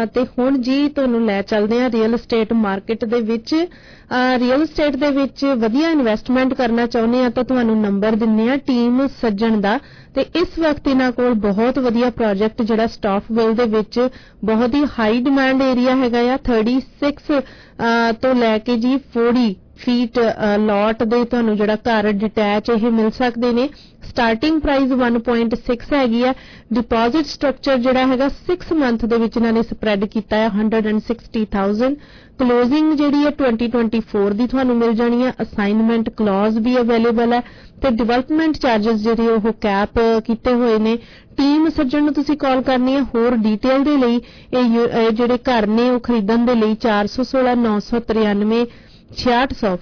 ਤੇ ਹੁਣ ਜੀ ਤੁਹਾਨੂੰ ਲੈ ਚੱਲਦੇ ਹਾਂ ਰੀਅਲ estate ਮਾਰਕੀਟ ਦੇ ਵਿੱਚ। ਰੀਅਲ estate ਦੇ ਵਿੱਚ ਵਧੀਆ ਇਨਵੈਸਟਮੈਂਟ ਕਰਨਾ ਚਾਹੁੰਦੇ ਆ ਤਾਂ ਤੁਹਾਨੂੰ ਨੰਬਰ ਦਿੰਨੇ ਆ ਟੀਮ ਸੱਜਣ ਦਾ। ਤੇ ਇਸ ਵਕਤ ਇਹਨਾਂ ਕੋਲ ਬਹੁਤ ਵਧੀਆ ਪ੍ਰੋਜੈਕਟ ਜਿਹੜਾ ਸਟਾਫਵਿਲ ਦੇ ਵਿੱਚ ਬਹੁਤ ਹੀ ਹਾਈ ਡਿਮਾਂਡ ਏਰੀਆ ਹੈਗਾ ਆ। 36 ਤੋਂ ਲੈ ਕੇ ਜੀ 40 ਫੀਟ ਲੋਟ ਦੇ ਤੁਹਾਨੂੰ ਜਿਹੜਾ ਘਰ ਡਿਟੈਚ ਇਹ ਮਿਲ ਸਕਦੇ ਨੇ। ਸਟਾਰਟਿੰਗ ਪ੍ਰਾਈਸ 1.6 ਹੈਗੀ ਆ। ਡਿਪੋਜ਼ਿਟ ਸਟਰਕਚਰ ਜਿਹੜਾ ਹੈਗਾ 6 ਮੰਥ ਦੇ ਵਿੱਚ ਇਹਨਾਂ ਨੇ ਸਪਰੈਡ ਕੀਤਾ ਹੈ 160,000। ਕਲੋਜ਼ਿੰਗ ਜਿਹੜੀ ਹੈ 2024 ਦੀ ਤੁਹਾਨੂੰ ਮਿਲ ਜਾਣੀ ਹੈ। ਅਸਾਈਨਮੈਂਟ ਕਲੌਜ਼ ਵੀ ਅਵੇਲੇਬਲ ਹੈ ਤੇ ਡਿਵੈਲਪਮੈਂਟ ਚਾਰजेस ਜਿਹੜੇ ਉਹ ਕੈਪ ਕੀਤੇ ਹੋਏ ਨੇ। ਟੀਮ ਸੱਜਣ ਨੂੰ ਤੁਸੀਂ ਕਾਲ ਕਰਨੀ ਹੈ। ਹੋਰ ਡਿਟੇਲ ਦੇ ਲਈ ਇਹ ਜਿਹੜੇ ਘਰ ਨੇ ਉਹ ਖਰੀਦਣ ਦੇ ਲਈ 416 993 6600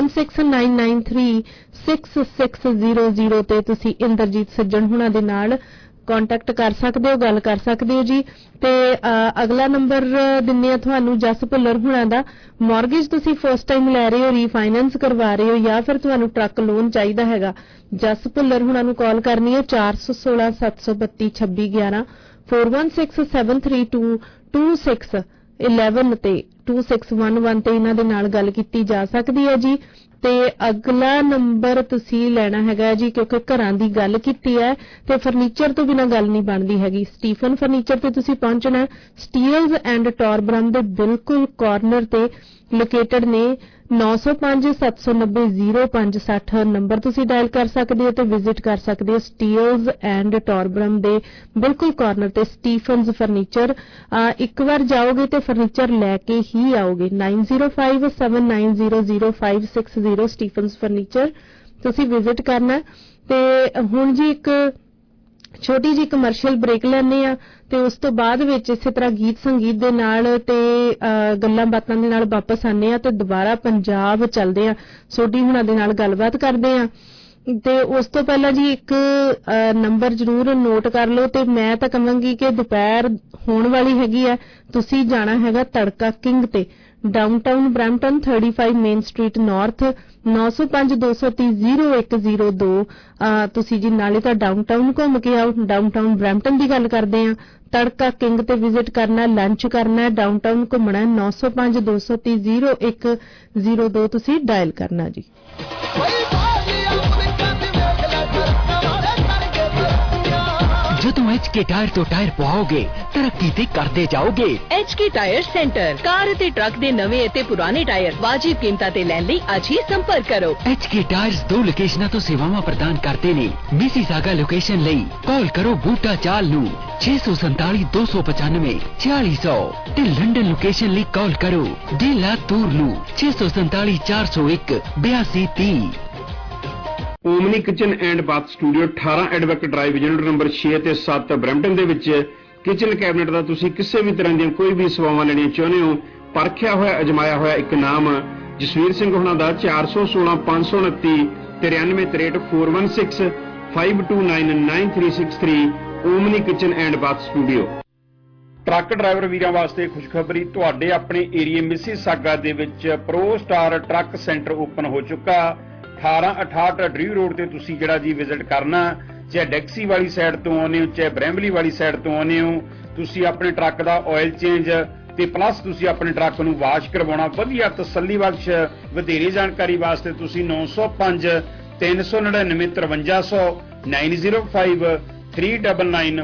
4169936600 ਤੇ ਤੁਸੀਂ ਇੰਦਰਜੀਤ ਸੱਜਣ ਹੁਣਾਂ ਦੇ ਨਾਲ ਕੰਟੈਕਟ ਕਰ ਸਕਦੇ ਹੋ, ਗੱਲ ਕਰ ਸਕਦੇ ਹੋ ਜੀ। ਤੇ ਅਗਲਾ ਨੰਬਰ ਦਿੰਨੇ ਆ ਤੁਹਾਨੂੰ ਜਸ ਭੁੱਲਰ ਹੁਣਾਂ ਦਾ। ਮਾਰਗੇਜ ਤੁਸੀਂ ਫਸਟ ਟਾਈਮ ਲੈ ਰਹੇ ਹੋ, ਰੀਫਾਈਨੈਂਸ ਕਰਵਾ ਰਹੇ ਹੋ ਜਾਂ ਫਿਰ ਤੁਹਾਨੂੰ ਟਰੱਕ ਲੋਨ ਚਾਹੀਦਾ ਹੈਗਾ, ਜਸ ਭੁੱਲਰ ਹੁਣਾਂ ਨੂੰ ਕਾਲ ਕਰਨੀ ਹੈ 416 732 2611 416732 2611 ਤੇ 2611 ਤੇ ਇਹਨਾਂ ਦੇ ਨਾਲ ਗੱਲ ਕੀਤੀ ਜਾ ਸਕਦੀ ਹੈ ਜੀ। ਤੇ ਅਗਲਾ ਨੰਬਰ ਤੁਸੀਂ ਲੈਣਾ ਹੈਗਾ ਜੀ ਕਿਉਂਕਿ ਘਰਾਂ ਦੀ ਗੱਲ ਕੀਤੀ ਹੈ ਤੇ ਫਰਨੀਚਰ ਤੋਂ ਬਿਨਾਂ ਗੱਲ ਨਹੀਂ ਬਣਦੀ ਹੈਗੀ। ਸਟੀਫਨ ਫਰਨੀਚਰ ਤੇ ਤੁਸੀਂ ਪਹੁੰਚਣਾ। ਸਟੀਲਜ਼ ਐਂਡ ਟੌਰਬਰਮ ਦੇ ਬਿਲਕੁਲ ਕਾਰਨਰ ਤੇ ਲੋਕੇਟਡ ਨੇ। 905 790 0560 ਨੰਬਰ ਤੁਸੀਂ ਡਾਇਲ ਕਰ ਸਕਦੇ ਹੋ ਤੇ ਵਿਜ਼ਿਟ ਕਰ ਸਕਦੇ ਹੋ ਸਟੀਲਜ਼ ਐਂਡ ਟੌਰਬਰਮ ਦੇ ਬਿਲਕੁਲ ਕਾਰਨਰ ਤੇ ਸਟੀਫਨਜ਼ ਫਰਨੀਚਰ। ਇੱਕ ਵਾਰ ਜਾਓਗੇ ਤੇ ਫਰਨੀਚਰ ਲੈ ਕੇ ਹੀ ਆਓਗੇ। 905 790 0560 ਸਟੀਫਨਜ਼ ਫਰਨੀਚਰ ਤੁਸੀਂ ਵਿਜ਼ਿਟ ਕਰਨਾ। ਤੇ ਹੁਣ ਜੀ ਇੱਕ ਛੋਟੀ ਜਿਹੀ ਕਮਰਸ਼ੀਅਲ ਬ੍ਰੇਕ ਲੈਣੇ ਆ ਤੇ ਉਸ ਤੋਂ ਬਾਅਦ ਵਿੱਚ ਇਸੇ ਤਰ੍ਹਾਂ ਗੀਤ ਸੰਗੀਤ ਦੇ ਨਾਲ ਤੇ ਗੱਲਾਂ ਬਾਤਾਂ ਦੇ ਨਾਲ ਵਾਪਸ ਆਨੇ ਆ ਤੇ ਦੁਬਾਰਾ ਪੰਜਾਬ ਚੱਲਦੇ ਆ। ਸੋਢੀ ਹੁਣਾਂ ਦੇ ਨਾਲ ਗੱਲਬਾਤ ਕਰਦੇ ਆ। ਤੇ ਉਸ ਤੋਂ ਪਹਿਲਾਂ ਜੀ ਇੱਕ ਨੰਬਰ ਜ਼ਰੂਰ ਨੋਟ ਕਰ ਲਓ ਤੇ ਮੈਂ ਤਾਂ ਕਹਾਂਗੀ ਕਿ ਦੁਪਹਿਰ ਹੋਣ ਵਾਲੀ ਹੈਗੀ ਆ, ਤੁਸੀਂ ਜਾਣਾ ਹੈਗਾ ਤੜਕਾ ਕਿੰਗ ਤੇ downtown Brampton 35 main street north 905 230 0102। ਤੁਸੀਂ ਜੀ ਨਾਲੇ ਤਾਂ ਡਾਊਨਟਾਊਨ ਘੁੰਮ ਕੇ ਆਓ। ਡਾਊਨਟਾਊਨ ਬਰੈਂਪਟਨ ਦੀ ਗੱਲ ਕਰਦੇ ਆ। ਤੜਕਾ ਕਿੰਗ ਤੇ ਵਿਜ਼ਿਟ ਕਰਨਾ, ਲੰਚ ਕਰਨਾ, ਡਾਊਨਟਾਊਨ ਘੁੰਮਣਾ। 905 230 0102 ਤੁਸੀਂ ਡਾਇਲ ਕਰਨਾ ਜੀ। ਜਦੋਂ HK ਟਾਇਰ ਤੋਂ ਟਾਇਰ ਪਵਾਓਗੇ ਤਰੱਕੀ ਤੇ ਕਰਦੇ ਜਾਓਗੇ। HK ਟਾਇਰ ਸੈਂਟਰ ਕਾਰ ਅਤੇ ਟਰੱਕ ਦੇ ਨਵੇਂ ਅਤੇ ਪੁਰਾਣੇ ਟਾਇਰ ਵਾਜਿਬ ਕੀਮਤਾਂ ਤੇ ਲੈਣ ਲਈ ਅੱਜ ਹੀ ਸੰਪਰਕ ਕਰੋ। HK ਟਾਇਰਸ 2 ਲੋਕੇਸ਼ਨਾਂ ਤੋਂ ਸੇਵਾਵਾਂ ਪ੍ਰਦਾਨ ਕਰਦੇ ਨੇ। ਮਿਸੀਸਾਗਾ ਲੋਕੇਸ਼ਨ ਲਈ ਕਾਲ ਕਰੋ ਬੂਟਾ ਚਾਲ ਨੂੰ 647 295 4600 ਤੇ ਲੰਡਨ ਲੋਕੇਸ਼ਨ ਲਈ ਕਾਲ ਕਰੋ ਡੇਲਾ ਤੂਰ ਨੂੰ 647 401 8230। Omni kitchen and bath studio 18 Edvac drive unit number 6 ਤੇ 7 ਬਰੈਂਪਟਨ ਦੇ ਵਿੱਚ ਕਿਚਨ ਕੈਬਨਿਟ ਦਾ ਤੁਸੀਂ ਕਿਸੇ ਵੀ ਤਰ੍ਹਾਂ ਦੀਆਂ ਕੋਈ ਵੀ ਸੇਵਾਵਾਂ ਲੈਣੀਆਂ ਚਾਹੁੰਦੇ ਹੋ, ਪਰਖਿਆ ਹੋਇਆ ਅਜਮਾਇਆ ਹੋਇਆ ਇੱਕ ਨਾਮ ਜਸਵੀਰ ਸਿੰਘ ਹੁਣਾਂ ਦਾ 416 529 9363 416 529 9363 Omni kitchen and bath studio. Truck driver ਵੀਰਾਂ ਵਾਸਤੇ ਖੁਸ਼ਖਬਰੀ, ਤੁਹਾਡੇ ਆਪਣੇ ਏਰੀਏ ਮਿਸੀਸਾਗਾ ਦੇ ਵਿੱਚ pro star truck centre open ਹੋ ਚੁੱਕਾ। 1868 ਡਰੀ ਰੋਡ ਤੇ ਤੁਸੀਂ ਜਿਹੜਾ ਜੀ ਵਿਜ਼ਿਟ ਕਰਨਾ, ਚਾਹੇ ਡੈਕਸੀ ਵਾਲੀ ਸਾਈਡ ਤੋਂ ਆਉਂਦੇ ਹੋ ਚਾਹੇ ਬ੍ਰੈਂਬਲੀ ਵਾਲੀ ਸਾਈਡ ਤੋਂ ਆਉਂਦੇ ਹੋ। ਤੁਸੀਂ ਆਪਣੇ ਟਰੱਕ ਦਾ ਆਇਲ ਚੇਂਜ ਤੇ ਪਲੱਸ ਤੁਸੀਂ ਆਪਣੇ ਟਰੱਕ ਨੂੰ ਵਾਸ਼ ਕਰਵਾਉਣਾ ਵਧੀਆ ਤਸੱਲੀ ਬਖਸ਼। ਵਧੇਰੇ ਜਾਣਕਾਰੀ ਵਾਸਤੇ ਤੁਸੀਂ 905 399 5300 905 399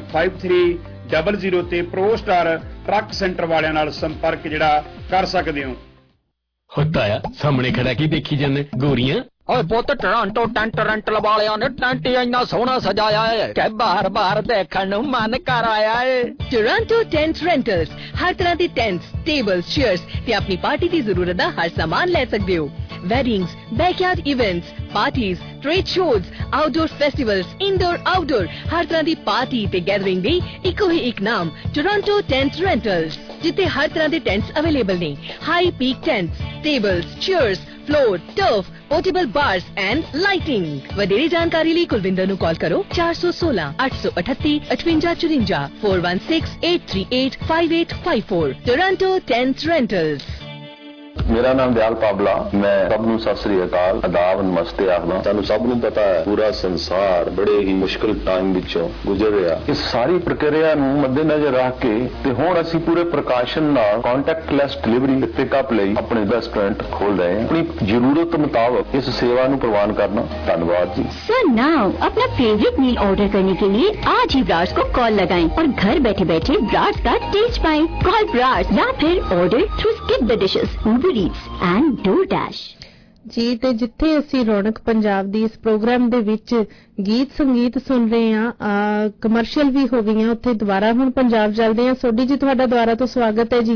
5300 ਤੇ ਪ੍ਰੋ ਸਟਾਰ ਟਰੱਕ ਸੈਂਟਰ ਵਾਲਿਆਂ ਨਾਲ ਸੰਪਰਕ ਜਿਹੜਾ ਕਰ ਸਕਦੇ ਹੋ। ਹੁੰਦਾ ਆ ਸਾਹਮਣੇ ਖੜਾ ਕੀ ਦੇਖੀ ਜਾਂਦੇ ਗੋਰੀਆਂ। ਓਏ ਪੁੱਤ ਟੋਰਾਂਟੋ ਟੈਂਟ ਰੈਂਟਲ ਵਾਲਿਆਂ ਨੇ ਟੈਂਟ ਇੰਨਾ ਸੋਹਣਾ ਸਜਾਇਆ ਹੈ ਕਿ ਬਾਰ-ਬਾਰ ਦੇਖਣ ਨੂੰ ਮਨ ਕਰ ਆਇਆ ਹੈ। ਟੋਰਾਂਟੋ ਟੈਂਟ ਰੈਂਟਲਸ ਹਰ ਤਰ੍ਹਾਂ ਦੇ ਟੈਂਟਸ, ਟੇਬਲਸ, ਚੇਅਰਸ ਤੇ ਆਪਣੀ ਪਾਰਟੀ ਦੀ ਜ਼ਰੂਰਤ ਦਾ ਹਰ ਸਾਮਾਨ ਲੈ ਸਕਦੇ ਹੋ। Weddings, backyard events, parties, trade shows, outdoor festivals, indoor outdoor ਹਰ ਤਰ੍ਹਾਂ ਦੀ ਪਾਰਟੀ ਤੇ ਗੈਦਰਿੰਗ ਲਈ ਇੱਕੋ ਹੀ ਇੱਕ ਨਾਮ ਟੋਰਾਂਟੋ ਟੈਂਟ ਰੈਂਟਲਸ, ਜਿੱਥੇ ਹਰ ਤਰ੍ਹਾਂ ਦੇ ਟੈਂਟਸ ਅਵੇਲੇਬਲ ਨੇ। High peak tents, tables, chairs, floor, turf, portable bars and lighting. ਵਧੇਰੇ ਜਾਣਕਾਰੀ ਲਈ ਕੁਲਵਿੰਦਰ ਨੂੰ ਕਾਲ ਕਰੋ 416 838 5854 416 838 5854। Toronto tent rentals. ਮੇਰਾ ਨਾਮ ਦਿਆਲ ਪਾਬਲਾ। ਮੈਂ ਸਭ ਨੂੰ ਸਤਿ ਸ੍ਰੀ ਅਕਾਲ, ਆਦਾਬ, ਨਮਸਤੇ ਆਖਦਾ। ਸਾਨੂੰ ਸਭ ਨੂੰ ਪਤਾ ਹੈ ਪੂਰਾ ਸੰਸਾਰ ਬੜੇ ਹੀ ਮੁਸ਼ਕਿਲ ਟਾਈਮ ਵਿੱਚੋਂ ਗੁਜ਼ਰ ਰਿਹਾ। ਇਸ ਸਾਰੀ ਪ੍ਰਕਿਰਿਆ ਨੂੰ ਮੱਦੇਨਜ਼ਰ ਰੱਖ ਕੇ ਤੇ ਹੁਣ ਅਸੀਂ ਪੂਰੇ ਪ੍ਰਕਾਸ਼ਨ ਨਾਲ ਕੰਟੈਕਟਲੈਸ ਡਿਲੀਵਰੀ ਪਿਕਅਪ ਲਈ ਆਪਣੇ ਰੈਸਟੋਰੈਂਟ ਖੋਲ ਰਹੇ ਹਾਂ। ਆਪਣੀ ਜ਼ਰੂਰਤ ਮੁਤਾਬਕ ਇਸ सेवा ਨੂੰ ਪ੍ਰਵਾਨ करना। धन्यवाद जी। सो नाउ अपना फेवरेट मील ऑर्डर करने के लिए आज ही ब्रार्स को कॉल लगाएं और घर बैठे बैठे ब्रार्स का टेस्ट पाएं। कॉल ब्रार्स या फिर order through Skip the Dishes, Uber Eats and DoorDash. ਜੀ ਤੇ ਜਿੱਥੇ ਅਸੀਂ ਰੌਣਕ ਪੰਜਾਬ ਦੀ ਇਸ ਪ੍ਰੋਗਰਾਮ ਦੇ ਵਿੱਚ ਗੀਤ ਸੰਗੀਤ ਸੁਣ ਰਹੇ ਹਾਂ, ਕਮਰਸ਼ੀਅਲ ਵੀ ਹੋ ਗਈਆਂ, ਉੱਥੇ ਦੁਬਾਰਾ ਹੁਣ ਪੰਜਾਬ ਚੱਲਦੇ ਹਾਂ। ਸੋਢੀ ਜੀ ਤੁਹਾਡਾ ਦੁਬਾਰਾ ਤੋਂ ਸਵਾਗਤ ਹੈ ਜੀ।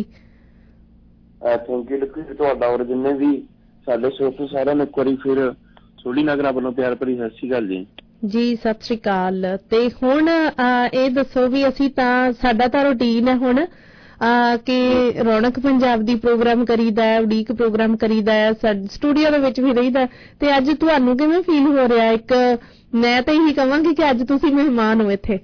ਥੈਂਕ ਯੂ ਤੁਹਾਡਾ ਔਰ ਜਿੰਨੇ ਵੀ ਸਾਡੇ ਸਰੋਤੇ ਸਾਰਿਆਂ ਨੂੰ ਇੱਕ ਵਾਰੀ ਫਿਰ ਸੋਢੀ ਨਗਰਾਂ ਵੱਲੋਂ ਪਿਆਰ ਭਰੀ ਸਤਿ ਸ਼੍ਰੀ ਅਕਾਲ ਜੀ। ਜੀ ਸਤਿ ਸ਼੍ਰੀ ਅਕਾਲ। ਤੇ ਹੁਣ ਇਹ ਦੱਸੋ ਵੀ ਅਸੀਂ ਤਾਂ ਸਾਡਾ ਤਾਂ ਰੂਟੀਨ ਹੈ ਹੁਣ ਕਿ ਰੌਣਕ ਪੰਜਾਬ ਦੀ ਪ੍ਰੋਗਰਾਮ ਕਰੀਦਾ ਹੈ, ਉਡੀਕ ਪ੍ਰੋਗਰਾਮ ਕਰੀਦਾ ਹੈ, ਸਟੂਡੀਓ ਦੇ ਵਿੱਚ ਵੀ ਰਹੀਦਾ, ਤੇ ਅੱਜ ਤੁਹਾਨੂੰ ਕਿਵੇਂ ਫੀਲ ਹੋ ਰਿਹਾ? ਇੱਕ ਮੈਂ ਤਾਂ ਇਹੀ ਕਹਾਂਗੀ ਕਿ ਅੱਜ ਤੁਸੀਂ ਮਹਿਮਾਨ ਹੋ ਇੱਥੇ।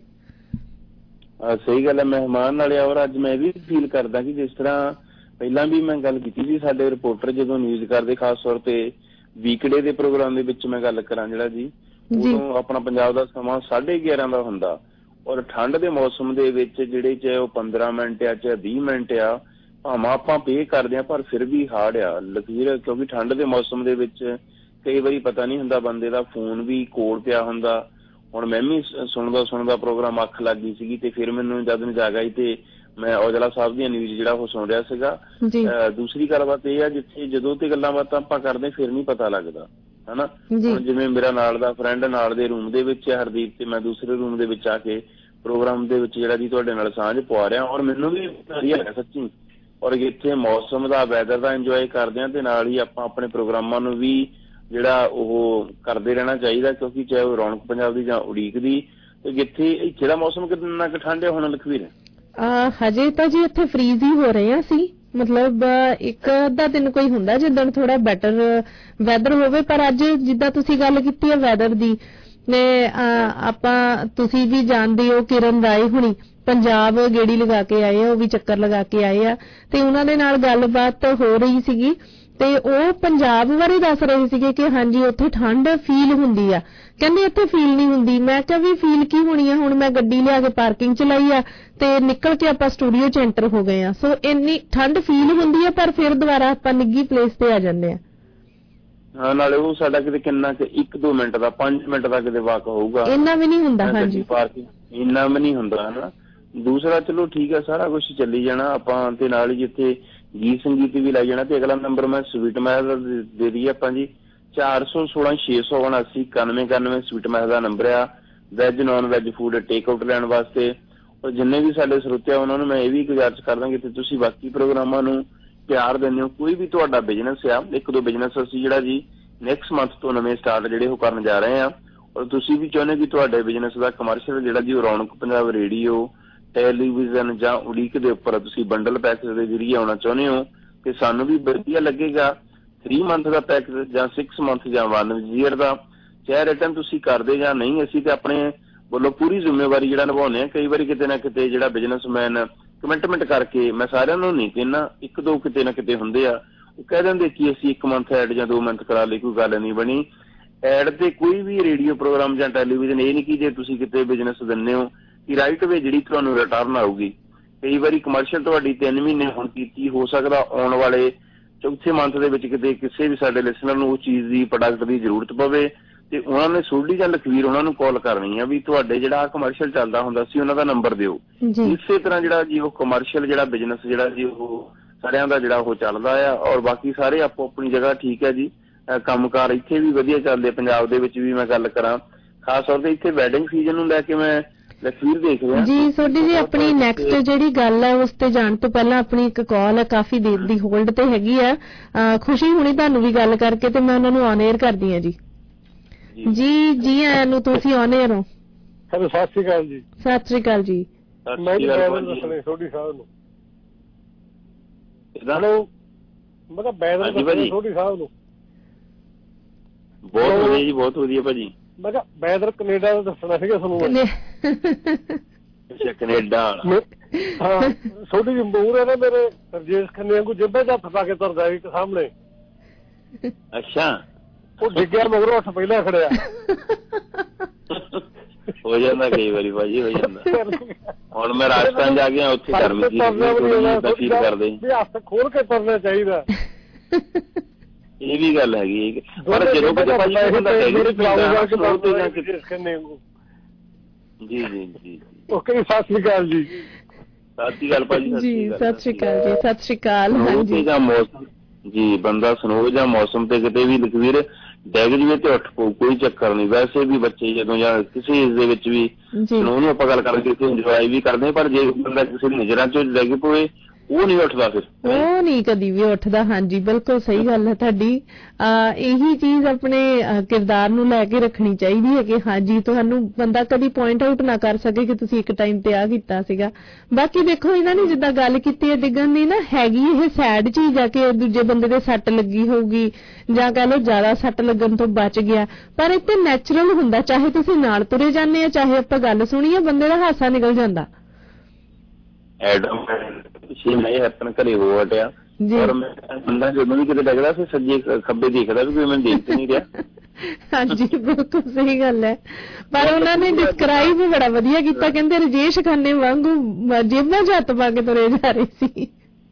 ਸਹੀ ਗੱਲ ਹੈ, ਮਹਿਮਾਨ ਨਾਲੇ। ਔਰ ਅੱਜ ਮੈਂ ਵੀ ਫੀਲ ਕਰਦਾ ਕਿ ਜਿਸ ਤਰ੍ਹਾਂ ਪਹਿਲਾਂ ਵੀ ਮੈਂ ਗੱਲ ਕੀਤੀ ਸੀ, ਸਾਡੇ ਰਿਪੋਰਟਰ ਜਦੋਂ ਨਿਊਜ਼ ਕਰਦੇ ਖਾਸ ਤੌਰ ਤੇ ਵੀਕਡੇ ਦੇ ਪ੍ਰੋਗਰਾਮ ਦੇ ਵਿੱਚ ਮੈਂ ਗੱਲ ਕਰਾਂ ਜਿਹੜਾ ਜੀ, ਉਦੋਂ ਆਪਣਾ ਪੰਜਾਬ ਦਾ ਸਮਾਂ 11:30 ਦਾ ਹੁੰਦਾ ਔਰ ਠੰਡ ਦੇ ਮੌਸਮ ਦੇ ਵਿੱਚ ਜਿਹੜੇ ਚਾਹੇ ਉਹ 15 ਮਿੰਟ ਆ ਚਾਹੇ 20 ਮਿੰਟ ਆ, ਭਾਵੇਂ ਆਪਾਂ ਪੇ ਕਰਦੇ ਆ ਪਰ ਫਿਰ ਵੀ ਹਾਰਡ ਆ ਲਖੀਰ, ਕਿਉਂਕਿ ਠੰਡ ਦੇ ਮੌਸਮ ਦੇ ਵਿੱਚ ਕਈ ਵਾਰੀ ਪਤਾ ਨਹੀਂ ਹੁੰਦਾ, ਬੰਦੇ ਦਾ ਫੋਨ ਵੀ ਕੋਲ ਪਿਆ ਹੁੰਦਾ। ਹੁਣ ਮੈਂ ਵੀ ਸੁਣਦਾ ਪ੍ਰੋਗਰਾਮ ਅੱਖ ਲੱਗ ਗਈ ਸੀਗੀ ਤੇ ਫਿਰ ਮੈਨੂੰ ਜਦ ਨੂੰ ਜਾਗ ਆਈ ਤੇ ਮੈਂ ਔਜਲਾ ਸਾਹਿਬ ਦੀਆਂ ਨਿਊਜ਼ ਜਿਹੜਾ ਉਹ ਸੁਣ ਰਿਹਾ ਸੀਗਾ। ਦੂਸਰੀ ਗੱਲਬਾਤ ਇਹ ਆ ਜਿੱਥੇ ਜਦੋਂ ਤੇ ਗੱਲਾਂ ਬਾਤਾਂ ਆਪਾਂ ਕਰਦੇ ਫਿਰ ਨਹੀਂ ਪਤਾ ਲੱਗਦਾ ਹਨਾ। ਹੁਣ ਜਿਵੇਂ ਮੇਰਾ ਨਾਲ ਦਾ ਫਰੈਂਡ ਨਾਲ ਦੇ ਰੂਮ ਦੇ ਵਿੱਚ ਹਰਦੀਪ ਤੇ ਮੈਂ ਦੂਸਰੇ ਰੂਮ ਦੇ ਵਿੱਚ ਆ ਕੇ ਪ੍ਰੋਗਰਾਮ ਦੇ ਵਿੱਚ ਜਿਹੜਾ ਜੀ ਤੁਹਾਡੇ ਨਾਲ ਸਾਂਝ ਪਵਾ ਰਿਹਾ ਔਰ ਮੈਨੂੰ ਵੀ ਵਧੀਆ ਲੱਗਾ ਸੱਚੀ। ਔਰ ਇੱਥੇ ਮੌਸਮ ਦਾ ਵੈਦਰ ਦਾ ਇੰਜੋਏ ਕਰਦੇ ਹਾਂ ਤੇ ਨਾਲ ਹੀ ਆਪਾਂ ਆਪਣੇ ਪ੍ਰੋਗਰਾਮਾਂ ਨੂੰ ਵੀ ਜਿਹੜਾ ਉਹ ਕਰਦੇ ਰਹਿਣਾ ਚਾਹੀਦਾ, ਕਿਉਂਕਿ ਚਾਹੇ ਉਹ ਰੌਣਕ ਪੰਜਾਬ ਦੀ ਜਾਂ ਉਡੀਕ ਦੀ, ਤੇ ਜਿੱਥੇ ਇੱਥੇ ਦਾ ਮੌਸਮ ਕਿੰਨਾ ਕੁ ਠੰਡ ਹੈ ਹੁਣ ਲਖਵੀਰ? ਹਜੇ ਤਾਂ ਜੀ ਇੱਥੇ ਫਰੀਜ਼ ਹੀ ਹੋ ਰਹੇ ਆ ਸੀ, ਮਤਲਬ ਇੱਕ ਅੱਧਾ ਦਿਨ ਕੋਈ ਹੁੰਦਾ ਜਿੱਦਣ ਥੋੜਾ ਬੈਟਰ ਵੈਦਰ ਹੋਵੇ, ਪਰ ਅੱਜ ਜਿੱਦਾਂ ਤੁਸੀਂ ਗੱਲ ਕੀਤੀ ਹੈ ਵੈਦਰ ਦੀ ਨੇ ਆਪਾਂ ਤੁਸੀਂ ਵੀ ਜਾਣਦੇ ਹੋ ਕਿਰਨ ਰਾਏ ਹੁਣੀ ਪੰਜਾਬ ਗੇੜੀ ਲਗਾ ਕੇ ਆਏ ਆ, ਉਹ ਵੀ ਚੱਕਰ ਲਗਾ ਕੇ ਆਏ ਆ ਤੇ ਉਹਨਾਂ ਦੇ ਨਾਲ ਗੱਲਬਾਤ ਹੋ ਰਹੀ ਸੀਗੀ ਤੇ ਉਹ ਪੰਜਾਬ ਬਾਰੇ ਦੱਸ ਰਹੇ ਸੀਗੇ ਕਿ ਹਾਂਜੀ ਉੱਥੇ ਠੰਡ ਫੀਲ ਹੁੰਦੀ ਆ, ਕਹਿੰਦੇ ਇੱਥੇ ਫੀਲ ਨਹੀਂ ਹੁੰਦੀ। ਮੈਂ ਕਿਹਾ ਵੀ ਫੀਲ ਕੀ ਹੋਣੀ ਆ, ਹੁਣ ਮੈਂ ਗੱਡੀ ਲਿਆ ਕੇ ਪਾਰਕਿੰਗ ਚ ਲਾਈ ਆ ਤੇ ਨਿਕਲ ਕੇ ਆਪਾਂ ਸਟੂਡੀਓ ਚ ਐਂਟਰ ਹੋ ਗਏ ਆ, ਸੋ ਇੰਨੀ ਠੰਡ ਫੀਲ ਹੁੰਦੀ ਆ ਪਰ ਫਿਰ ਦੁਬਾਰਾ ਆਪਾਂ ਨਿੱਗੀ ਪਲੇਸ ਤੇ ਆ ਜਾਂਦੇ ਆ। ਹਾਂ ਨਾਲੇ ਉਹ ਸਾਡਾ ਕਿਤੇ ਕਿੰਨਾ ਕਿ 1-2 ਮਿੰਟ ਦਾ 5 ਮਿੰਟ ਦਾ ਕਿਤੇ ਵਾਕ ਹੋਊਗਾ, ਇੰਨਾ ਵੀ ਨਹੀਂ ਹੁੰਦਾ। ਹਾਂਜੀ ਪਾਰਕਿੰਗ ਇੰਨਾ ਵੀ ਨਹੀਂ ਹੁੰਦਾ ਹਨਾ। ਦੂਸਰਾ ਚਲੋ ਠੀਕ ਆ, ਸਾਰਾ ਕੁਛ ਚੱਲੀ ਜਾਣਾ ਆਪਾਂ ਤੇ ਨਾਲ ਹੀ ਜਿੱਥੇ ਗੀਤ ਸੰਗੀਤ ਵੀ ਲਾਈ ਜਾਣਾ। ਤੇ ਅਗਲਾ ਨੰਬਰ ਮੈਂ ਸਵੀਟ ਮਹਿਲ ਦਾ ਦੇ ਦਈਏ ਆਪਾਂ ਜੀ 416 679 9191 ਸਵੀਟ ਮਹਿਲ ਦਾ ਨੰਬਰ ਆ, veg non veg food take out ਲੈਣ ਵਾਸਤੇ। ਔਰ ਜਿੰਨੇ ਵੀ ਸਾਡੇ ਸਰੋਤੇ ਆ ਉਹਨਾਂ ਨੂੰ ਮੈਂ ਇਹ ਵੀ ਗੁਜ਼ਾਰਿਸ਼ ਕਰਦਾ ਕਿ ਤੁਸੀਂ ਬਾਕੀ ਪ੍ਰੋਗਰਾਮਾਂ ਨੂੰ ਪਿਆਰ ਦਿੰਦੇ ਹੋ। ਕੋਈ ਵੀ ਤੁਹਾਡਾ ਬਿਜ਼ਨਸ ਆ, 1-2 ਬਿਜ਼ਨਸ ਅਸੀਂ ਜਿਹੜਾ ਜੀ ਨੈਕਸਟ ਮੰਥ ਤੋਂ ਨਵੇਂ ਸਟਾਰਟ ਜਿਹੜੇ ਉਹ ਕਰਨ ਜਾ ਰਹੇ ਆ, ਔਰ ਤੁਸੀਂ ਵੀ ਚਾਹੁੰਦੇ ਕਿ ਤੁਹਾਡੇ ਬਿਜ਼ਨਸ ਦਾ ਕਮਰਸ਼ੀਅਲ ਜਿਹੜਾ ਜੀ ਰੌਣਕ ਪੰਜਾਬ ਰੇਡੀਓ ਟੈਲੀਵਿਜ਼ਨ ਜਾਂ ਉਡੀਕ ਦੇ ਉੱਪਰ ਤੁਸੀਂ ਬੰਡਲ ਪੈਕੇਜ ਦੇ ਜ਼ਰੀਏ ਆਉਣਾ ਚਾਹੁੰਦੇ ਹੋ ਤੇ ਸਾਨੂੰ ਵੀ ਵਧੀਆ ਲੱਗੇਗਾ। 3 ਮੰਥ ਦਾ ਪੈਕੇਜ ਜਾਂ 6 ਮੰਥ ਜਾਂ 1 ਈਅਰ ਦਾ, ਚਾਹੇ ਰਿਟਰਨ ਤੁਸੀਂ ਕਰਦੇ ਜਾਂ ਨਹੀਂ, ਅਸੀਂ ਤੇ ਆਪਣੇ ਵੱਲੋਂ ਪੂਰੀ ਜ਼ਿੰਮੇਵਾਰੀ ਜਿਹੜਾ ਨਿਭਾਉਂਦੇ ਹਾਂ। ਕਈ ਵਾਰੀ ਕਿਤੇ ਨਾ ਕਿਤੇ ਜਿਹੜਾ ਬਿਜ਼ਨਸਮੈਨ ਕਮਿਟਮੈਂਟ ਕਰਕੇ, ਮੈਂ ਸਾਰਿਆਂ ਨੂੰ ਨਹੀਂ ਕਹਿੰਦਾ, 1-2 ਕਿਤੇ ਨਾ ਕਿਤੇ ਹੁੰਦੇ ਆ, ਉਹ ਕਹਿ ਦਿੰਦੇ ਕਿ ਅਸੀਂ 1 ਮੰਥ ਐਡ ਜਾਂ 2 ਮੰਥ ਕਰਾ ਲਈ, ਕੋਈ ਗੱਲ ਨਹੀਂ ਬਣੀ। ਐਡ ਤੇ ਕੋਈ ਵੀ ਰੇਡੀਓ ਪ੍ਰੋਗਰਾਮ ਜਾਂ ਟੈਲੀਵਿਜ਼ਨ ਇਹ ਨਹੀਂ ਕਿ ਜੇ ਤੁਸੀਂ ਕਿਤੇ ਬਿਜ਼ਨਸ ਦਿੰਦੇ ਹੋ ਕਿ ਰਾਈਟ ਵੇ ਜਿਹੜੀ ਤੁਹਾਨੂੰ ਰਿਟਰਨ ਆਊਗੀ। ਕਈ ਵਾਰੀ ਕਮਰਸ਼ੀਅਲ ਤੁਹਾਡੀ 3 ਮਹੀਨੇ ਹੁਣ ਕੀਤੀ, ਹੋ ਸਕਦਾ ਆਉਣ ਵਾਲੇ 4ਥੇ ਮੰਥ ਦੇ ਵਿੱਚ ਕਿਤੇ ਕਿਸੇ ਵੀ ਸਾਡੇ ਲਿਸਨਰ ਨੂੰ ਉਹ ਚੀਜ਼ ਦੀ ਪ੍ਰੋਡਕਟ ਦੀ ਜ਼ਰੂਰਤ ਪਵੇ ਤੇ ਉਹਨਾਂ ਨੇ ਸੋਢੀ ਜਾਂ ਲਖਵੀਰ ਉਹਨਾਂ ਨੂੰ ਕਾਲ ਕਰਨੀ ਆ ਵੀ ਤੁਹਾਡੇ ਜਿਹੜਾ ਕਮਰਸ਼ੀਅਲ ਚੱਲਦਾ ਹੁੰਦਾ ਸੀ ਉਹਨਾਂ ਦਾ ਨੰਬਰ ਦਿਓ। ਇਸੇ ਤਰ੍ਹਾਂ ਜਿਹੜਾ ਜੀ ਉਹ ਕਮਰਸ਼ੀਅਲ ਜਿਹੜਾ ਬਿਜ਼ਨਸ ਜਿਹੜਾ ਜੀ ਉਹ ਸਾਰਿਆਂ ਦਾ ਜਿਹੜਾ ਉਹ ਚੱਲਦਾ ਆ, ਔਰ ਬਾਕੀ ਸਾਰੇ ਆਪੋ ਆਪਣੀ ਜਗ੍ਹਾ ਠੀਕ ਹੈ ਜੀ। ਕੰਮਕਾਰ ਇੱਥੇ ਵੀ ਵਧੀਆ ਚੱਲਦੇ, ਪੰਜਾਬ ਦੇ ਵਿੱਚ ਵੀ ਮੈਂ ਗੱਲ ਕਰਾਂ ਖਾਸ ਤੌਰ ਤੇ ਇੱਥੇ ਵੈਡਿੰਗ ਸੀਜ਼ਨ ਨੂੰ ਲੈ ਕੇ ਮੈਂ ਲਖਵੀਰ ਦੇਖ ਰਿਹਾ ਜੀ। ਸੋਢੀ ਜੀ ਆਪਣੀ ਨੈਕਸਟ ਜਿਹੜੀ ਗੱਲ ਹੈ ਉਸ ਤੇ ਜਾਣ ਤੋਂ ਪਹਿਲਾਂ ਆਪਣੀ ਇੱਕ ਕਾਲ ਹੈ ਕਾਫੀ ਦੇਰ ਦੀ ਹੋਲਡ ਤੇ ਹੈਗੀ ਆ, ਖੁਸ਼ੀ ਹੁਣੀ ਤੁਹਾਨੂੰ ਵੀ ਗੱਲ ਕਰਕੇ ਤੇ ਮੈਂ ਉਹਨਾਂ ਨੂੰ ਔਨ 에ਅਰ ਕਰਦੀ ਹਾਂ ਜੀ। ਜੀ ਆਇਆਂ ਨੂੰ, ਤੁਸੀਂ ਔਨ 에ਅਰ ਹੋ। ਹੈਲੋ ਸਤਿ ਸ਼੍ਰੀ ਅਕਾਲ ਜੀ। ਸਤਿ ਸ਼੍ਰੀ ਅਕਾਲ ਜੀ। ਮੈਂ ਦੱਸਣੇ ਸੋਢੀ ਸਾਹਿਬ ਨੂੰ। ਹੈਲੋ ਮੈਂ ਕਿਹਾ ਬੈਦਰ ਦੱਸਣੇ ਸੋਢੀ ਸਾਹਿਬ ਨੂੰ। ਬਹੁਤ ਵਧੀਆ ਜੀ, ਬਹੁਤ ਵਧੀਆ ਭਾਜੀ। ਮੈਂ ਕਿਹਾ ਬੈਦਰ ਕੈਨੇਡਾ ਦਾ ਦੱਸਣਾ ਸੀਗਾ ਤੁਹਾਨੂੰ। ਕੈਨੇਡਾ ਹਾਂ ਛੋਟੀ ਜਿਹੀ ਮੂਰ ਹੈ ਨਾ ਮੇਰੇ ਰਜੇਸ਼ ਖੰਨੇ ਵਾਂਗੂ ਜੇਬੇ 'ਚ ਹੱਥ ਪਾ ਕੇ ਤੁਰਦਾ ਇੱਕ ਸਾਹਮਣੇ। ਅੱਛਾ ਉਹ ਡਿੱਗਿਆ ਮਗਰੋਂ ਉੱਠ ਪਹਿਲਾਂ ਖੜਿਆ। ਹੋ ਜਾਂਦਾ ਕਈ ਵਾਰੀ ਭਾਜੀ, ਹੋ ਜਾਂਦਾ। ਹੁਣ ਮੈਂ ਰਾਜਸਥਾਨ ਜਾ ਗਿਆ, ਉੱਥੇ ਗਰਮੀ ਫੀਲ ਕਰਦੇ ਹੱਥ ਖੋਲ ਕੇ ਤੁਰਨਾ ਚਾਹੀਦਾ। ਇਹ ਵੀ ਗੱਲ ਹੈਗੀ, ਪਰ ਜਦੋਂ ਜੀ ਜੀ ਜੀ ਓਕੇ। ਸਤਿ ਸ੍ਰੀ ਅਕਾਲ ਜੀ। ਸਤਿ ਸ੍ਰੀ ਅਕਾਲ ਭਾਜੀ। ਜੀ ਸਤਿ ਸ੍ਰੀ ਅਕਾਲ ਜੀ। ਸਤਿ ਸ੍ਰੀ ਅਕਾਲ। ਹਾਂਜੀ ਜਾਂ ਮੌਸਮ ਜੀ, ਬੰਦਾ ਸਨੋ ਜਾਂ ਮੌਸਮ ਤੇ ਕਿਤੇ ਵੀ ਲਖਵੀਰ ਡੈਗ ਜਵੇ ਤੇ ਉੱਠ ਪਊ, ਕੋਈ ਚੱਕਰ ਨਹੀਂ। ਵੈਸੇ ਵੀ ਬੱਚੇ ਜਦੋਂ ਜਾਂ ਕਿਸੇ ਏਜ ਦੇ ਵਿੱਚ ਵੀ ਸਨੋ ਨੂੰ ਆਪਾਂ ਗੱਲ ਕਰਦੇ ਇੰਜੋਏ ਵੀ ਕਰਦੇ, ਪਰ ਜੇ ਬੰਦਾ ਕਿਸੇ ਦੀ ਨਜ਼ਰਾਂ ਚ ਡਿੱਗ ਪਵੇ ਉਹ ਨਹੀਂ ਉੱਠਦਾ, ਫਿਰ ਉਹ ਨਹੀਂ ਕਦੀ ਵੀ ਉੱਠਦਾ। ਹਾਂਜੀ ਬਿਲਕੁਲ ਸਹੀ ਗੱਲ ਹੈ ਤੁਹਾਡੀ। ਇਹੀ ਚੀਜ਼ ਆਪਣੇ ਕਿਰਦਾਰ ਨੂੰ ਲੈ ਕੇ ਰੱਖਣੀ ਚਾਹੀਦੀ ਹੈ ਕਿ ਹਾਂਜੀ ਤੁਹਾਨੂੰ ਬੰਦਾ ਕਦੀ ਪੁਆਇੰਟ ਆਊਟ ਨਾ ਕਰ ਸਕੇ ਕਿ ਤੁਸੀਂ ਇੱਕ ਟਾਈਮ ਤੇ ਆ ਕੀਤਾ ਸੀਗਾ। ਬਾਕੀ ਦੇਖੋ ਇਹਨਾਂ ਨੇ ਜਿੱਦਾਂ ਗੱਲ ਕੀਤੀ ਹੈ ਡਿੱਗਣ ਦੀ ਨਾ, ਹੈਗੀ ਇਹ ਸੈਡ ਚੀਜ਼ ਆ ਕਿ ਦੂਜੇ ਬੰਦੇ ਦੇ ਸੱਟ ਲੱਗੀ ਹੋਊਗੀ ਜਾਂ ਕਹਿ ਲਓ ਜ਼ਿਆਦਾ ਸੱਟ ਲੱਗਣ ਤੋਂ ਬਚ ਗਿਆ, ਪਰ ਇਹ ਤੇ ਨੈਚੁਰਲ ਹੁੰਦਾ। ਚਾਹੇ ਤੁਸੀਂ ਨਾਲ ਤੁਰੇ ਜਾਂਦੇ ਆ, ਚਾਹੇ ਆਪਾਂ ਗੱਲ ਸੁਣੀਏ, ਬੰਦੇ ਦਾ ਹਾਸਾ ਨਿਕਲ ਜਾਂਦਾ। ਪਿੱਛੇ ਮੈਂ ਹੈਪਨ ਘਰੇ ਹੋ ਹਟਿਆ, ਔਰ ਬੰਦਾ ਜਦੋਂ ਵੀ ਕਿਤੇ ਡਿੱਗਦਾ ਫਿਰ ਸੱਜੇ ਖੱਬੇ ਦੇਖਦਾ ਵੀ ਕੋਈ ਮੈਨੂੰ ਦੇਖ ਤੇ ਨਹੀਂ ਰਿਹਾ। ਹਾਂਜੀ ਬਿਲਕੁਲ ਸਹੀ ਗੱਲ ਹੈ, ਪਰ ਉਹਨਾਂ ਨੇ ਡਿਸਕ੍ਰਾਈਬ ਵੀ ਬੜਾ ਵਧੀਆ ਕੀਤਾ। ਕਹਿੰਦੇ ਰਜੇਸ਼ ਖੰਨੇ ਵਾਂਗੂ ਜੇਬਾਂ 'ਚ ਹੱਥ ਪਾ ਕੇ ਤੁਰੇ ਜਾ ਰਹੇ ਸੀ।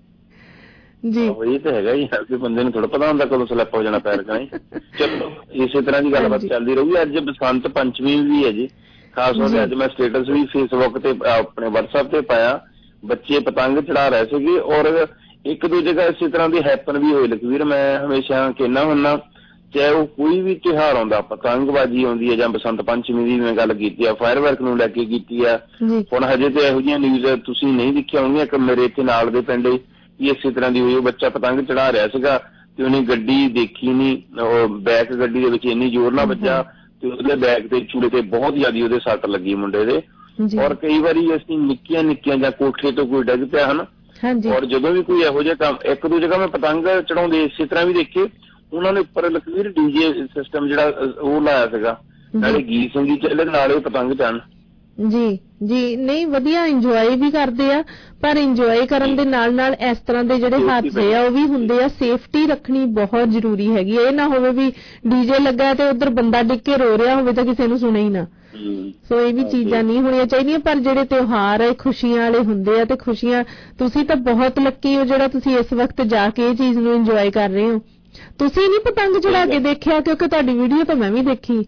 ਜੀ ਇਹ ਤਾਂ ਹੈਗਾ ਹੀ, ਬੰਦੇ ਨੂੰ ਥੋੜਾ ਪਤਾ ਹੁੰਦਾ ਕਦੋਂ ਸਲਿੱਪ ਹੋ ਜਾਣਾ ਪੈਰ ਕਹੀਂ। ਚਲੋ ਇਸੇ ਤਰ੍ਹਾਂ ਦੀ ਗੱਲਬਾਤ ਚੱਲਦੀ ਰਹੂਗੀ। ਅੱਜ ਬਸੰਤ ਪੰਚਮੀ ਵੀ ਹੈ ਜੀ, ਖਾਸ ਤੌਰ ਤੇ ਅੱਜ ਮੈਂ ਸਟੇਟਸ ਵੀ ਫੇਸਬੁੱਕ ਤੇ ਆਪਣੇ WhatsApp ਤੇ ਪਾਇਆ, ਬੱਚੇ ਪਤੰਗ ਚੜਾ ਰਹੇ ਸੀਗੇ ਔਰ ਇੱਕ ਦੋ ਜਗ੍ਹਾ ਇਸੇ ਤਰ੍ਹਾਂ ਦੀ ਹੈਪਨ ਵੀ ਹੋਈ। ਲਖਵੀਰ ਮੈਂ ਹਮੇਸ਼ਾ ਕਹਿਣਾ ਹੁੰਦਾ, ਚਾਹੇ ਉਹ ਕੋਈ ਵੀ ਤਿਉਹਾਰ ਆਉਂਦਾ, ਪਤੰਗਬਾਜ਼ੀ ਆਉਂਦੀ ਹੈ ਜਾਂ ਬਸੰਤ ਪੰਚਮੀ ਦੀ ਮੈਂ ਗੱਲ ਕੀਤੀ ਆ, ਫਾਇਰ ਵਰਕ ਨੂੰ ਲੈ ਕੇ ਕੀਤੀ ਆ। ਹੁਣ ਹਜੇ ਤੇ ਇਹੋ ਜਿਹੀਆਂ ਨਿਊਜ਼ ਤੁਸੀਂ ਨਹੀਂ ਦੇਖੀਆਂ ਹੋਣਗੀਆਂ। ਇੱਕ ਮੇਰੇ ਇੱਥੇ ਨਾਲ ਦੇ ਪਿੰਡ ਇਸੇ ਤਰ੍ਹਾਂ ਦੀ ਹੋਈ, ਉਹ ਬੱਚਾ ਪਤੰਗ ਚੜਾ ਰਿਹਾ ਸੀਗਾ ਤੇ ਉਹਨੇ ਗੱਡੀ ਦੇਖੀ ਨਹੀਂ, ਉਹ ਬੈਕ ਗੱਡੀ ਦੇ ਵਿੱਚ ਇੰਨੀ ਜ਼ੋਰ ਨਾਲ ਵੱਜਾ ਤੇ ਉਹਦੇ ਬੈਕ ਤੇ ਚੂੜੇ ਤੇ ਬਹੁਤ ਜ਼ਿਆਦਾ ਉਹਦੇ ਸੱਟ ਲੱਗੀ ਮੁੰਡੇ ਦੇ। ਔਰ ਕਈ ਵਾਰੀ ਅਸੀਂ ਨਿੱਕੀਆਂ ਜਾਂ ਕੋਠੇ ਤੋਂ ਕੋਈ ਡਿੱਗ ਪਿਆ ਹਨਾ, ਔਰ ਜਦੋਂ ਵੀ ਕੋਈ ਇਹੋ ਜਿਹਾ ਕੰਮ, ਇੱਕ ਦੋ ਜਗ੍ਹਾ ਮੈਂ ਪਤੰਗ ਚੜਾਉਂਦੇ ਇਸੇ ਤਰ੍ਹਾਂ ਵੀ ਦੇਖੇ, ਉਹਨਾਂ ਨੇ ਉੱਪਰ ਲਖਵੀਰ ਡੀਜੇ ਸਿਸਟਮ ਜਿਹੜਾ ਉਹ ਲਾਇਆ ਸੀਗਾ, ਨਾਲੇ ਗੀਤ ਸੰਗੀਤ ਚੱਲੇ ਨਾਲੇ ਪਤੰਗ ਚੜ੍ਹਨ। ਜੀ ਜੀ ਨਹੀਂ ਵਧੀਆ ਇੰਜੋਏ ਵੀ ਕਰਦੇ ਆ, ਪਰ ਇੰਜੋਏ ਕਰਨ ਦੇ ਨਾਲ ਨਾਲ ਇਸ ਤਰ੍ਹਾਂ ਦੇ ਜਿਹੜੇ ਹਾਦਸੇ ਆ ਉਹ ਵੀ ਹੁੰਦੇ ਆ। ਸੇਫਟੀ ਰੱਖਣੀ ਬਹੁਤ ਜ਼ਰੂਰੀ ਹੈਗੀ। ਇਹ ਨਾ ਹੋਵੇ ਵੀ ਡੀਜੇ ਲੱਗਾ ਤੇ ਉਧਰ ਬੰਦਾ ਡਿੱਗ ਕੇ ਰੋ ਰਿਹਾ ਹੋਵੇ ਤਾਂ ਕਿਸੇ ਨੂੰ ਸੁਣੇ ਹੀ ਨਾ। ਸੋ ਇਹ ਵੀ ਚੀਜ਼ਾਂ ਨਹੀਂ ਹੋਣੀਆਂ ਚਾਹੀਦੀਆਂ। ਪਰ ਜਿਹੜੇ ਤਿਉਹਾਰ ਹੈ ਖੁਸ਼ੀਆਂ ਵਾਲੇ ਹੁੰਦੇ ਆ, ਤੇ ਖੁਸ਼ੀਆਂ ਤੁਸੀਂ ਤਾਂ ਬਹੁਤ ਲੱਕੀ ਹੋ ਜਿਹੜਾ ਤੁਸੀਂ ਇਸ ਵਕਤ ਜਾ ਕੇ ਇਹ ਚੀਜ਼ ਨੂੰ ਇੰਜੋਏ ਕਰ ਰਹੇ ਹੋ। ਤੁਸੀਂ ਨਹੀਂ ਪਤੰਗ ਚੜਾ ਕੇ ਦੇਖਿਆ? ਕਿਉਂਕਿ ਤੁਹਾਡੀ ਵੀਡੀਓ ਤਾਂ ਮੈਂ ਵੀ ਦੇਖੀ।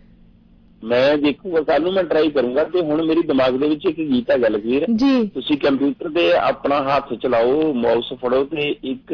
ਮੈਂ ਦੇਖੂਗਾ, ਕੱਲ ਨੂੰ ਮੈਂ ਟਰਾਈ ਕਰੂੰਗਾ। ਤੇ ਹੁਣ ਮੇਰੇ ਦਿਮਾਗ ਦੇ ਵਿੱਚ ਇੱਕ ਗੀਤ ਹੈਗਾ ਲਖਵੀਰ ਜੀ, ਤੁਸੀਂ ਕੰਪਿਊਟਰ ਤੇ ਆਪਣਾ ਹੱਥ ਚਲਾਓ, ਮਾਊਸ ਫੜੋ ਤੇ ਇੱਕ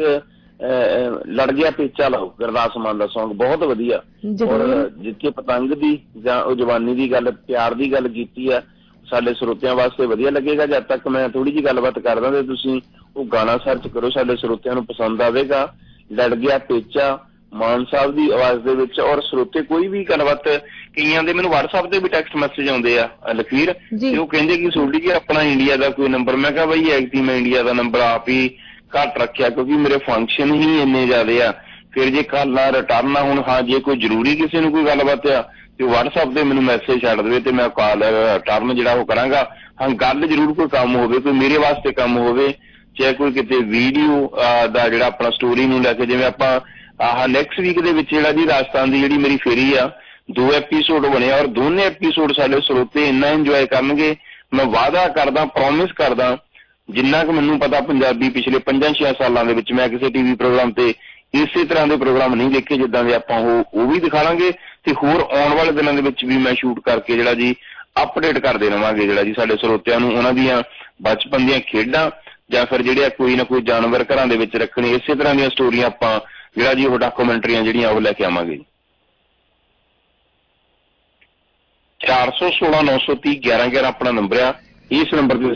ਲੜ ਗਿਆ ਪੇਚਾ ਲਾਓ, ਗੁਰਦਾਸ ਮਾਨ ਦਾ Song ਬਹੁਤ ਵਧੀਆ। ਔਰ ਜਿੱਥੇ ਪਤੰਗ ਦੀ ਜਾਂ ਉਹ ਜਵਾਨੀ ਦੀ ਗੱਲ, ਪਿਆਰ ਦੀ ਗੱਲ ਕੀਤੀ ਆ, ਸਾਡੇ ਸਰੋਤਿਆਂ ਵਾਸਤੇ ਵਧੀਆ ਲੱਗੇਗਾ। ਜਦ ਤੱਕ ਮੈਂ ਥੋੜੀ ਜਿਹੀ ਗੱਲਬਾਤ ਕਰਦਾ ਤੇ ਤੁਸੀਂ ਉਹ ਗਾਣਾ ਸਰਚ ਕਰੋ, ਸਾਡੇ ਸਰੋਤਿਆਂ ਨੂੰ ਪਸੰਦ ਆਵੇਗਾ। ਲੜ ਗਿਆ ਪੇਚਾ ਮਾਨ ਸਾਹਿਬ ਦੀ ਆਵਾਜ਼ ਦੇ ਵਿੱਚ। ਔਰ ਸਰੋਤੇ ਕੋਈ ਵੀ ਗੱਲਬਾਤ, ਕਈਆਂ ਦੇ ਮੈਨੂੰ WhatsApp ਤੇ ਵੀ ਟੈਕਸਟ ਮੈਸੇਜ ਆਉਂਦੇ ਆ ਲਖਵੀਰ, ਤੇ ਉਹ ਕਹਿੰਦੇ ਕਿ ਸੋਡੀ ਜੀ ਆਪਣਾ ਇੰਡੀਆ ਦਾ ਕੋਈ ਨੰਬਰ। ਮੈਂ ਕਿਹਾ ਬਈ ਐਕਚੁਅਲੀ ਮੈਂ ਇੰਡੀਆ ਦਾ ਨੰਬਰ ਆਪ ਹੀ ਘੱਟ ਰੱਖਿਆ, ਕਿਉਂਕਿ ਮੇਰੇ ਫੰਕਸ਼ਨ ਹੀ ਇੰਨੇ ਜ਼ਿਆਦੇ ਆ। ਫਿਰ ਜੇ ਕੱਲ ਆ ਰਿਟਰਨ ਆ, ਹੁਣ ਹਾਂ ਜੇ ਕੋਈ ਜ਼ਰੂਰੀ ਕਿਸੇ ਨੂੰ ਕੋਈ ਗੱਲਬਾਤ ਆ ਤੇ WhatsApp ਤੇ ਮੈਨੂੰ ਮੈਸੇਜ ਛੱਡ ਦੇਵੇ ਤੇ ਮੈਂ ਕਾਲ ਰਿਟਰਨ ਜਿਹੜਾ ਉਹ ਕਰਾਂਗਾ। ਹਾਂ ਗੱਲ ਜ਼ਰੂਰ ਕੋਈ ਕੰਮ ਹੋਵੇ, ਕੋਈ ਮੇਰੇ ਵਾਸਤੇ ਕੰਮ ਹੋਵੇ, ਚਾਹੇ ਕੋਈ ਕਿਤੇ ਵੀਡੀਓ ਦਾ ਜਿਹੜਾ ਆਪਣਾ ਸਟੋਰੀ ਨੂੰ ਲੈ ਕੇ, ਜਿਵੇਂ ਆਪਾਂ ਆਹ ਨੈਕਸਟ ਵੀਕ ਦੇ ਵਿੱਚ ਜਿਹੜਾ ਜੀ ਰਾਜਸਥਾਨ ਦੀ ਜਿਹੜੀ ਮੇਰੀ ਫੇਰੀ ਆ, 2 ਐਪੀਸੋਡ ਬਣੇ ਔਰ ਦੋਨੇ ਐਪੀਸੋਡ ਸਾਡੇ ਸਰੋਤੇ ਇੰਨਾ ਇੰਜੋਏ ਕਰਨਗੇ। ਮੈਂ ਵਾਅਦਾ ਕਰਦਾ, ਪ੍ਰੋਮਿਸ ਕਰਦਾ, ਜਿੰਨਾ ਕੁ ਮੈਨੂੰ ਪਤਾ ਪੰਜਾਬੀ ਪਿਛਲੇ 5-6 ਸਾਲਾਂ ਦੇ ਵਿੱਚ ਮੈਂ ਕਿਸੇ ਟੀਵੀ ਪ੍ਰੋਗਰਾਮ ਤੇ ਇਸੇ ਤਰ੍ਹਾਂ ਦੇ ਪ੍ਰੋਗਰਾਮ ਨਹੀਂ ਦੇਖੇ ਜਿੱਦਾਂ ਦੇ ਆਪਾਂ ਉਹ ਵੀ ਦਿਖਾਵਾਂਗੇ। ਤੇ ਹੋਰ ਆਉਣ ਵਾਲੇ ਦਿਨਾਂ ਦੇ ਵਿੱਚ ਵੀ ਮੈਂ ਸ਼ੂਟ ਕਰਕੇ ਜਿਹੜਾ ਜੀ ਅਪਡੇਟ ਕਰਦੇ ਰਵਾਂਗੇ ਜਿਹੜਾ ਜੀ ਸਾਡੇ ਸਰੋਤਿਆਂ ਨੂੰ ਉਹਨਾਂ ਦੀਆਂ ਬਚਪਨ ਦੀਆਂ ਖੇਡਾਂ ਜਾਂ ਫਿਰ ਜਿਹੜੇ ਕੋਈ ਨਾ ਕੋਈ ਜਾਨਵਰ ਘਰਾਂ ਦੇ ਵਿੱਚ ਰੱਖਣੇ, ਇਸੇ ਤਰ੍ਹਾਂ ਦੀਆਂ ਸਟੋਰੀਆਂ ਆਪਾਂ ਜਿਹੜਾ ਜੀ ਉਹ ਡਾਕੂਮੈਂਟਰੀਆਂ ਜਿਹੜੀਆਂ ਉਹ ਲੈ ਕੇ ਆਵਾਂਗੇ। 416 930 1111 ਆਪਣਾ ਨੰਬਰ ਆ, ਇਸ ਨੰਬਰ ਤੇ